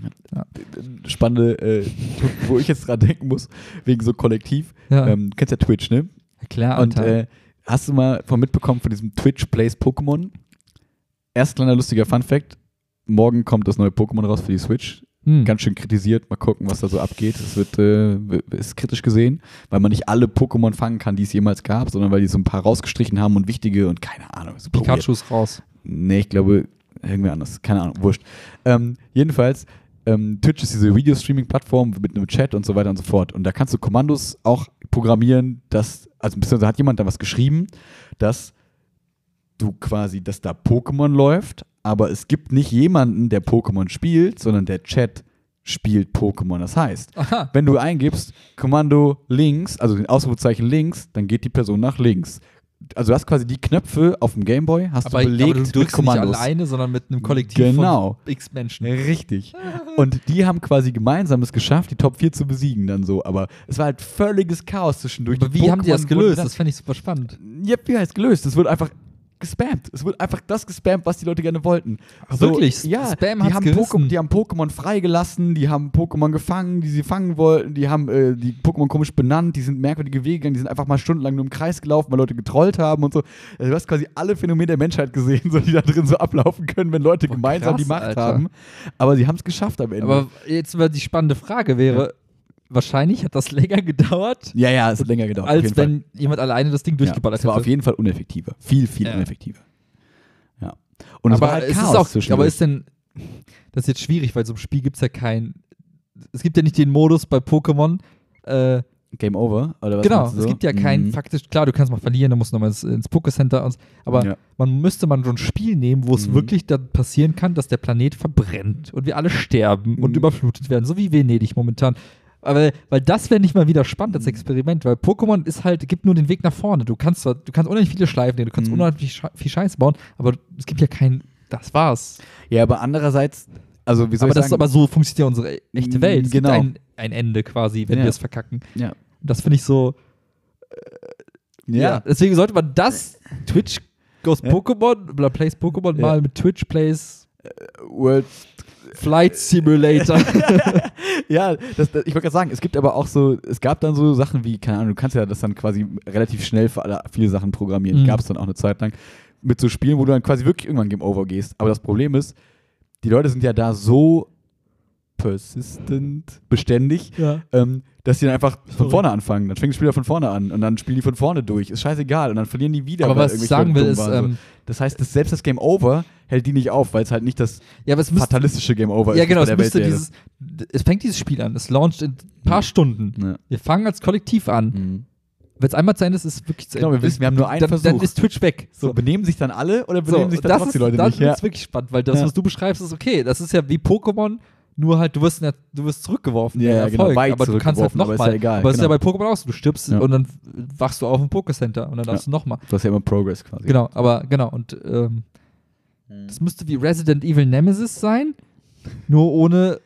Spannende, äh, wo ich jetzt dran denken muss, wegen so Kollektiv. Ja, Ähm, du kennst ja Twitch, ne? klar. Und Alter. äh, hast du mal von mitbekommen von diesem Twitch Plays Pokémon? Erst kleiner lustiger Funfact. Morgen kommt das neue Pokémon raus für die Switch. Hm. Ganz schön kritisiert. Mal gucken, was da so abgeht. Es wird, äh, ist kritisch gesehen, weil man nicht alle Pokémon fangen kann, die es jemals gab, sondern weil die so ein paar rausgestrichen haben und wichtige und keine Ahnung. super weird. Pikachu ist raus. Nee, ich glaube, irgendwer anders. Keine Ahnung, wurscht. Ähm, jedenfalls, ähm, Twitch ist diese Video-Streaming-Plattform mit einem Chat und so weiter und so fort. Und da kannst du Kommandos auch programmieren, dass, also beziehungsweise hat jemand da was geschrieben, dass du quasi, dass da Pokémon läuft, aber es gibt nicht jemanden, der Pokémon spielt, sondern der Chat spielt Pokémon. Das heißt, Aha. wenn du eingibst, Kommando links, also den Ausrufezeichen links, dann geht die Person nach links. also du hast quasi die Knöpfe auf dem Gameboy, hast aber, du belegt aber du mit drückst Kommandos. nicht alleine, sondern mit einem Kollektiv Genau. von x Menschen. Richtig. Und die haben quasi gemeinsam es geschafft, die Top vier zu besiegen dann so. Aber es war halt völliges Chaos zwischendurch. Aber wie haben die das Pokémon wurden gelöst? dann- Das fand ich super spannend. Ja, wie heißt gelöst? Es wurde einfach gespammt. Es wurde einfach das gespammt, was die Leute gerne wollten. Ach, wirklich? Ja, Spam die hat's haben, gerissen. Pokémon, die haben Pokémon freigelassen, die haben Pokémon gefangen, die sie fangen wollten, die haben äh, die Pokémon komisch benannt, die sind merkwürdige Wege gegangen, die sind einfach mal stundenlang nur im Kreis gelaufen, weil Leute getrollt haben und so. Also du hast quasi alle Phänomene der Menschheit gesehen, so, die da drin so ablaufen können, wenn Leute Boah, gemeinsam krass, die Macht Alter. haben. Aber sie haben es geschafft am Ende. Aber jetzt mal die spannende Frage wäre, wahrscheinlich hat das länger gedauert, ja, ja, es hat länger gedauert. auf als jeden wenn jemand alleine das Ding Fall. Ja, durchgeballert es war hätte. auf jeden Fall uneffektiver. Viel, viel Ja. uneffektiver. Ja. Und es aber war halt es Chaos ist auch, zwischendurch. aber ist denn, das ist jetzt schwierig, weil so im Spiel gibt es ja kein, es gibt ja nicht den Modus bei Pokémon, äh, Game Over? Oder was genau, meinst du es so? gibt ja kein, Mhm. faktisch, klar, du kannst mal verlieren, du musst nochmal ins, ins Pokécenter, und, aber Ja. man müsste man so ein Spiel nehmen, wo es Mhm. wirklich dann passieren kann, dass der Planet verbrennt und wir alle sterben und Mhm. überflutet werden, so wie Venedig momentan. Aber, weil das wäre nicht mal wieder spannend als Mhm. Experiment, weil Pokémon ist halt, gibt nur den Weg nach vorne. Du kannst zwar, du kannst unheimlich viele Schleifen nehmen, du kannst Mhm. unheimlich sche- viel Scheiß bauen, aber es gibt ja kein, das war's. Ja, aber andererseits, also wie soll Aber ich das ist sagen? aber so funktioniert ja unsere echte Mm, Welt. Es genau. gibt ein, ein Ende quasi, wenn Ja. wir es verkacken. ja. Das finde ich so, ja. Deswegen sollte man das, Twitch goes Ja. Pokémon, oder plays Pokémon Ja. mal mit Twitch plays World Flight Simulator. ja, das, das, ich wollte gerade sagen, es gibt aber auch so, es gab dann so Sachen wie, keine Ahnung, du kannst ja das dann quasi relativ schnell für alle viele Sachen programmieren. Mhm. Gab es dann auch eine Zeit lang mit so Spielen, wo du dann quasi wirklich irgendwann Game Over gehst. Aber das Problem ist, die Leute sind ja da so persistent, beständig, ja. ähm, dass die dann einfach von Sorry. vorne anfangen. Dann fängt das Spiel von vorne an und dann spielen die von vorne durch. Ist scheißegal. Und dann verlieren die wieder. Aber weil was ich irgendwelche sagen Leute will, dumm ist, waren, so. ähm, Das heißt, dass selbst das Game Over hält die nicht auf, weil es halt nicht das ja, aber es müsste, fatalistische Game Over ja ist, genau, das es bei der müsste Welt dieses, es fängt dieses Spiel an, es launcht in ein paar Mhm. Stunden. wäre. Wir fangen als Kollektiv an. Ja. Mhm. Wenn es einmal zu Ende ist, ist es wirklich zu Genau, Ende. wir wissen, wir haben nur einen dann, Versuch. dann ist Twitch weg. So, benehmen sich dann alle oder benehmen So, sich dann das trotzdem ist, die Leute dann nicht? Ja. ist wirklich spannend, weil das, Ja. was du beschreibst, ist okay. Das ist ja wie Pokémon, nur halt, du wirst, nicht, du wirst zurückgeworfen. Ja, in ja, Erfolg, genau, weit aber du kannst halt zurückgeworfen, aber ist nochmal. ja egal, Aber es ist ja genau. bei Pokémon auch so, du stirbst Ja. und dann wachst du auf im Pokécenter und dann darfst du nochmal. Du hast ja immer Progress quasi. Genau, aber genau, und ähm, Mhm. das müsste wie Resident Evil Nemesis sein, nur ohne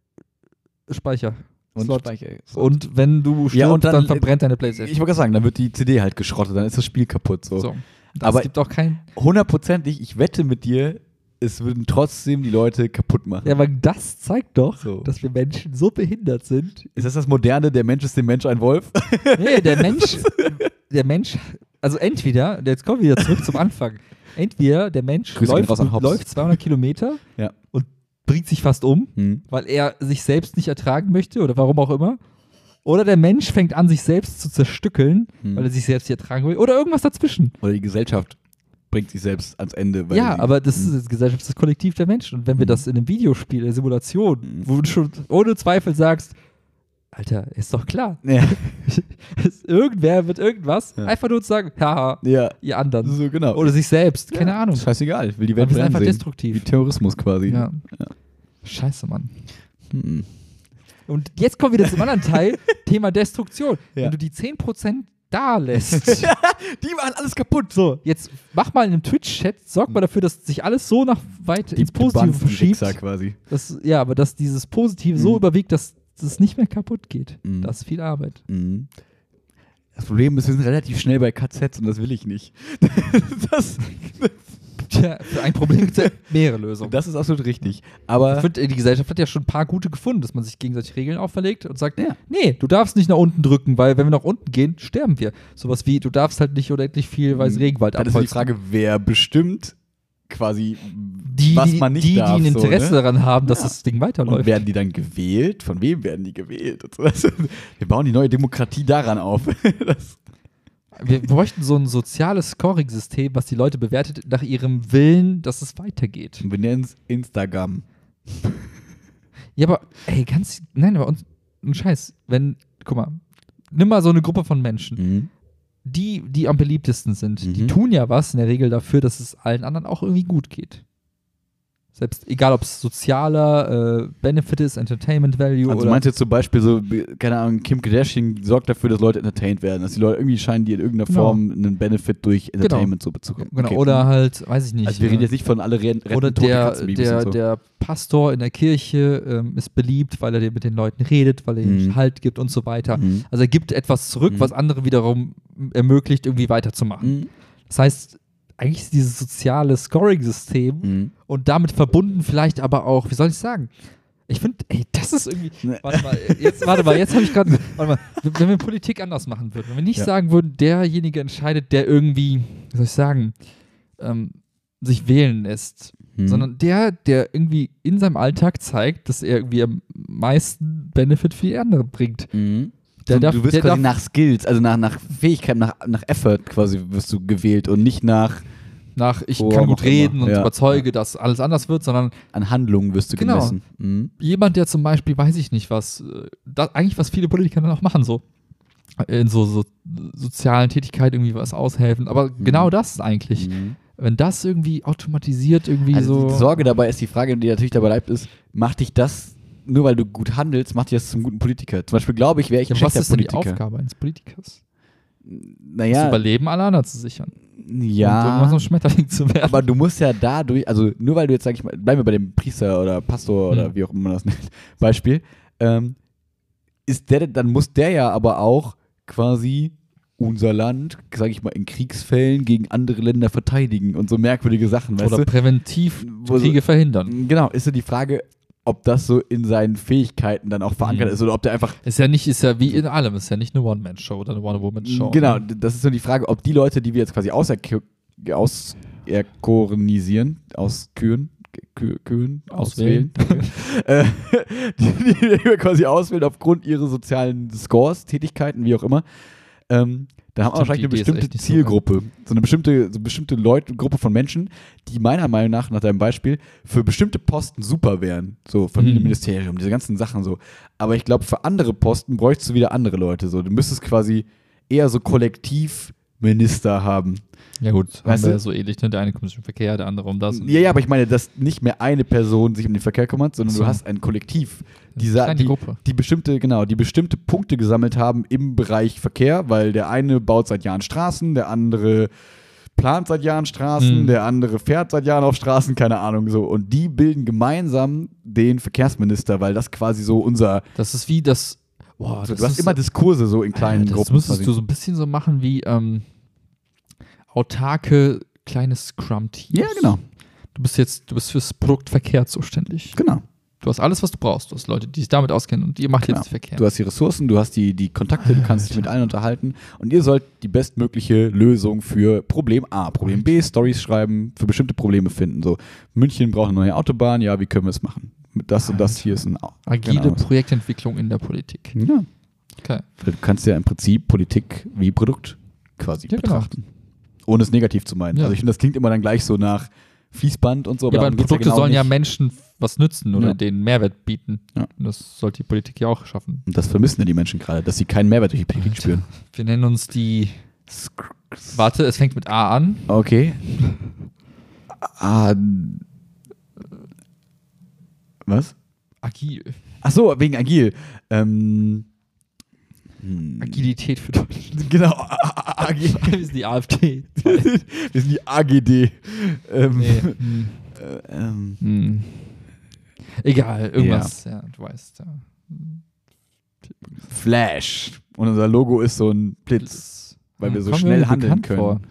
Speicher. Und Slot. Speicher. Und wenn du stirbst, Ja, und dann- dann, verbrennt deine Playstation. Ich wollte gerade sagen, dann wird die C D halt geschrottet, dann ist das Spiel kaputt. So. So. Das Aber- gibt auch kein. Hundertprozentig, ich wette mit dir, es würden trotzdem die Leute kaputt machen. Ja, aber das zeigt doch, So. dass wir Menschen so behindert sind. Ist das das Moderne, der Mensch ist dem Mensch ein Wolf? Nee, der Mensch, der Mensch, also entweder, jetzt kommen wir wieder zurück zum Anfang. Entweder der Mensch Grüße gehen läuft, raus an Hobbes. läuft zweihundert Kilometer Ja. und bringt sich fast um, Hm. weil er sich selbst nicht ertragen möchte oder warum auch immer. Oder der Mensch fängt an, sich selbst zu zerstückeln, Hm. weil er sich selbst nicht ertragen will. Oder irgendwas dazwischen. Oder die Gesellschaft bringt sich selbst ansEnde. Weil Ja, sie, aber das Hm. ist das Gesellschaft, das Kollektiv der Menschen. Und wenn wir Mhm. das in einem Videospiel, der Simulation, Mhm. wo du schon ohne Zweifel sagst, Alter, ist doch klar. Ja. Es- Irgendwer wird irgendwas, Ja. einfach nur zu sagen, haha, ja, ihr anderen. so genau. Oder sich selbst, keine Ahnung. Scheißegal, will die Aber Welt wir sind brennen einfach sehen. Wie destruktiv. Terrorismus quasi. Ja. Ja. Scheiße, Mann. Hm. Und jetzt kommen wir wieder zum anderen Teil, Thema Destruktion. Ja. Wenn du die zehn Prozent da lässt. Die machen alles kaputt. So, jetzt mach mal in einem Twitch-Chat, sorg mal dafür, dass sich alles so nach weit ins Die Positive Banzen, die verschiebt. Wichser quasi. Das, ja, aber dass dieses Positive so Mhm. überwiegt, dass es nicht mehr kaputt geht. Mhm. Das ist viel Arbeit. Mhm. Das Problem ist, wir sind relativ schnell bei K Zs und das will ich nicht. das, Tja, für ein Problem gibt es ja mehrere Lösungen. das ist absolut richtig. Aber Ich finde, die Gesellschaft hat ja schon ein paar gute gefunden, dass man sich gegenseitig Regeln auferlegt und sagt, Ja. nee, du darfst nicht nach unten drücken, weil wenn wir nach unten gehen, sterben wir. Sowas wie, du darfst halt nicht unendlich viel weiß Regenwald dann ist ja die abholzen. Frage, wer bestimmt quasi, die, was die, man nicht die, darf. die ein Interesse so, ne? daran haben, dass Ja. das Ding Und weiterläuft. werden die dann gewählt? Von wem werden die gewählt? Und so. Also, wir bauen die neue Demokratie daran auf. das, Wir bräuchten so ein soziales Scoring-System, was die Leute bewertet nach ihrem Willen, dass es weitergeht. wir nennen es Instagram. Ja, aber, ey, ganz, nein, aber uns, ein Scheiß, wenn, guck mal, nimm mal so eine Gruppe von Menschen, Mhm. die, die am beliebtesten sind, die Mhm. tun ja was in der Regel dafür, dass es allen anderen auch irgendwie gut geht. Selbst egal, ob es sozialer äh, Benefit ist, Entertainment Value Also oder. meinst du jetzt zum Beispiel so, keine Ahnung, Kim Kardashian sorgt dafür, dass Leute entertained werden, dass die Leute irgendwie scheinen, die in irgendeiner Genau. Form einen Benefit durch Entertainment so bekommen. Genau, Okay. oder halt, weiß ich nicht. Also wir reden äh, jetzt nicht von alle Rennen, Oder retten tote der, Katzenbabys der, und so. der Pastor in der Kirche ähm, ist beliebt, weil er mit den Leuten redet, weil er ihnen Mhm. Halt gibt und so weiter. Mhm. Also er gibt etwas zurück, Mhm. was andere wiederum ermöglicht, irgendwie weiterzumachen. Mhm. Das heißt, eigentlich ist dieses soziale Scoring-System Mhm. und damit verbunden vielleicht aber auch, wie soll ich sagen? Ich finde, ey, das ist irgendwie. Ne. Warte mal, jetzt, warte mal, jetzt habe ich gerade. Warte mal, wenn wir Politik anders machen würden, wenn wir nicht Ja. sagen würden, derjenige entscheidet, der irgendwie, wie soll ich sagen, ähm, sich wählen lässt, Mhm. sondern der, der irgendwie in seinem Alltag zeigt, dass er irgendwie am meisten Benefit für die andere bringt. Mhm. Der so, darf- du wirst der quasi darf- nach Skills, also nach, nach Fähigkeit, nach, nach Effort quasi wirst du gewählt und nicht nach Nach, ich Worum kann gut auch immer. reden und Ja. überzeuge, dass alles anders wird, sondern an Handlungen wirst du Genau. gemessen. Mhm. jemand, der zum Beispiel, weiß ich nicht was, äh, da, eigentlich was viele Politiker dann auch machen, so in so, so sozialen Tätigkeiten irgendwie was aushelfen. Aber Mhm. genau das ist eigentlich. Mhm. Wenn das irgendwie automatisiert irgendwie Also so. die Sorge dabei ist, die Frage, die natürlich dabei bleibt, ist, macht dich das, nur weil du gut handelst, macht dich das zum guten Politiker? Zum Beispiel glaube ich, wäre ich Ja, ein was schlechter ist denn die Politiker. Aufgabe eines Politikers? Das Naja, Überleben aller anderen zu sichern. Und irgendwann ja, so ein Schmetterling zu werden. aber du musst ja dadurch, also nur weil du jetzt, sag ich mal, bleiben wir bei dem Priester oder Pastor oder Hm. wie auch immer man das nennt, Beispiel, ähm, ist der, dann muss der ja aber auch quasi unser Land, sag ich mal, in Kriegsfällen gegen andere Länder verteidigen und so merkwürdige Sachen, weißt Oder du? präventiv Wo so- Kriege verhindern. Genau, ist so die Frage, ob das so in seinen Fähigkeiten dann auch verankert Mhm. ist oder ob der einfach Ist ja nicht, ist ja wie in allem, ist ja nicht eine One-Man-Show oder eine One-Woman-Show. Genau, ne? das ist so die Frage, ob die Leute, die wir jetzt quasi auserko- auserkorenisieren, ausküren, Kü Kühen, Auswählen. auswählen, äh, die, die wir quasi auswählen aufgrund ihrer sozialen Scores, Tätigkeiten, wie auch immer, ähm, dann haben wir Stimmt, wahrscheinlich eine die Idee ist bestimmte echt nicht so Zielgruppe, so eine bestimmte, so eine bestimmte Leute, Gruppe von Menschen, die meiner Meinung nach, nach deinem Beispiel, für bestimmte Posten super wären. So Familienministerium, diese ganzen Sachen so. Aber ich glaube, für andere Posten bräuchtest du wieder andere Leute. So. Du müsstest quasi eher so Kollektivminister haben. Ja gut, haben Weißt wir du? ja so ähnlich, ne? Der eine kümmert sich um Verkehr, der andere um das. und- Ja, ja, aber ich meine, dass nicht mehr eine Person sich um den Verkehr kümmert, sondern So. du hast ein Kollektiv, die, Eine sa- kleine die, Gruppe. die bestimmte, genau, die bestimmte Punkte gesammelt haben im Bereich Verkehr, weil der eine baut seit Jahren Straßen, der andere plant seit Jahren Straßen, Mhm. der andere fährt seit Jahren auf Straßen, keine Ahnung so. Und die bilden gemeinsam den Verkehrsminister, weil das quasi so unser, Das ist wie das. Boah, so, das du hast ist, immer Diskurse so in kleinen äh, das Gruppen. müsstest quasi. du so ein bisschen so machen wie ähm, autarke kleine Scrum-Teams. Ja, genau, Du bist jetzt, du bist fürs Produkt Verkehr zuständig. genau. Du hast alles, was du brauchst. Du hast Leute, die sich damit auskennen und ihr macht Genau. jetzt Verkehr. Du hast die Ressourcen, du hast die, die Kontakte, du kannst dich mit allen unterhalten und ihr sollt die bestmögliche Lösung für Problem A, Problem B, Stories schreiben, für bestimmte Probleme finden. So, München braucht eine neue Autobahn, ja, wie können wir es machen? Mit das und das hier ist ein Au- Agile genau. Projektentwicklung in der Politik. Ja. Okay. Du kannst ja im Prinzip Politik wie Produkt quasi Ja, genau. betrachten. Ohne es negativ zu meinen. Ja. Also ich finde, das klingt immer dann gleich so nach Fließband und so. Ja, aber darum geht's Produkte genau sollen ja nicht. Menschen was nützen oder Ja. denen Mehrwert bieten. Ja. Und das sollte die Politik ja auch schaffen. Und das vermissen ja die Menschen gerade, dass sie keinen Mehrwert durch die Politik Alter. spüren. Wir nennen uns die. Warte, es fängt mit A an. Okay. Ah, was? Agil. Ach so, wegen agil. Ähm, hm. Agilität für Deutschland. Genau, a- a- agil. Wir sind die AfD. Wir sind, wir sind die A G D. Ähm, Nee. Hm. äh, ähm, Hm. Egal, irgendwas. Ja, du weißt. Ja. Flash. Und unser Logo ist so ein Blitz, weil wir Hm, so kommt schnell mir handeln bekannt können. vor.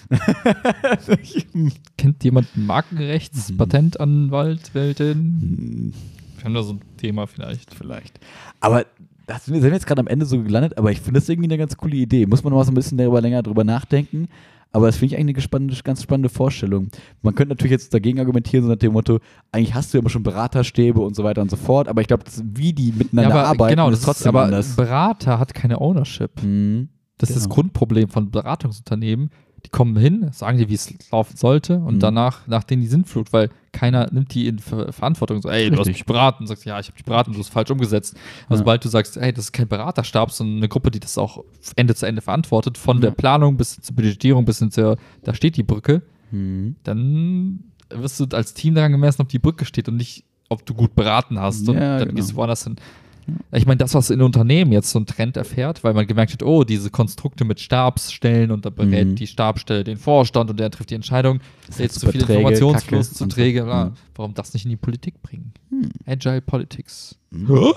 Kennt jemand einen Markenrechts, Mhm. Patentanwalt, Weltin? Hm, Wir haben da so ein Thema vielleicht. vielleicht. Aber das sind wir sind wir jetzt gerade am Ende so gelandet, aber ich finde das irgendwie eine ganz coole Idee. Muss man noch mal so ein bisschen darüber länger drüber nachdenken. Aber das finde ich eigentlich eine spannende, ganz spannende Vorstellung. Man könnte natürlich jetzt dagegen argumentieren, so nach dem Motto, eigentlich hast du ja immer schon Beraterstäbe und so weiter und so fort, aber ich glaube, wie die miteinander aber arbeiten, genau, das ist trotzdem ist, aber anders. Berater hat keine Ownership. Mhm. Das ist das Genau. Grundproblem von Beratungsunternehmen. Die kommen hin, sagen dir, wie es laufen sollte und Mhm. danach, nach denen die Sintflut, weil keiner nimmt die in Ver Verantwortung. So, ey, du hast Richtig. mich beraten. Sagst, ja, ich habe dich beraten, du hast es falsch umgesetzt. Also Ja. sobald du sagst, ey, das ist kein Beraterstab, sondern eine Gruppe, die das auch Ende zu Ende verantwortet, von Ja. der Planung bis zur Budgetierung bis hin zur, da steht die Brücke, Mhm. dann wirst du als Team daran gemessen, ob die Brücke steht und nicht, ob du gut beraten hast. Und Ja, dann genau. gehst du woanders hin. Ich meine, das, was in Unternehmen jetzt so ein Trend erfährt, weil man gemerkt hat, oh, diese Konstrukte mit Stabsstellen und da berät Mhm. die Stabsstelle den Vorstand und der trifft die Entscheidung, Das ist jetzt ist zu viel super träge, Informationsfluss, Kacke zu und so. träge, bla. Mhm. Warum das nicht in die Politik bringen? Hm. Agile Politics. Mhm.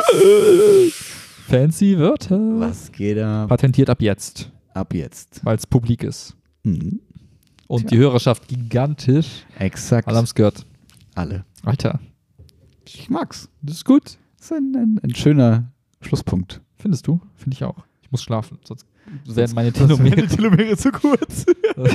Fancy Wörter. Was geht ab? Patentiert ab jetzt, Ab jetzt. weil es publik ist. Mhm. Und Tja. die Hörerschaft gigantisch. Exakt. Alle haben es gehört. Alle. Alter, Ich mag's. das ist gut. Das ist ein, ein, ein schöner Schlusspunkt. Findest du? Finde ich auch. Ich muss schlafen, sonst Sonst- werden meine sonst werden Telomere. die Telomere zu kurz.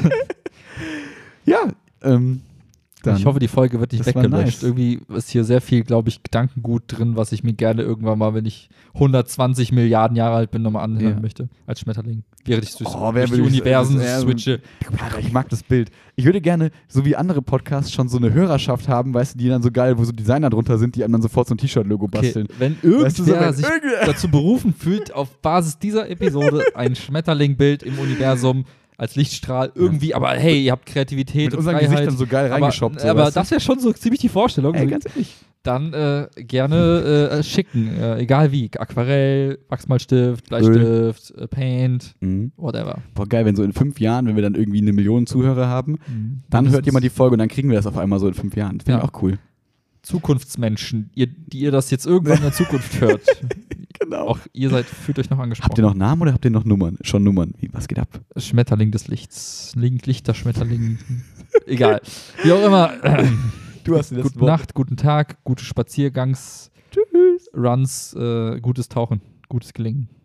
Ja, ähm, dann. Ich hoffe, die Folge wird nicht Das war weggelöscht. nice. Irgendwie ist hier sehr viel, glaube ich, Gedankengut drin, was ich mir gerne irgendwann mal, wenn ich hundertzwanzig Milliarden Jahre alt bin, nochmal anhören Ja. möchte. Als Schmetterling. Während ich durch, Oh, wer durch die will ich- Universen das ist eher so- switche. Alter, ich mag das Bild. Ich würde gerne, so wie andere Podcasts, schon so eine Hörerschaft haben, weißt du, die dann so geil, wo so Designer drunter sind, die einem dann sofort so ein T-Shirt-Logo Okay, basteln. wenn irgendwer Weißt du, so, wenn sich irgendwer- dazu berufen fühlt, auf Basis dieser Episode ein Schmetterlingbild im Universum als Lichtstrahl irgendwie, aber hey, ihr habt Kreativität Mit und unseren Freiheit. Gesichtern so geil reingeschoppt. Aber, So, aber weißt du? das wäre schon so ziemlich die Vorstellung. Ey, So, ganz ehrlich. dann äh, gerne äh, schicken, äh, egal wie. Aquarell, Wachsmalstift, Bleistift, äh, Paint, Mhm. whatever. Boah, geil, wenn so in fünf Jahren, wenn wir dann irgendwie eine Million Zuhörer haben, dann Mindestens. hört jemand die Folge und dann kriegen wir das auf einmal so in fünf Jahren. Finde Ja. ich auch cool. Zukunftsmenschen, ihr, die ihr das jetzt irgendwann in der Zukunft hört. Genau. Auch ihr seid, fühlt euch noch angesprochen. Habt ihr noch Namen oder habt ihr noch Nummern? Schon Nummern. Wie, was geht ab? Schmetterling des Lichts. Link, Lichter, Schmetterling. Egal. Wie auch immer. Du hast die Gute Nacht, guten Tag, gute Spaziergangs, Tschüss. Runs, äh, gutes Tauchen, gutes Gelingen.